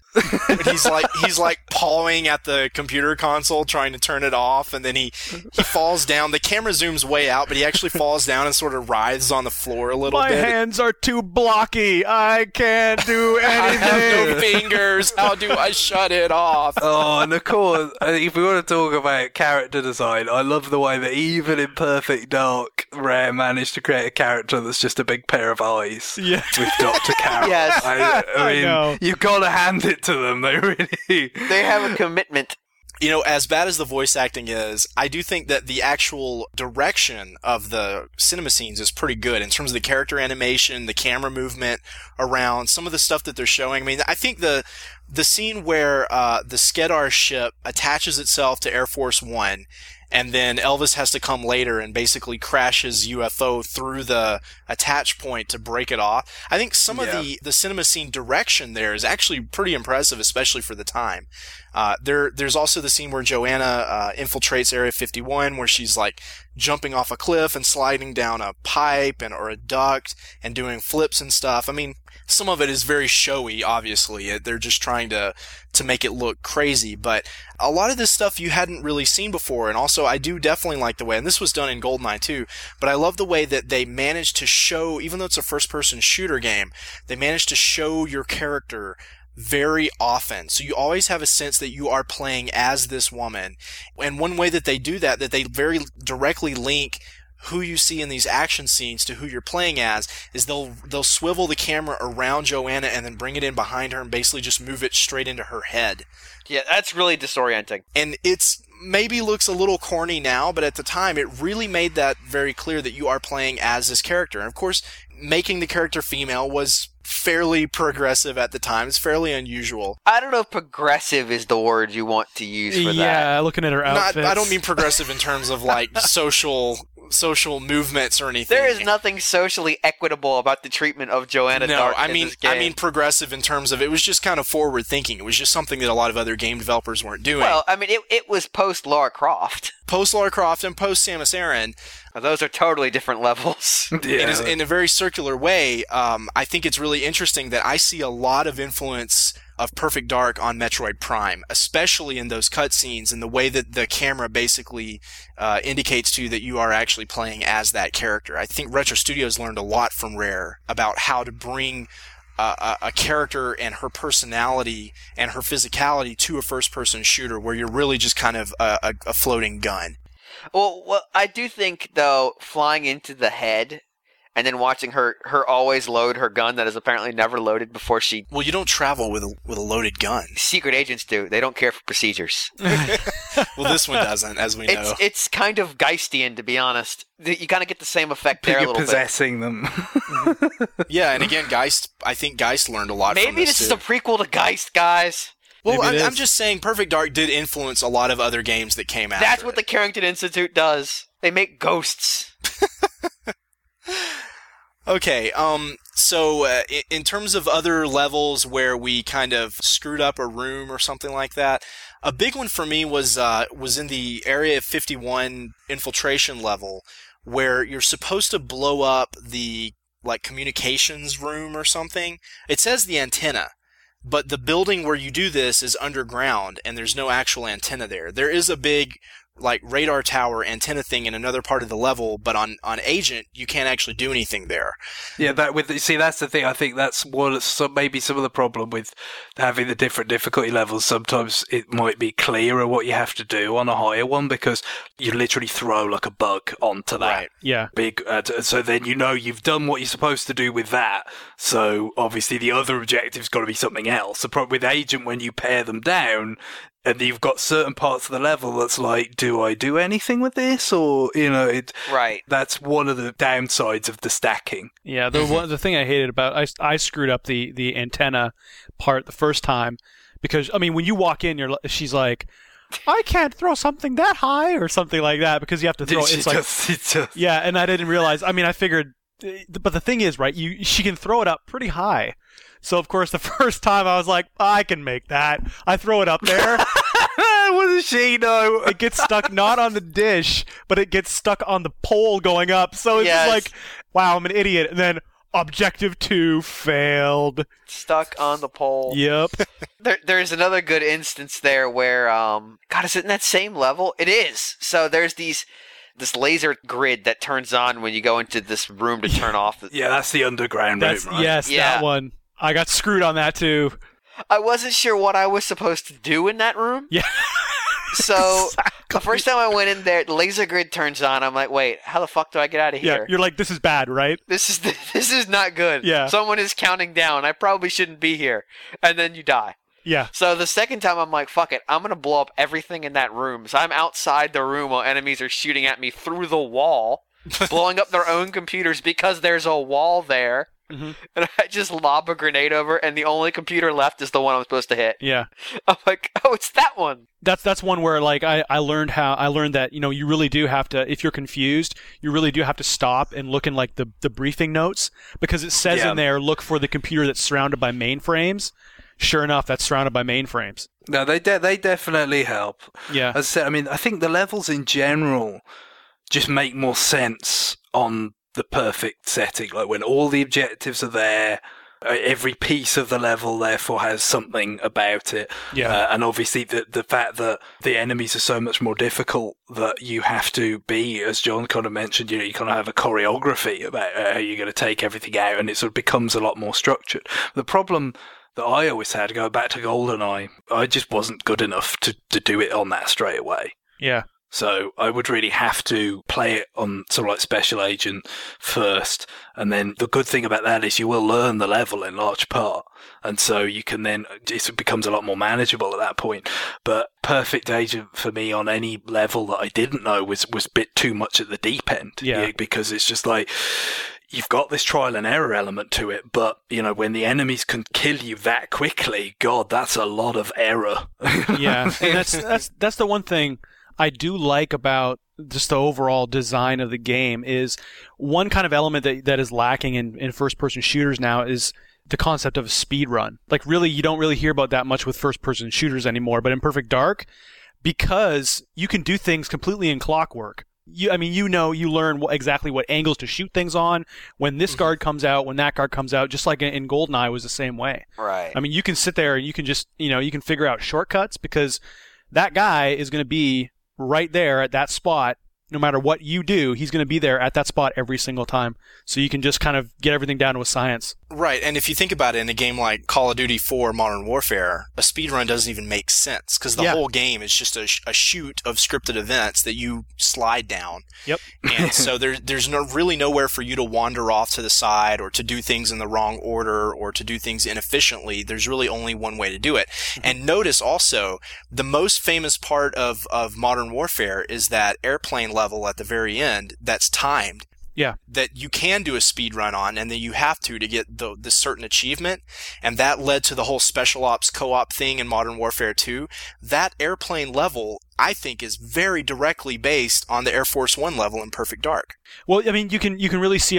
He's like pawing at the computer console trying to turn it off, and then he falls down. The camera zooms way out, but he actually falls down and sort of writhes on the floor a little My bit. hands are too blocky. I can't do I anything. have no fingers. How do I shut it off? Oh, and of course, if we want to talk about character design, I love the way that even in Perfect Dark, Rare managed to create a character that's just a big pair of eyes. Yeah. With Dr. Carol. Yes. I mean, know. you've got to hand it to them. They really. They have a commitment. You know, as bad as the voice acting is, I do think that the actual direction of the cinema scenes is pretty good in terms of the character animation, the camera movement around, some of the stuff that they're showing. I mean, I think the scene where the Skedar ship attaches itself to Air Force One, and then Elvis has to come later and basically crash his UFO through the attach point to break it off. I think some of the cinema scene direction there is actually pretty impressive, especially for the time. There's also the scene where Joanna infiltrates Area 51, where she's like jumping off a cliff and sliding down a pipe or a duct and doing flips and stuff. I mean, some of it is very showy, obviously. They're just trying to make it look crazy, but a lot of this stuff you hadn't really seen before. And also, I do definitely like the way, and this was done in GoldenEye too, but I love the way that they managed to show, even though it's a first-person shooter game, they managed to show your character very often. So you always have a sense that you are playing as this woman. And one way that they do that they very directly link who you see in these action scenes to who you're playing as, is they'll swivel the camera around Joanna and then bring it in behind her and basically just move it straight into her head. Yeah, that's really disorienting. And it's maybe looks a little corny now, but at the time it really made that very clear that you are playing as this character. And of course, making the character female was fairly progressive at the time. It's fairly unusual. I don't know if progressive is the word you want to use for that. Yeah, looking at her outfits. I don't mean progressive in terms of like social movements or anything. There is nothing socially equitable about the treatment of Joanna Dark in this game. I mean progressive in terms of it was just kind of forward thinking. It was just something that a lot of other game developers weren't doing. Well, I mean, it was post Lara Croft. Post Lara Croft and post Samus Aran. Those are totally different levels. Yeah. In a very circular way, I think it's really interesting that I see a lot of influence of Perfect Dark on Metroid Prime, especially in those cutscenes and the way that the camera basically indicates to you that you are actually playing as that character. I think Retro Studios learned a lot from Rare about how to bring a character and her personality and her physicality to a first-person shooter where you're really just kind of a floating gun. Well, I do think, though, flying into the head and then watching her always load her gun that is apparently never loaded before she... Well, you don't travel with a loaded gun. Secret agents do. They don't care for procedures. Well, this one doesn't, as we know. It's kind of Geistian, to be honest. You kind of get the same effect there a You're little possessing them. Yeah, and again, I think Geist learned a lot bit. from Maybe this this is too. a prequel to Geist, guys. Well, Maybe it I'm is. just saying Perfect Dark did influence a lot of other games that came after That's what it. the Carrington Institute does. They make ghosts. Okay, so in terms of other levels where we kind of screwed up a room or something like that, a big one for me was in the Area 51 infiltration level, where you're supposed to blow up the communications room or something. It says the antenna, but the building where you do this is underground, and there's no actual antenna there. There is a big radar tower antenna thing in another part of the level, but on Agent you can't actually do anything there. Yeah, that's the thing. I think that's maybe some of the problem with having the different difficulty levels. Sometimes it might be clearer what you have to do on a higher one, because you literally throw a bug onto that. Right. Yeah. Big, so then you've done what you're supposed to do with that. So obviously the other objective's got to be something else. The problem with Agent, when you pare them down, and you've got certain parts of the level that's like, do I do anything with this? Or, Right. that's one of the downsides of the stacking. Yeah, the thing I hated about I screwed up the antenna part the first time, because when you walk in, she's like, I can't throw something that high or something like that, because you have to throw it. Yeah, and I didn't realize. I figured, but the thing is, right? She can throw it up pretty high. So of course the first time I was like, I can make that. I throw it up there. What does she know? It gets stuck not on the dish, but it gets stuck on the pole going up. So it's just like, wow, I'm an idiot. And then Objective 2 failed. Stuck on the pole. Yep. There's another good instance there where, God, is it in that same level? It is. So there's this laser grid that turns on when you go into this room to turn off. Yeah, that's the underground room, right? Yes, Yeah. that one. I got screwed on that too. I wasn't sure what I was supposed to do in that room. Yeah. So the first time I went in there, the laser grid turns on. I'm like, wait, how the fuck do I get out of Yeah, here? you're like, this is bad, right? This is not good. Yeah. Someone is counting down. I probably shouldn't be here. And then you die. Yeah. So the second time, I'm like, fuck it. I'm going to blow up everything in that room. So I'm outside the room while enemies are shooting at me through the wall, blowing up their own computers because there's a wall there. Mm-hmm. And I just lob a grenade over, and the only computer left is the one I'm supposed to hit. Yeah. I'm like, oh, it's that one. That's one where I learned that you really do have to, if you're confused, you really do have to stop and look in the briefing notes, because it says in there, look for the computer that's surrounded by mainframes. Sure enough, that's surrounded by mainframes. No, they definitely help. Yeah. As I said, I think the levels in general just make more sense on the perfect setting, like when all the objectives are there. Every piece of the level therefore has something about it. Yeah. And obviously the fact that the enemies are so much more difficult that you have to be, as John kind of mentioned, you kind of have a choreography about how you're going to take everything out, and it sort of becomes a lot more structured. The problem that I always had, going back to GoldenEye, I just wasn't good enough to do it on that straight away. Yeah. So I would really have to play it on sort of like Special Agent first. And then the good thing about that is you will learn the level in large part. And so you can then, it becomes a lot more manageable at that point. But Perfect Agent for me on any level that I didn't know was a bit too much at the deep end. Yeah. Because it's just like, you've got this trial and error element to it, but when the enemies can kill you that quickly, God, that's a lot of error. Yeah. And that's the one thing I do like about just the overall design of the game, is one kind of element that is lacking in first-person shooters now is the concept of a speed run. Like, really, you don't really hear about that much with first-person shooters anymore, but in Perfect Dark, because you can do things completely in clockwork. You learn exactly what angles to shoot things on, when this guard comes out, when that guard comes out, just like in GoldenEye was the same way. Right. You can sit there and you can just, you can figure out shortcuts, because that guy is going to be right there at that spot. No matter what you do, he's going to be there at that spot every single time. So you can just kind of get everything down to a science. Right, and if you think about it, in a game like Call of Duty 4 Modern Warfare, a speedrun doesn't even make sense, because the whole game is just a shoot of scripted events that you slide down. Yep. And so there's really nowhere for you to wander off to the side, or to do things in the wrong order, or to do things inefficiently. There's really only one way to do it. And notice also, the most famous part of Modern Warfare is that airplane level at the very end that's timed. Yeah. That you can do a speed run on, and that you have to get this certain achievement, and that led to the whole Special Ops co-op thing in Modern Warfare 2. That airplane level, I think, is very directly based on the Air Force One level in Perfect Dark. Well, I mean, you can really see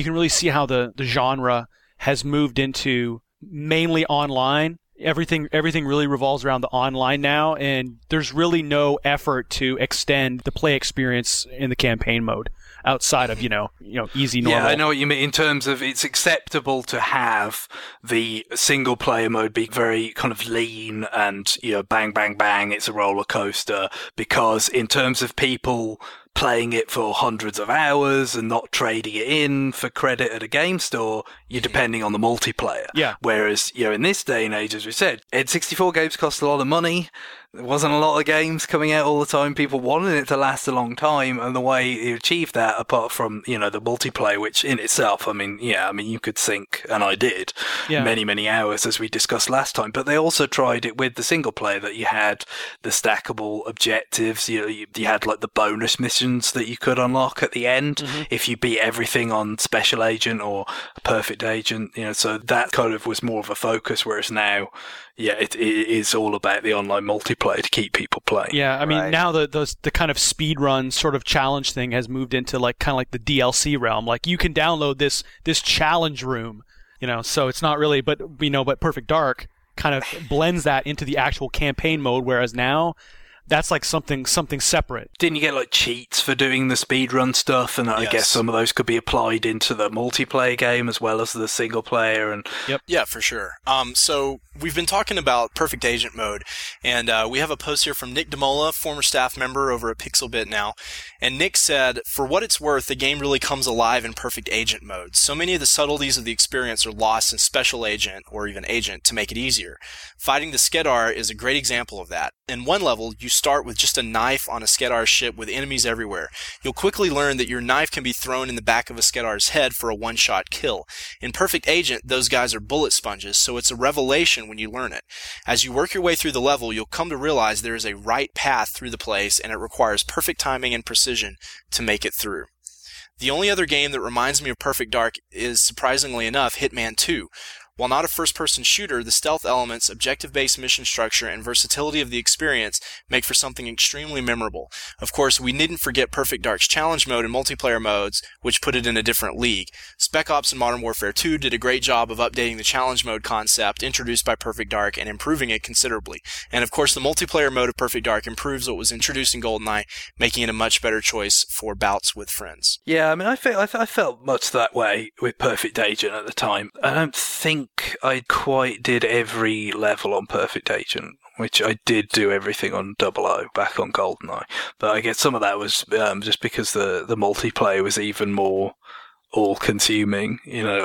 how the genre has moved into mainly online. Everything really revolves around the online now, and there's really no effort to extend the play experience in the campaign mode outside of, easy normal. Yeah, I know what you mean in terms of it's acceptable to have the single player mode be very kind of lean and, bang, bang, bang, it's a roller coaster, because in terms of people playing it for hundreds of hours and not trading it in for credit at a game store, you're depending on the multiplayer. Yeah. Whereas, in this day and age, as we said, N64 games cost a lot of money. There wasn't a lot of games coming out all the time. People wanted it to last a long time, and the way you achieve that, apart from, the multiplayer, which in itself, you could sink, and I did, many, many hours, as we discussed last time. But they also tried it with the single player, that you had the stackable objectives, you had like the bonus missions that you could unlock at the end if you beat everything on Special Agent or Perfect Agent, so that kind of was more of a focus, whereas now, it is all about the online multiplayer to keep people playing. Yeah, I mean, now the kind of speed run sort of challenge thing has moved into kind of like the DLC realm. Like, you can download this challenge room, so it's not really, but Perfect Dark kind of blends that into the actual campaign mode, whereas now that's like something separate. Didn't you get like cheats for doing the speedrun stuff? And I guess some of those could be applied into the multiplayer game as well as the single player. And Yep. Yeah, for sure. So we've been talking about Perfect Agent mode, and we have a post here from Nick DeMola, former staff member over at Pixelbit now. And Nick said, "For what it's worth, the game really comes alive in Perfect Agent mode. So many of the subtleties of the experience are lost in Special Agent, or even Agent, to make it easier. Fighting the Skedar is a great example of that. In one level, you start with just a knife on a Skedar ship with enemies everywhere. You'll quickly learn that your knife can be thrown in the back of a Skedar's head for a one-shot kill. In Perfect Agent, those guys are bullet sponges, so it's a revelation when you learn it. As you work your way through the level, you'll come to realize there is a right path through the place, and it requires perfect timing and precision to make it through. The only other game that reminds me of Perfect Dark is, surprisingly enough, Hitman 2. While not a first-person shooter, the stealth elements, objective-based mission structure, and versatility of the experience make for something extremely memorable. Of course, we needn't forget Perfect Dark's challenge mode and multiplayer modes, which put it in a different league. Spec Ops and Modern Warfare 2 did a great job of updating the challenge mode concept introduced by Perfect Dark and improving it considerably. And of course, the multiplayer mode of Perfect Dark improves what was introduced in GoldenEye, making it a much better choice for bouts with friends." Yeah, I mean, I felt much that way with Perfect Agent at the time. I don't think I quite did every level on Perfect Agent, which I did do everything on 00 back on GoldenEye. But I guess some of that was just because the multiplayer was even more all-consuming,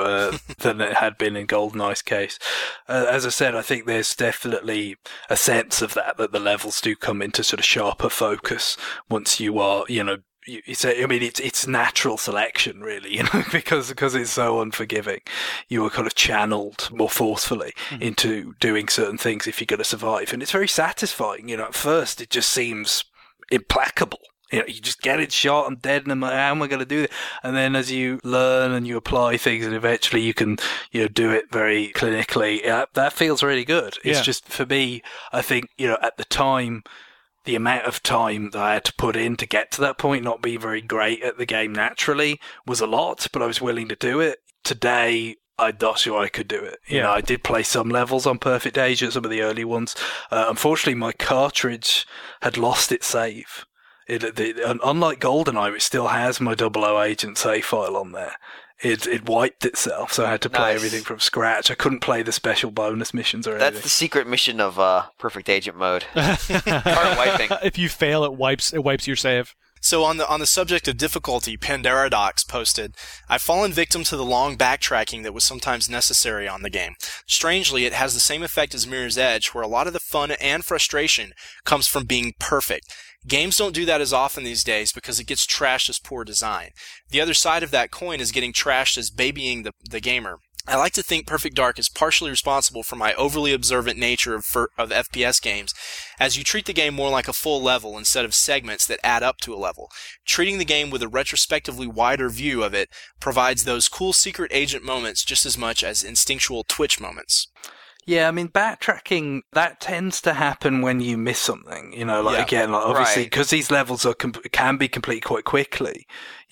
than it had been in GoldenEye's case. As I said, I think there's definitely a sense of that the levels do come into sort of sharper focus once you are, it's natural selection, really, because it's so unforgiving. You are kind of channeled more forcefully into doing certain things if you're going to survive. And it's very satisfying. At first it just seems implacable. You just get it shot, I'm dead, and how am I going to do it? And then as you learn and you apply things, and eventually you can, do it very clinically, that feels really good. It's just, for me, I think, at the time, the amount of time that I had to put in to get to that point, not being very great at the game naturally, was a lot, but I was willing to do it. Today, I'm not sure I could do it. I did play some levels on Perfect Agent, some of the early ones. Unfortunately, my cartridge had lost its save. Unlike GoldenEye, which still has my 00 Agent save file on there, it wiped itself, so I had to play everything from scratch. I couldn't play the special bonus missions or anything. That's the secret mission of Perfect Agent mode. Card wiping. If you fail, it wipes your save. So on the subject of difficulty, Pandaradox posted, I've fallen victim to the long backtracking that was sometimes necessary on the game. Strangely, it has the same effect as Mirror's Edge, where a lot of the fun and frustration comes from being perfect. Games don't do that as often these days because it gets trashed as poor design. The other side of that coin is getting trashed as babying the gamer. I like to think Perfect Dark is partially responsible for my overly observant nature of FPS games, as you treat the game more like a full level instead of segments that add up to a level. Treating the game with a retrospectively wider view of it provides those cool secret agent moments just as much as instinctual twitch moments. Yeah, I mean, backtracking, that tends to happen when you miss something, again, obviously, because these levels can be complete quite quickly.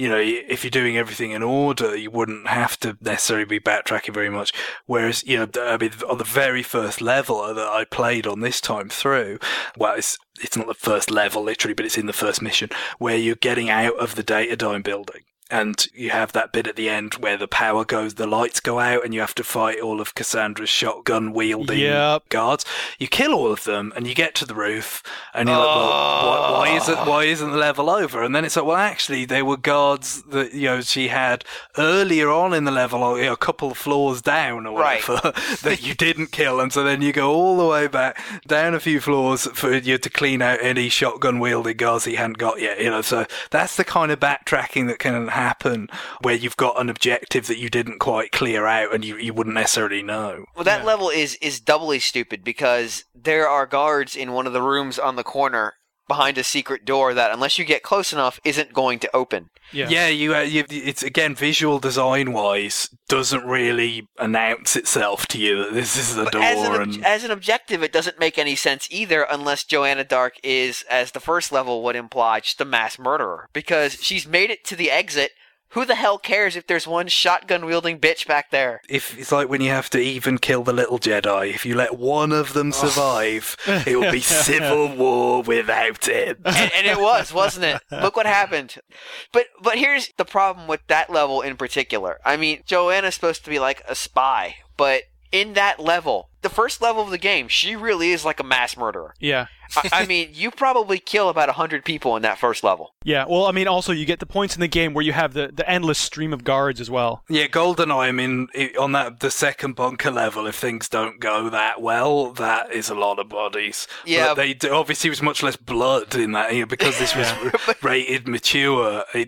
If you're doing everything in order, you wouldn't have to necessarily be backtracking very much. Whereas, on the very first level that I played on this time through, well, it's not the first level, literally, but it's in the first mission, where you're getting out of the Datadyne building. And you have that bit at the end where the power goes, the lights go out, and you have to fight all of Cassandra's shotgun-wielding guards. You kill all of them, and you get to the roof, and you're like, well, why isn't the level over? And then it's like, well, actually, they were guards that, she had earlier on in the level, a couple of floors down or whatever, that you didn't kill. And so then you go all the way back, down a few floors for you to clean out any shotgun-wielding guards that you hadn't got yet. So that's the kind of backtracking that can happen where you've got an objective that you didn't quite clear out and you wouldn't necessarily know. Well, that level is doubly stupid because there are guards in one of the rooms on the corner behind a secret door that, unless you get close enough, isn't going to open. Yeah, it's, again, visual design-wise, doesn't really announce itself to you that this is the door. As an objective, it doesn't make any sense either unless Joanna Dark is, as the first level would imply, just a mass murderer. Because she's made it to the exit. Who the hell cares if there's one shotgun-wielding bitch back there? If it's like when you have to even kill the little Jedi. If you let one of them survive, it will be civil war without him. And it was, wasn't it? Look what happened. But here's the problem with that level in particular. I mean, Joanna's supposed to be like a spy, but in that level, the first level of the game, she really is like a mass murderer. Yeah. I mean, you probably kill about 100 people in that first level. Yeah, well, I mean, also, you get the points in the game where you have the endless stream of guards as well. Yeah, GoldenEye, I mean, on the second bunker level, if things don't go that well, that is a lot of bodies. Yeah. But obviously, it was much less blood in that, because this was rated mature. A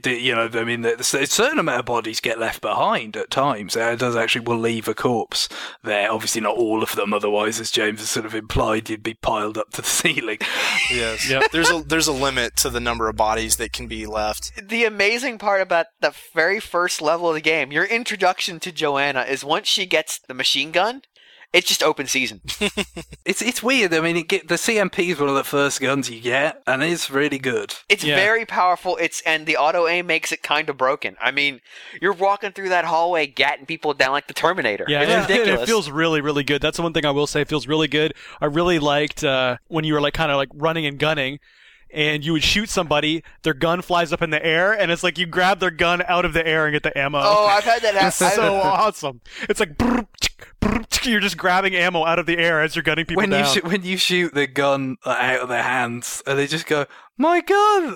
certain amount of bodies get left behind at times. It does actually will leave a corpse there. Obviously, not all of them, otherwise, as James has sort of implied, you'd be piled up to the ceiling. Yes. Yep. There's a limit to the number of bodies that can be left. The amazing part about the very first level of the game, your introduction to Joanna, is once she gets the machine gun, it's just open season. It's weird. I mean, the CMP is one of the first guns you get, and it's really good. It's very powerful. And the auto aim makes it kind of broken. I mean, you're walking through that hallway, gatting people down like the Terminator. Yeah, it's ridiculous. It feels really, really good. That's the one thing I will say. It feels really good. I really liked when you were like kind of like running and gunning. And you would shoot somebody, their gun flies up in the air, and it's like you grab their gun out of the air and get the ammo. Oh, I've had that happen. It's so awesome. It's like you're just grabbing ammo out of the air as you're gunning people down. When you shoot the gun out of their hands, and they just go, "My gun,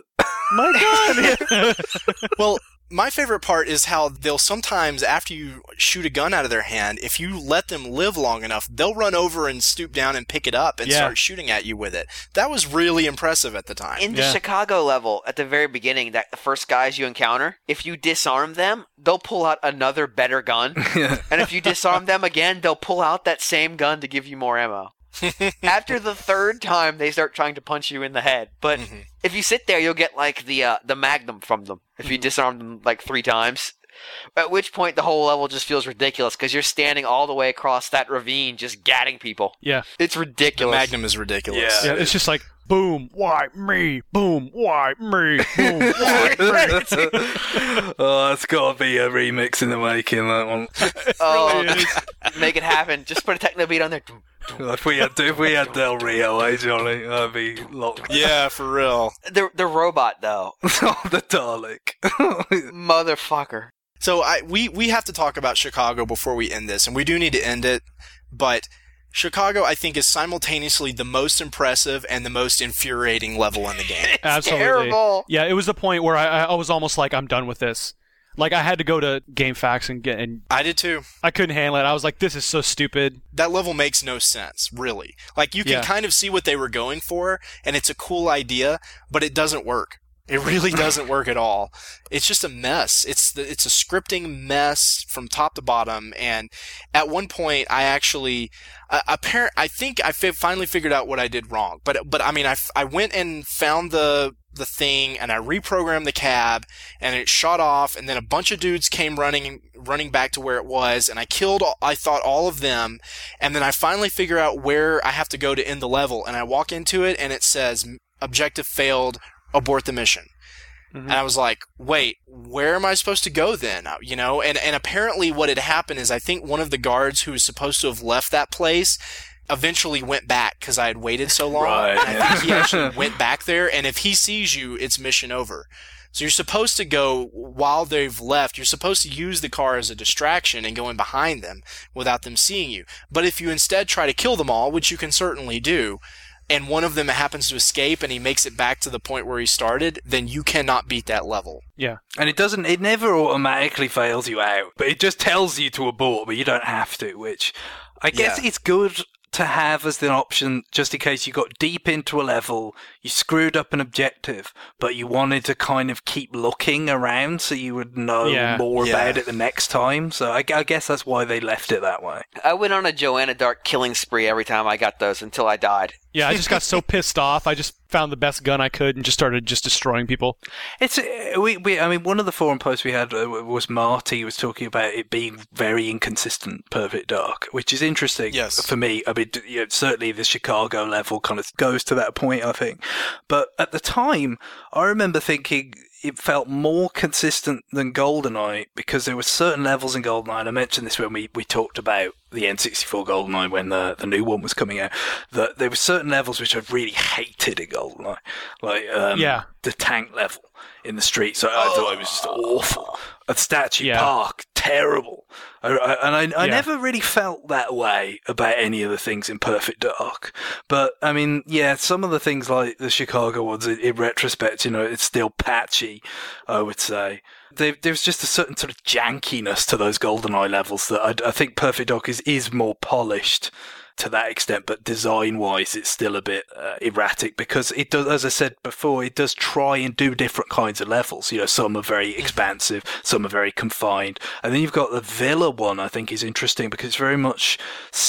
my gun!" Well, my favorite part is how they'll sometimes, after you shoot a gun out of their hand, if you let them live long enough, they'll run over and stoop down and pick it up and start shooting at you with it. That was really impressive at the time. In the Chicago level, at the very beginning, that the first guys you encounter, if you disarm them, they'll pull out another better gun. And if you disarm them again, they'll pull out that same gun to give you more ammo. After the third time, they start trying to punch you in the head. But if you sit there, you'll get like the Magnum from them if you disarm them like 3 times. At which point, the whole level just feels ridiculous because you're standing all the way across that ravine just gatting people. Yeah. It's ridiculous. The Magnum is ridiculous. Yeah, it's just like, boom, why me? Boom, why me? Boom, why me? Oh, that's got to be a remix in the making, that one. Really make it happen. Just put a techno beat on there. If we had Del Rio, Johnny, that'd be locked. Yeah, for real. The robot, though. Oh, the Dalek. Motherfucker. So we have to talk about Chicago before we end this, and we do need to end it, but Chicago, I think, is simultaneously the most impressive and the most infuriating level in the game. It's Absolutely. terrible. Yeah, it was the point where I was almost like, I'm done with this. Like, I had to go to GameFAQs and I did too. I couldn't handle it. I was like, this is so stupid. That level makes no sense, really. Like, you can Yeah. kind of see what they were going for, and it's a cool idea, but it doesn't work. It really doesn't work at all. It's just a mess. It's a scripting mess from top to bottom. And at one point, I actually, I think I finally figured out what I did wrong. But I mean, I went and found the thing, and I reprogrammed the cab, and it shot off, and then a bunch of dudes came running back to where it was, and I killed, I thought, all of them, and then I finally figure out where I have to go to end the level, and I walk into it, and it says, objective failed, abort the mission. And I was like, wait, where am I supposed to go then? You know, and apparently what had happened is I think one of the guards who was supposed to have left that place eventually went back because I had waited so long. Right, And I think he actually went back there, and if he sees you, it's mission over. So you're supposed to go, while they've left, you're supposed to use the car as a distraction and go in behind them without them seeing you. But if you instead try to kill them all, which you can certainly do, and one of them happens to escape and he makes it back to the point where he started, then you cannot beat that level. Yeah. And it never automatically fails you out, but it just tells you to abort, but you don't have to, which I guess it's good to have as an option just in case you got deep into a level, you screwed up an objective, but you wanted to kind of keep looking around so you would know more about it the next time. So I guess that's why they left it that way. I went on a Joanna Dark killing spree every time I got those until I died. Yeah, I just got so pissed off. I just found the best gun I could and just started just destroying people. It's I mean, one of the forum posts we had was Marty was talking about it being very inconsistent, Perfect Dark, which is interesting for me. I mean, certainly the Chicago level kind of goes to that point, I think. But at the time, I remember thinking it felt more consistent than GoldenEye because there were certain levels in GoldenEye, and I mentioned this when we talked about the N64 GoldenEye when the new one was coming out, that there were certain levels which I really hated in GoldenEye, like the tank level in the streets. So I thought it was just awful. At Statue Park, terrible. I never really felt that way about any of the things in Perfect Dark. But, I mean, some of the things like the Chicago ones, in retrospect, it's still patchy, I would say. There's just a certain sort of jankiness to those GoldenEye levels that I think Perfect Dark is more polished to that extent, but design-wise, it's still a bit erratic because it does, as I said before, it does try and do different kinds of levels. Some are very expansive, some are very confined, and then you've got the Villa one. I think is interesting because it's very much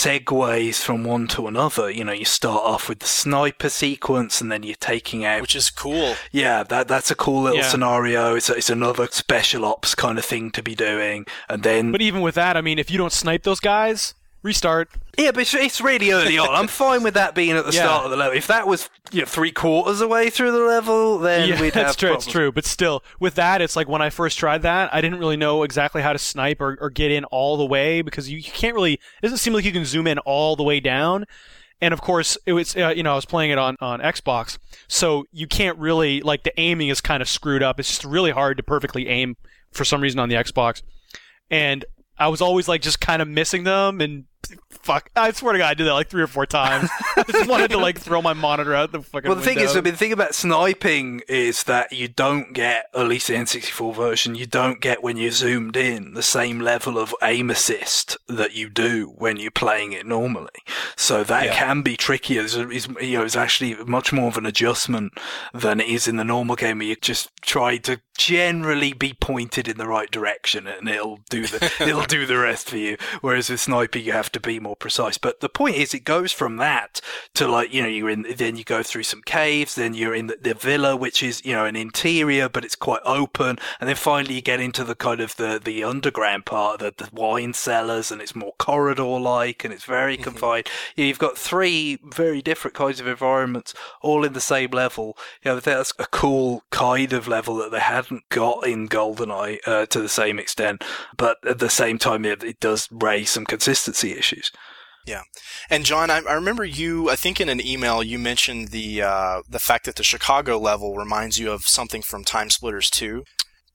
segues from one to another. You start off with the sniper sequence, and then you're taking out, which is cool. Yeah, that's a cool little scenario. It's another special ops kind of thing to be doing, and then. But even with that, I mean, if you don't snipe those guys. Restart. Yeah, but it's really early on. I'm fine with that being at the start of the level. If that was 3/4 of the way through the level, then we'd have problems. It's true. But still, with that, it's like when I first tried that, I didn't really know exactly how to snipe or get in all the way because you can't really. It doesn't seem like you can zoom in all the way down. And of course, it was I was playing it on Xbox, so you can't really the aiming is kind of screwed up. It's just really hard to perfectly aim for some reason on the Xbox, and I was always just kind of missing them and fuck. I swear to God, I did that 3 or 4 times. I just wanted to throw my monitor out the fucking window. Well, the thing about sniping is that you don't get, at least the N64 version, you don't get when you're zoomed in the same level of aim assist that you do when you're playing it normally. So that can be trickier. It's actually much more of an adjustment than it is in the normal game where you just try to generally be pointed in the right direction and it'll do the rest for you. Whereas with sniping, you have to be more precise. But the point is, it goes from that to then you go through some caves, then you're in the villa, which is an interior, but it's quite open, and then finally you get into the kind of the underground part, the wine cellars, and it's more corridor-like, and it's very confined. You've got 3 very different kinds of environments, all in the same level. I think that's a cool kind of level that they hadn't got in GoldenEye to the same extent, but at the same time, it does raise some consistency issues. Yeah. And John, I remember I think in an email you mentioned the fact that the Chicago level reminds you of something from Time Splitters 2.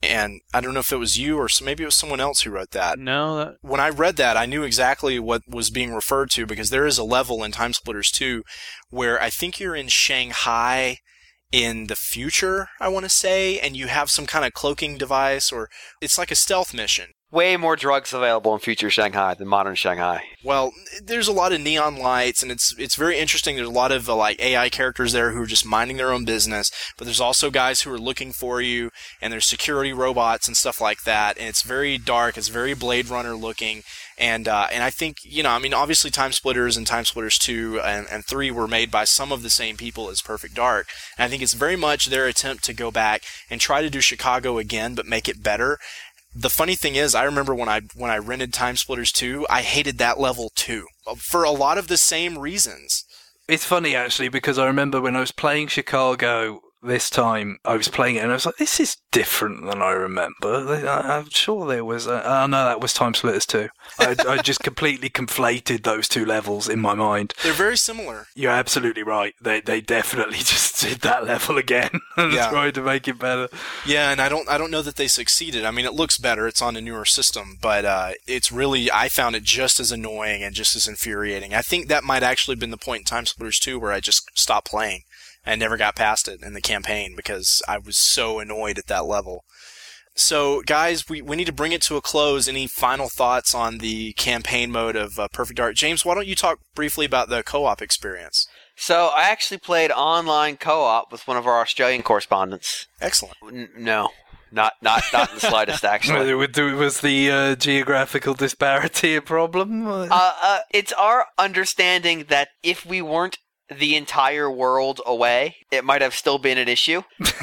And I don't know if it was you or maybe it was someone else who wrote that. No, When I read that, I knew exactly what was being referred to, because there is a level in Time Splitters 2 where I think you're in Shanghai in the future, I want to say, and you have some kind of cloaking device, or it's like a stealth mission. Way more drugs available in future Shanghai than modern Shanghai. Well, there's a lot of neon lights, and it's very interesting. There's a lot of like AI characters there who are just minding their own business, but there's also guys who are looking for you, and there's security robots and stuff like that. And it's very dark. It's very Blade Runner looking. And I think, obviously Time Splitters and Time Splitters 2 and 3 were made by some of the same people as Perfect Dark. And I think it's very much their attempt to go back and try to do Chicago again, but make it better. The funny thing is, I remember when I rented Time Splitters 2, I hated that level too, for a lot of the same reasons. It's funny, actually, because I remember when I was playing Chicago this time, I was playing it and I was like, this is different than I remember. I'm sure there was no, that was Time Splitters 2. I just completely conflated those two levels in my mind. They're very similar. You're absolutely right. They definitely just did that level again and tried to make it better. Yeah, and I don't know that they succeeded. I mean, it looks better. It's on a newer system, but it's really, I found it just as annoying and just as infuriating. I think that might actually have been the point in Time Splitters 2 where I just stopped playing. I never got past it in the campaign because I was so annoyed at that level. So, guys, we need to bring it to a close. Any final thoughts on the campaign mode of Perfect Dark? James, why don't you talk briefly about the co-op experience? So, I actually played online co-op with one of our Australian correspondents. Excellent. No. Not in the slightest, actually. Was the geographical disparity a problem? It's our understanding that if we weren't the entire world away, it might have still been an issue.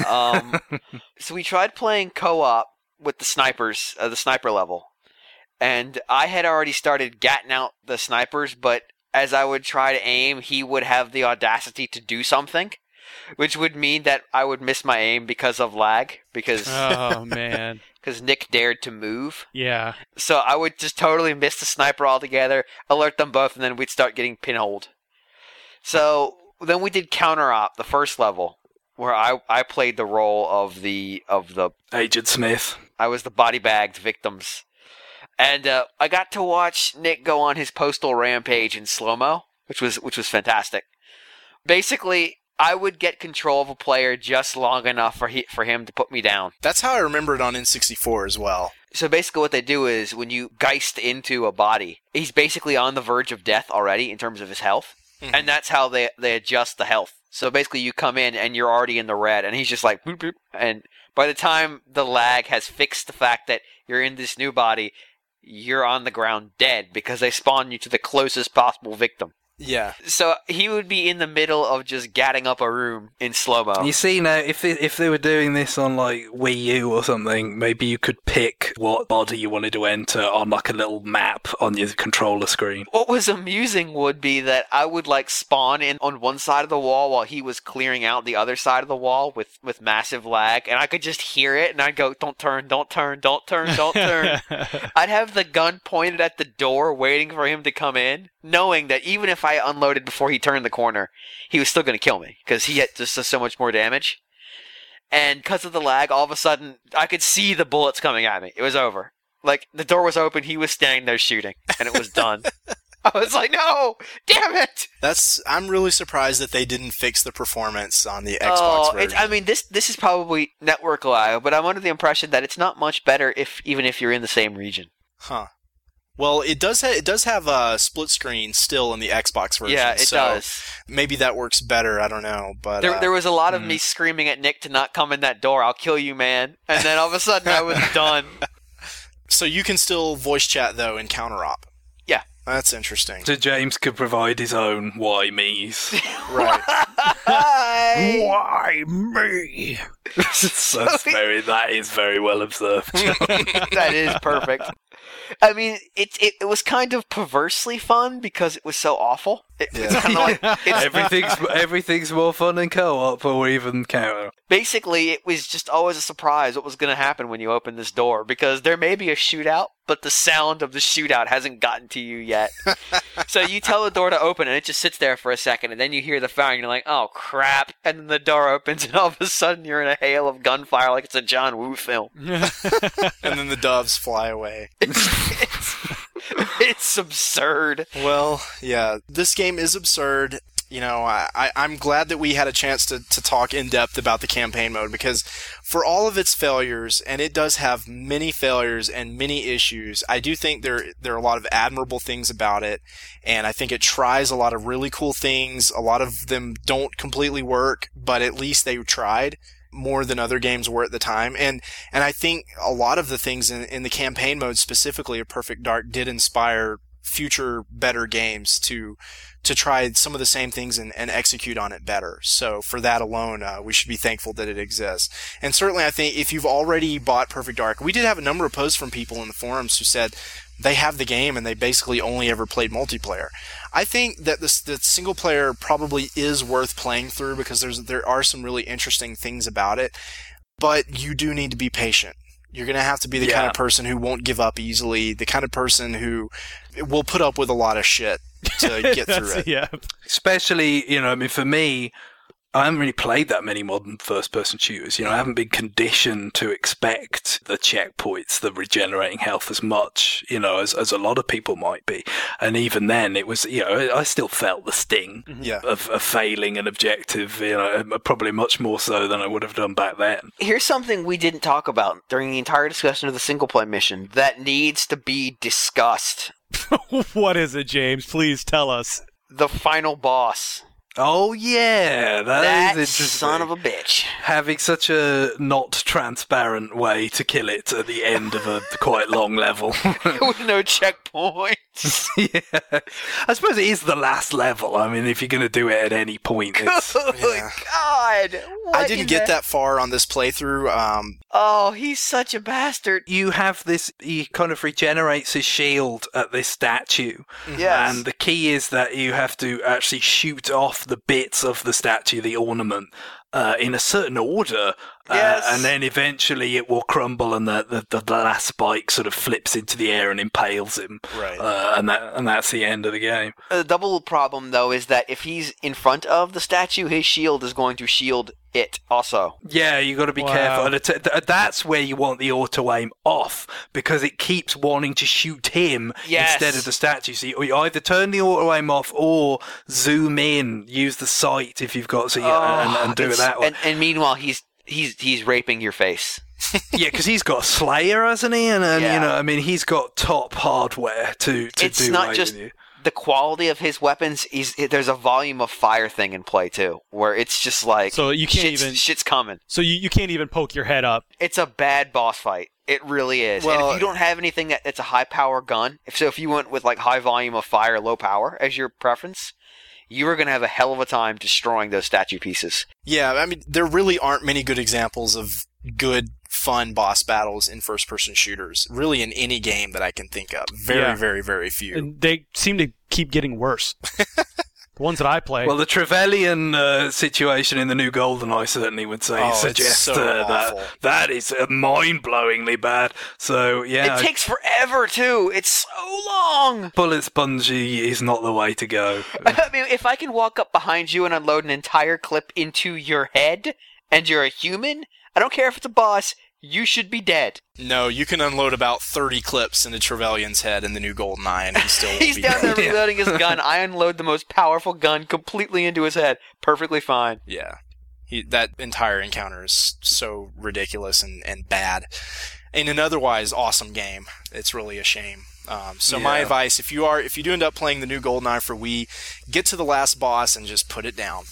So we tried playing co-op with the snipers, the sniper level. And I had already started gatting out the snipers, but as I would try to aim, he would have the audacity to do something, which would mean that I would miss my aim because of lag, because oh man, because Nick dared to move. Yeah. So I would just totally miss the sniper altogether, alert them both, and then we'd start getting pinholed. So then we did counter-op, the first level, where I played the role of the Agent Smith. I was the body-bagged victims. And I got to watch Nick go on his postal rampage in slow-mo, which was fantastic. Basically, I would get control of a player just long enough for him to put me down. That's how I remember it on N64 as well. So basically what they do is when you geist into a body, he's basically on the verge of death already in terms of his health. Mm-hmm. And that's how they adjust the health. So basically you come in and you're already in the red, and he's just like, boop, boop. And by the time the lag has fixed the fact that you're in this new body, you're on the ground dead because they spawn you to the closest possible victim. Yeah. So he would be in the middle of just gatting up a room in slow-mo. You see now, if they were doing this on like Wii U or something, maybe you could pick what body you wanted to enter on like a little map on your controller screen. What was amusing would be that I would like spawn in on one side of the wall while he was clearing out the other side of the wall with massive lag, and I could just hear it, and I'd go, don't turn, don't turn, don't turn, don't turn. I'd have the gun pointed at the door waiting for him to come in, knowing that even if I unloaded before he turned the corner, he was still going to kill me because he had just so much more damage. And because of the lag, all of a sudden, I could see the bullets coming at me. It was over. Like, the door was open, he was standing there shooting, and it was done. I was like, no! Damn it! I'm really surprised that they didn't fix the performance on the Xbox version. This is probably network lag, but I'm under the impression that it's not much better even if you're in the same region. Huh. Well, it does have a split screen still in the Xbox version. Yeah, it does. Maybe that works better. I don't know, but there was a lot of me screaming at Nick to not come in that door. I'll kill you, man. And then all of a sudden, I was done. So you can still voice chat though in counter-op. Yeah, that's interesting. So James could provide his own "Why me's." Right. Why me? That is very well observed. That is perfect. I mean, it was kind of perversely fun because it was so awful. It's kind of like everything's more fun in co-op or even counter. Basically, it was just always a surprise what was going to happen when you open this door, because there may be a shootout, but the sound of the shootout hasn't gotten to you yet. So you tell the door to open, and it just sits there for a second, and then you hear the fire, and you're like, oh, crap. And then the door opens, and all of a sudden you're in a hail of gunfire like it's a John Woo film. And then the doves fly away. It's absurd. Well, yeah, this game is absurd. You know, I'm glad that we had a chance to talk in depth about the campaign mode, because for all of its failures, and it does have many failures and many issues, I do think there are a lot of admirable things about it, and I think it tries a lot of really cool things. A lot of them don't completely work, but at least they tried more than other games were at the time. And I think a lot of the things in the campaign mode, specifically of Perfect Dark, did inspire future better games to try some of the same things and execute on it better. So for that alone, we should be thankful that it exists. And certainly I think if you've already bought Perfect Dark, we did have a number of posts from people in the forums who said they have the game and they basically only ever played multiplayer. I think that the single player probably is worth playing through, because there are some really interesting things about it, but you do need to be patient. You're going to have to be the kind of person who won't give up easily, the kind of person who will put up with a lot of shit to get through it. Yeah. Especially, I mean, for me, I haven't really played that many modern first-person shooters. I haven't been conditioned to expect the checkpoints, the regenerating health as much, as a lot of people might be. And even then, it was, I still felt the sting of failing an objective, probably much more so than I would have done back then. Here's something we didn't talk about during the entire discussion of the single-player mission that needs to be discussed. What is it, James? Please tell us. The final boss. Oh, yeah, that is interesting. Son of a bitch. Having such a not transparent way to kill it at the end of a quite long level. With no checkpoints. Yeah. I suppose it is the last level. I mean, if you're going to do it at any point, it's... God! I didn't get that far on this playthrough. Oh, he's such a bastard. You have this... He kind of regenerates his shield at this statue. Yes. And the key is that you have to actually shoot off the bits of the statue, the ornament, in a certain order, and then eventually it will crumble, and the last spike sort of flips into the air and impales him. Right. And that's the end of the game. The double problem, though, is that if he's in front of the statue, his shield is going to shield it also. Yeah, you got to be careful. And that's where you want the auto aim off, because it keeps wanting to shoot him instead of the statue. So you either turn the auto aim off or zoom in, use the sight if you've got and do it that way. And meanwhile, he's raping your face. Yeah, because he's got Slayer, hasn't he? And he's got top hardware to it's do not away just with you. The quality of his weapons. There's a volume of fire thing in play too, where it's just like so you can't shit's coming. So you can't even poke your head up. It's a bad boss fight. It really is. Well, and if you don't have anything that's a high power gun, if you went with like high volume of fire, low power as your preference, you are going to have a hell of a time destroying those statue pieces. Yeah, I mean, there really aren't many good examples of good, fun boss battles in first-person shooters, really in any game that I can think of. Very, very, very few. And they seem to keep getting worse. The ones that I play. Well, the Trevelyan situation in the new GoldenEye certainly would suggest that is mind-blowingly bad. So, yeah. It takes forever, too. It's so long. Bullet spongy is not the way to go. I mean, if I can walk up behind you and unload an entire clip into your head, and you're a human, I don't care if it's a boss, you should be dead. No, you can unload about 30 clips into Trevelyan's head in the new GoldenEye, and he still won't He's be down dead. there reloading his gun. I unload the most powerful gun completely into his head. Perfectly fine. Yeah. That entire encounter is so ridiculous and bad. In an otherwise awesome game, it's really a shame. My advice, if you do end up playing the new GoldenEye for Wii, get to the last boss and just put it down.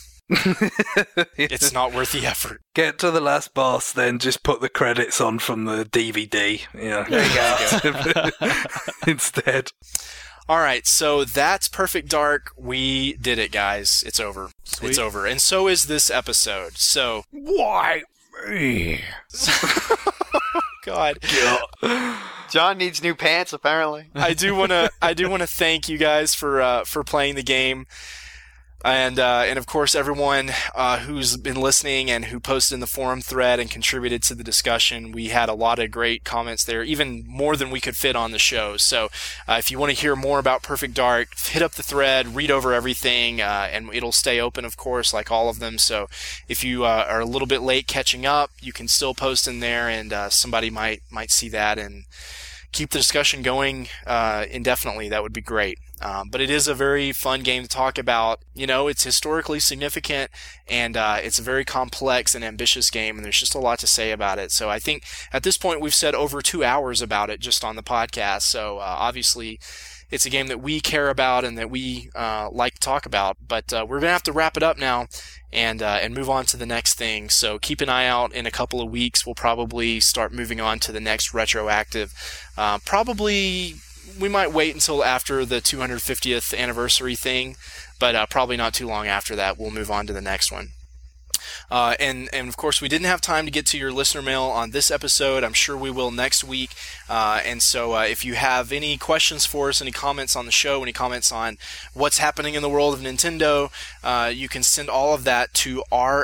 It's not worth the effort. Get to the last boss, then just put the credits on from the DVD. Yeah, There you go. Instead. All right, so that's Perfect Dark. We did it, guys. It's over. Sweet. It's over. And so is this episode. So, Why me? God. John needs new pants, apparently. I do want to thank you guys for playing the game. And of course, everyone who's been listening and who posted in the forum thread and contributed to the discussion. We had a lot of great comments there, even more than we could fit on the show. So if you want to hear more about Perfect Dark, hit up the thread, read over everything, and it'll stay open, of course, like all of them. So if you are a little bit late catching up, you can still post in there, and somebody might see that and keep the discussion going indefinitely. That would be great. But it is a very fun game to talk about. It's historically significant, and it's a very complex and ambitious game, and there's just a lot to say about it. So I think at this point we've said over 2 hours about it just on the podcast. So obviously it's a game that we care about and that we like to talk about. But we're going to have to wrap it up now and move on to the next thing. So keep an eye out. In a couple of weeks, we'll probably start moving on to the next retroactive. Probably we might wait until after the 250th anniversary thing, but probably not too long after that. We'll move on to the next one. And of course, we didn't have time to get to your listener mail on this episode. I'm sure we will next week. And so if you have any questions for us, any comments on the show, any comments on what's happening in the world of Nintendo, you can send all of that to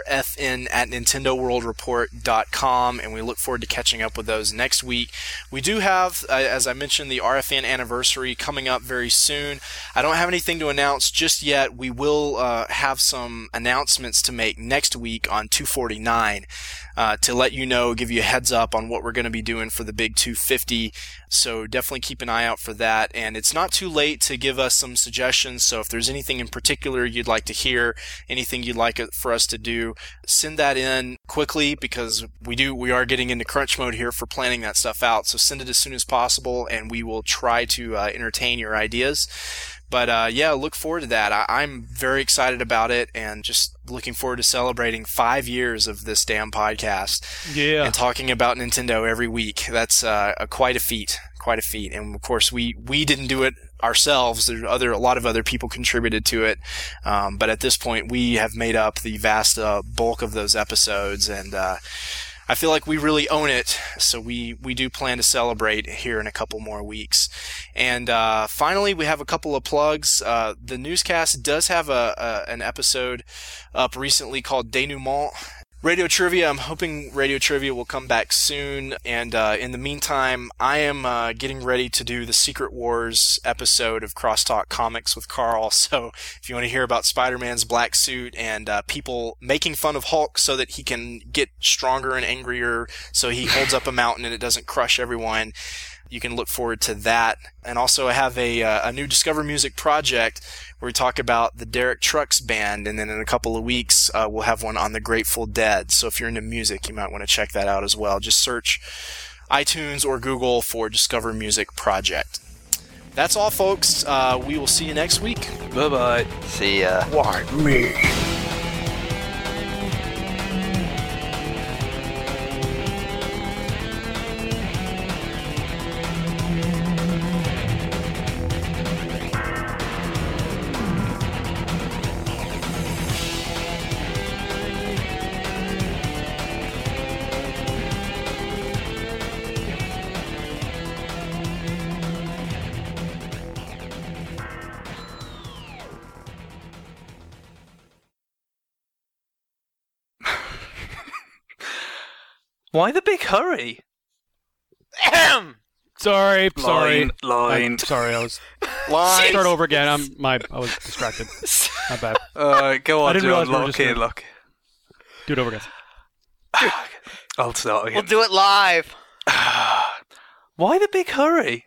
rfn@nintendoworldreport.com, and we look forward to catching up with those next week. We do have, as I mentioned, the RFN anniversary coming up very soon. I don't have anything to announce just yet. We will have some announcements to make next week on 249 to let you know, give you a heads up on what we're going to be doing for the big 250. So definitely keep an eye out for that. And it's not too late to give us some suggestions. So if there's anything in particular you'd like to hear, anything you'd like for us to do, send that in quickly, because we are getting into crunch mode here for planning that stuff out. So send it as soon as possible, and we will try to entertain your ideas. But yeah, look forward to that. I'm very excited about it, and just looking forward to celebrating 5 years of this damn podcast. Yeah. And talking about Nintendo every week. That's quite a feat. And of course, we didn't do it ourselves. A lot of other people contributed to it. But at this point, we have made up the vast bulk of those episodes, and I feel like we really own it, so we do plan to celebrate here in a couple more weeks. And finally, we have a couple of plugs. The newscast does have an episode up recently called Denouement. Radio Trivia, I'm hoping Radio Trivia will come back soon, and in the meantime, I am getting ready to do the Secret Wars episode of Crosstalk Comics with Carl. So if you want to hear about Spider-Man's black suit and people making fun of Hulk so that he can get stronger and angrier, so he holds up a mountain and it doesn't crush everyone, you can look forward to that. And also I have a new Discover Music project where we talk about the Derek Trucks Band, and then in a couple of weeks we'll have one on the Grateful Dead. So if you're into music, you might want to check that out as well. Just search iTunes or Google for Discover Music Project. That's all, folks. We will see you next week. Bye-bye. See ya. Why me? Why the big hurry? Sorry. Line. I'm sorry, I was... Line. Start over again. I was distracted. My bad. Go I on, didn't realize John. we were Lock just in, gonna- lock. Do it over again. I'll start We'll again. do it live. Why the big hurry?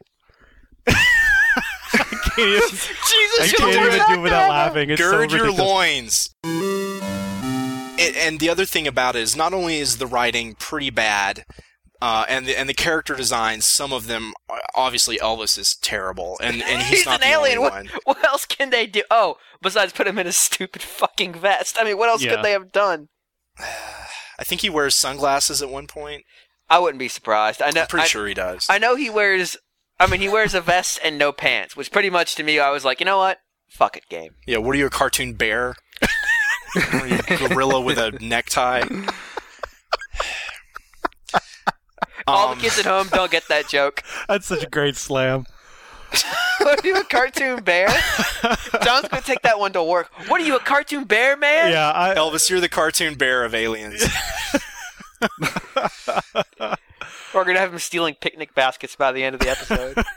I Jesus, can't even do it without laughing. It's Gird so your ridiculous. loins. And the other thing about it is, not only is the writing pretty bad, and the character designs, some of them, obviously Elvis is terrible, and he's not an the alien. only one. What else can they do? Oh, besides put him in a stupid fucking vest. I mean, what else Yeah. could they have done? I think he wears sunglasses at one point. I wouldn't be surprised. I know. I'm pretty sure he does. I know he wears. I mean, he wears a vest and no pants, which pretty much to me, I was like, you know what? Fuck it, game. Yeah, what are you, a cartoon bear? Are you a gorilla with a necktie? All the kids at home don't get that joke. That's such a great slam. What are you, a cartoon bear? John's going to take that one to work. What are you, a cartoon bear, man? Yeah, Elvis, you're the cartoon bear of Aliens. We're going to have him stealing picnic baskets by the end of the episode.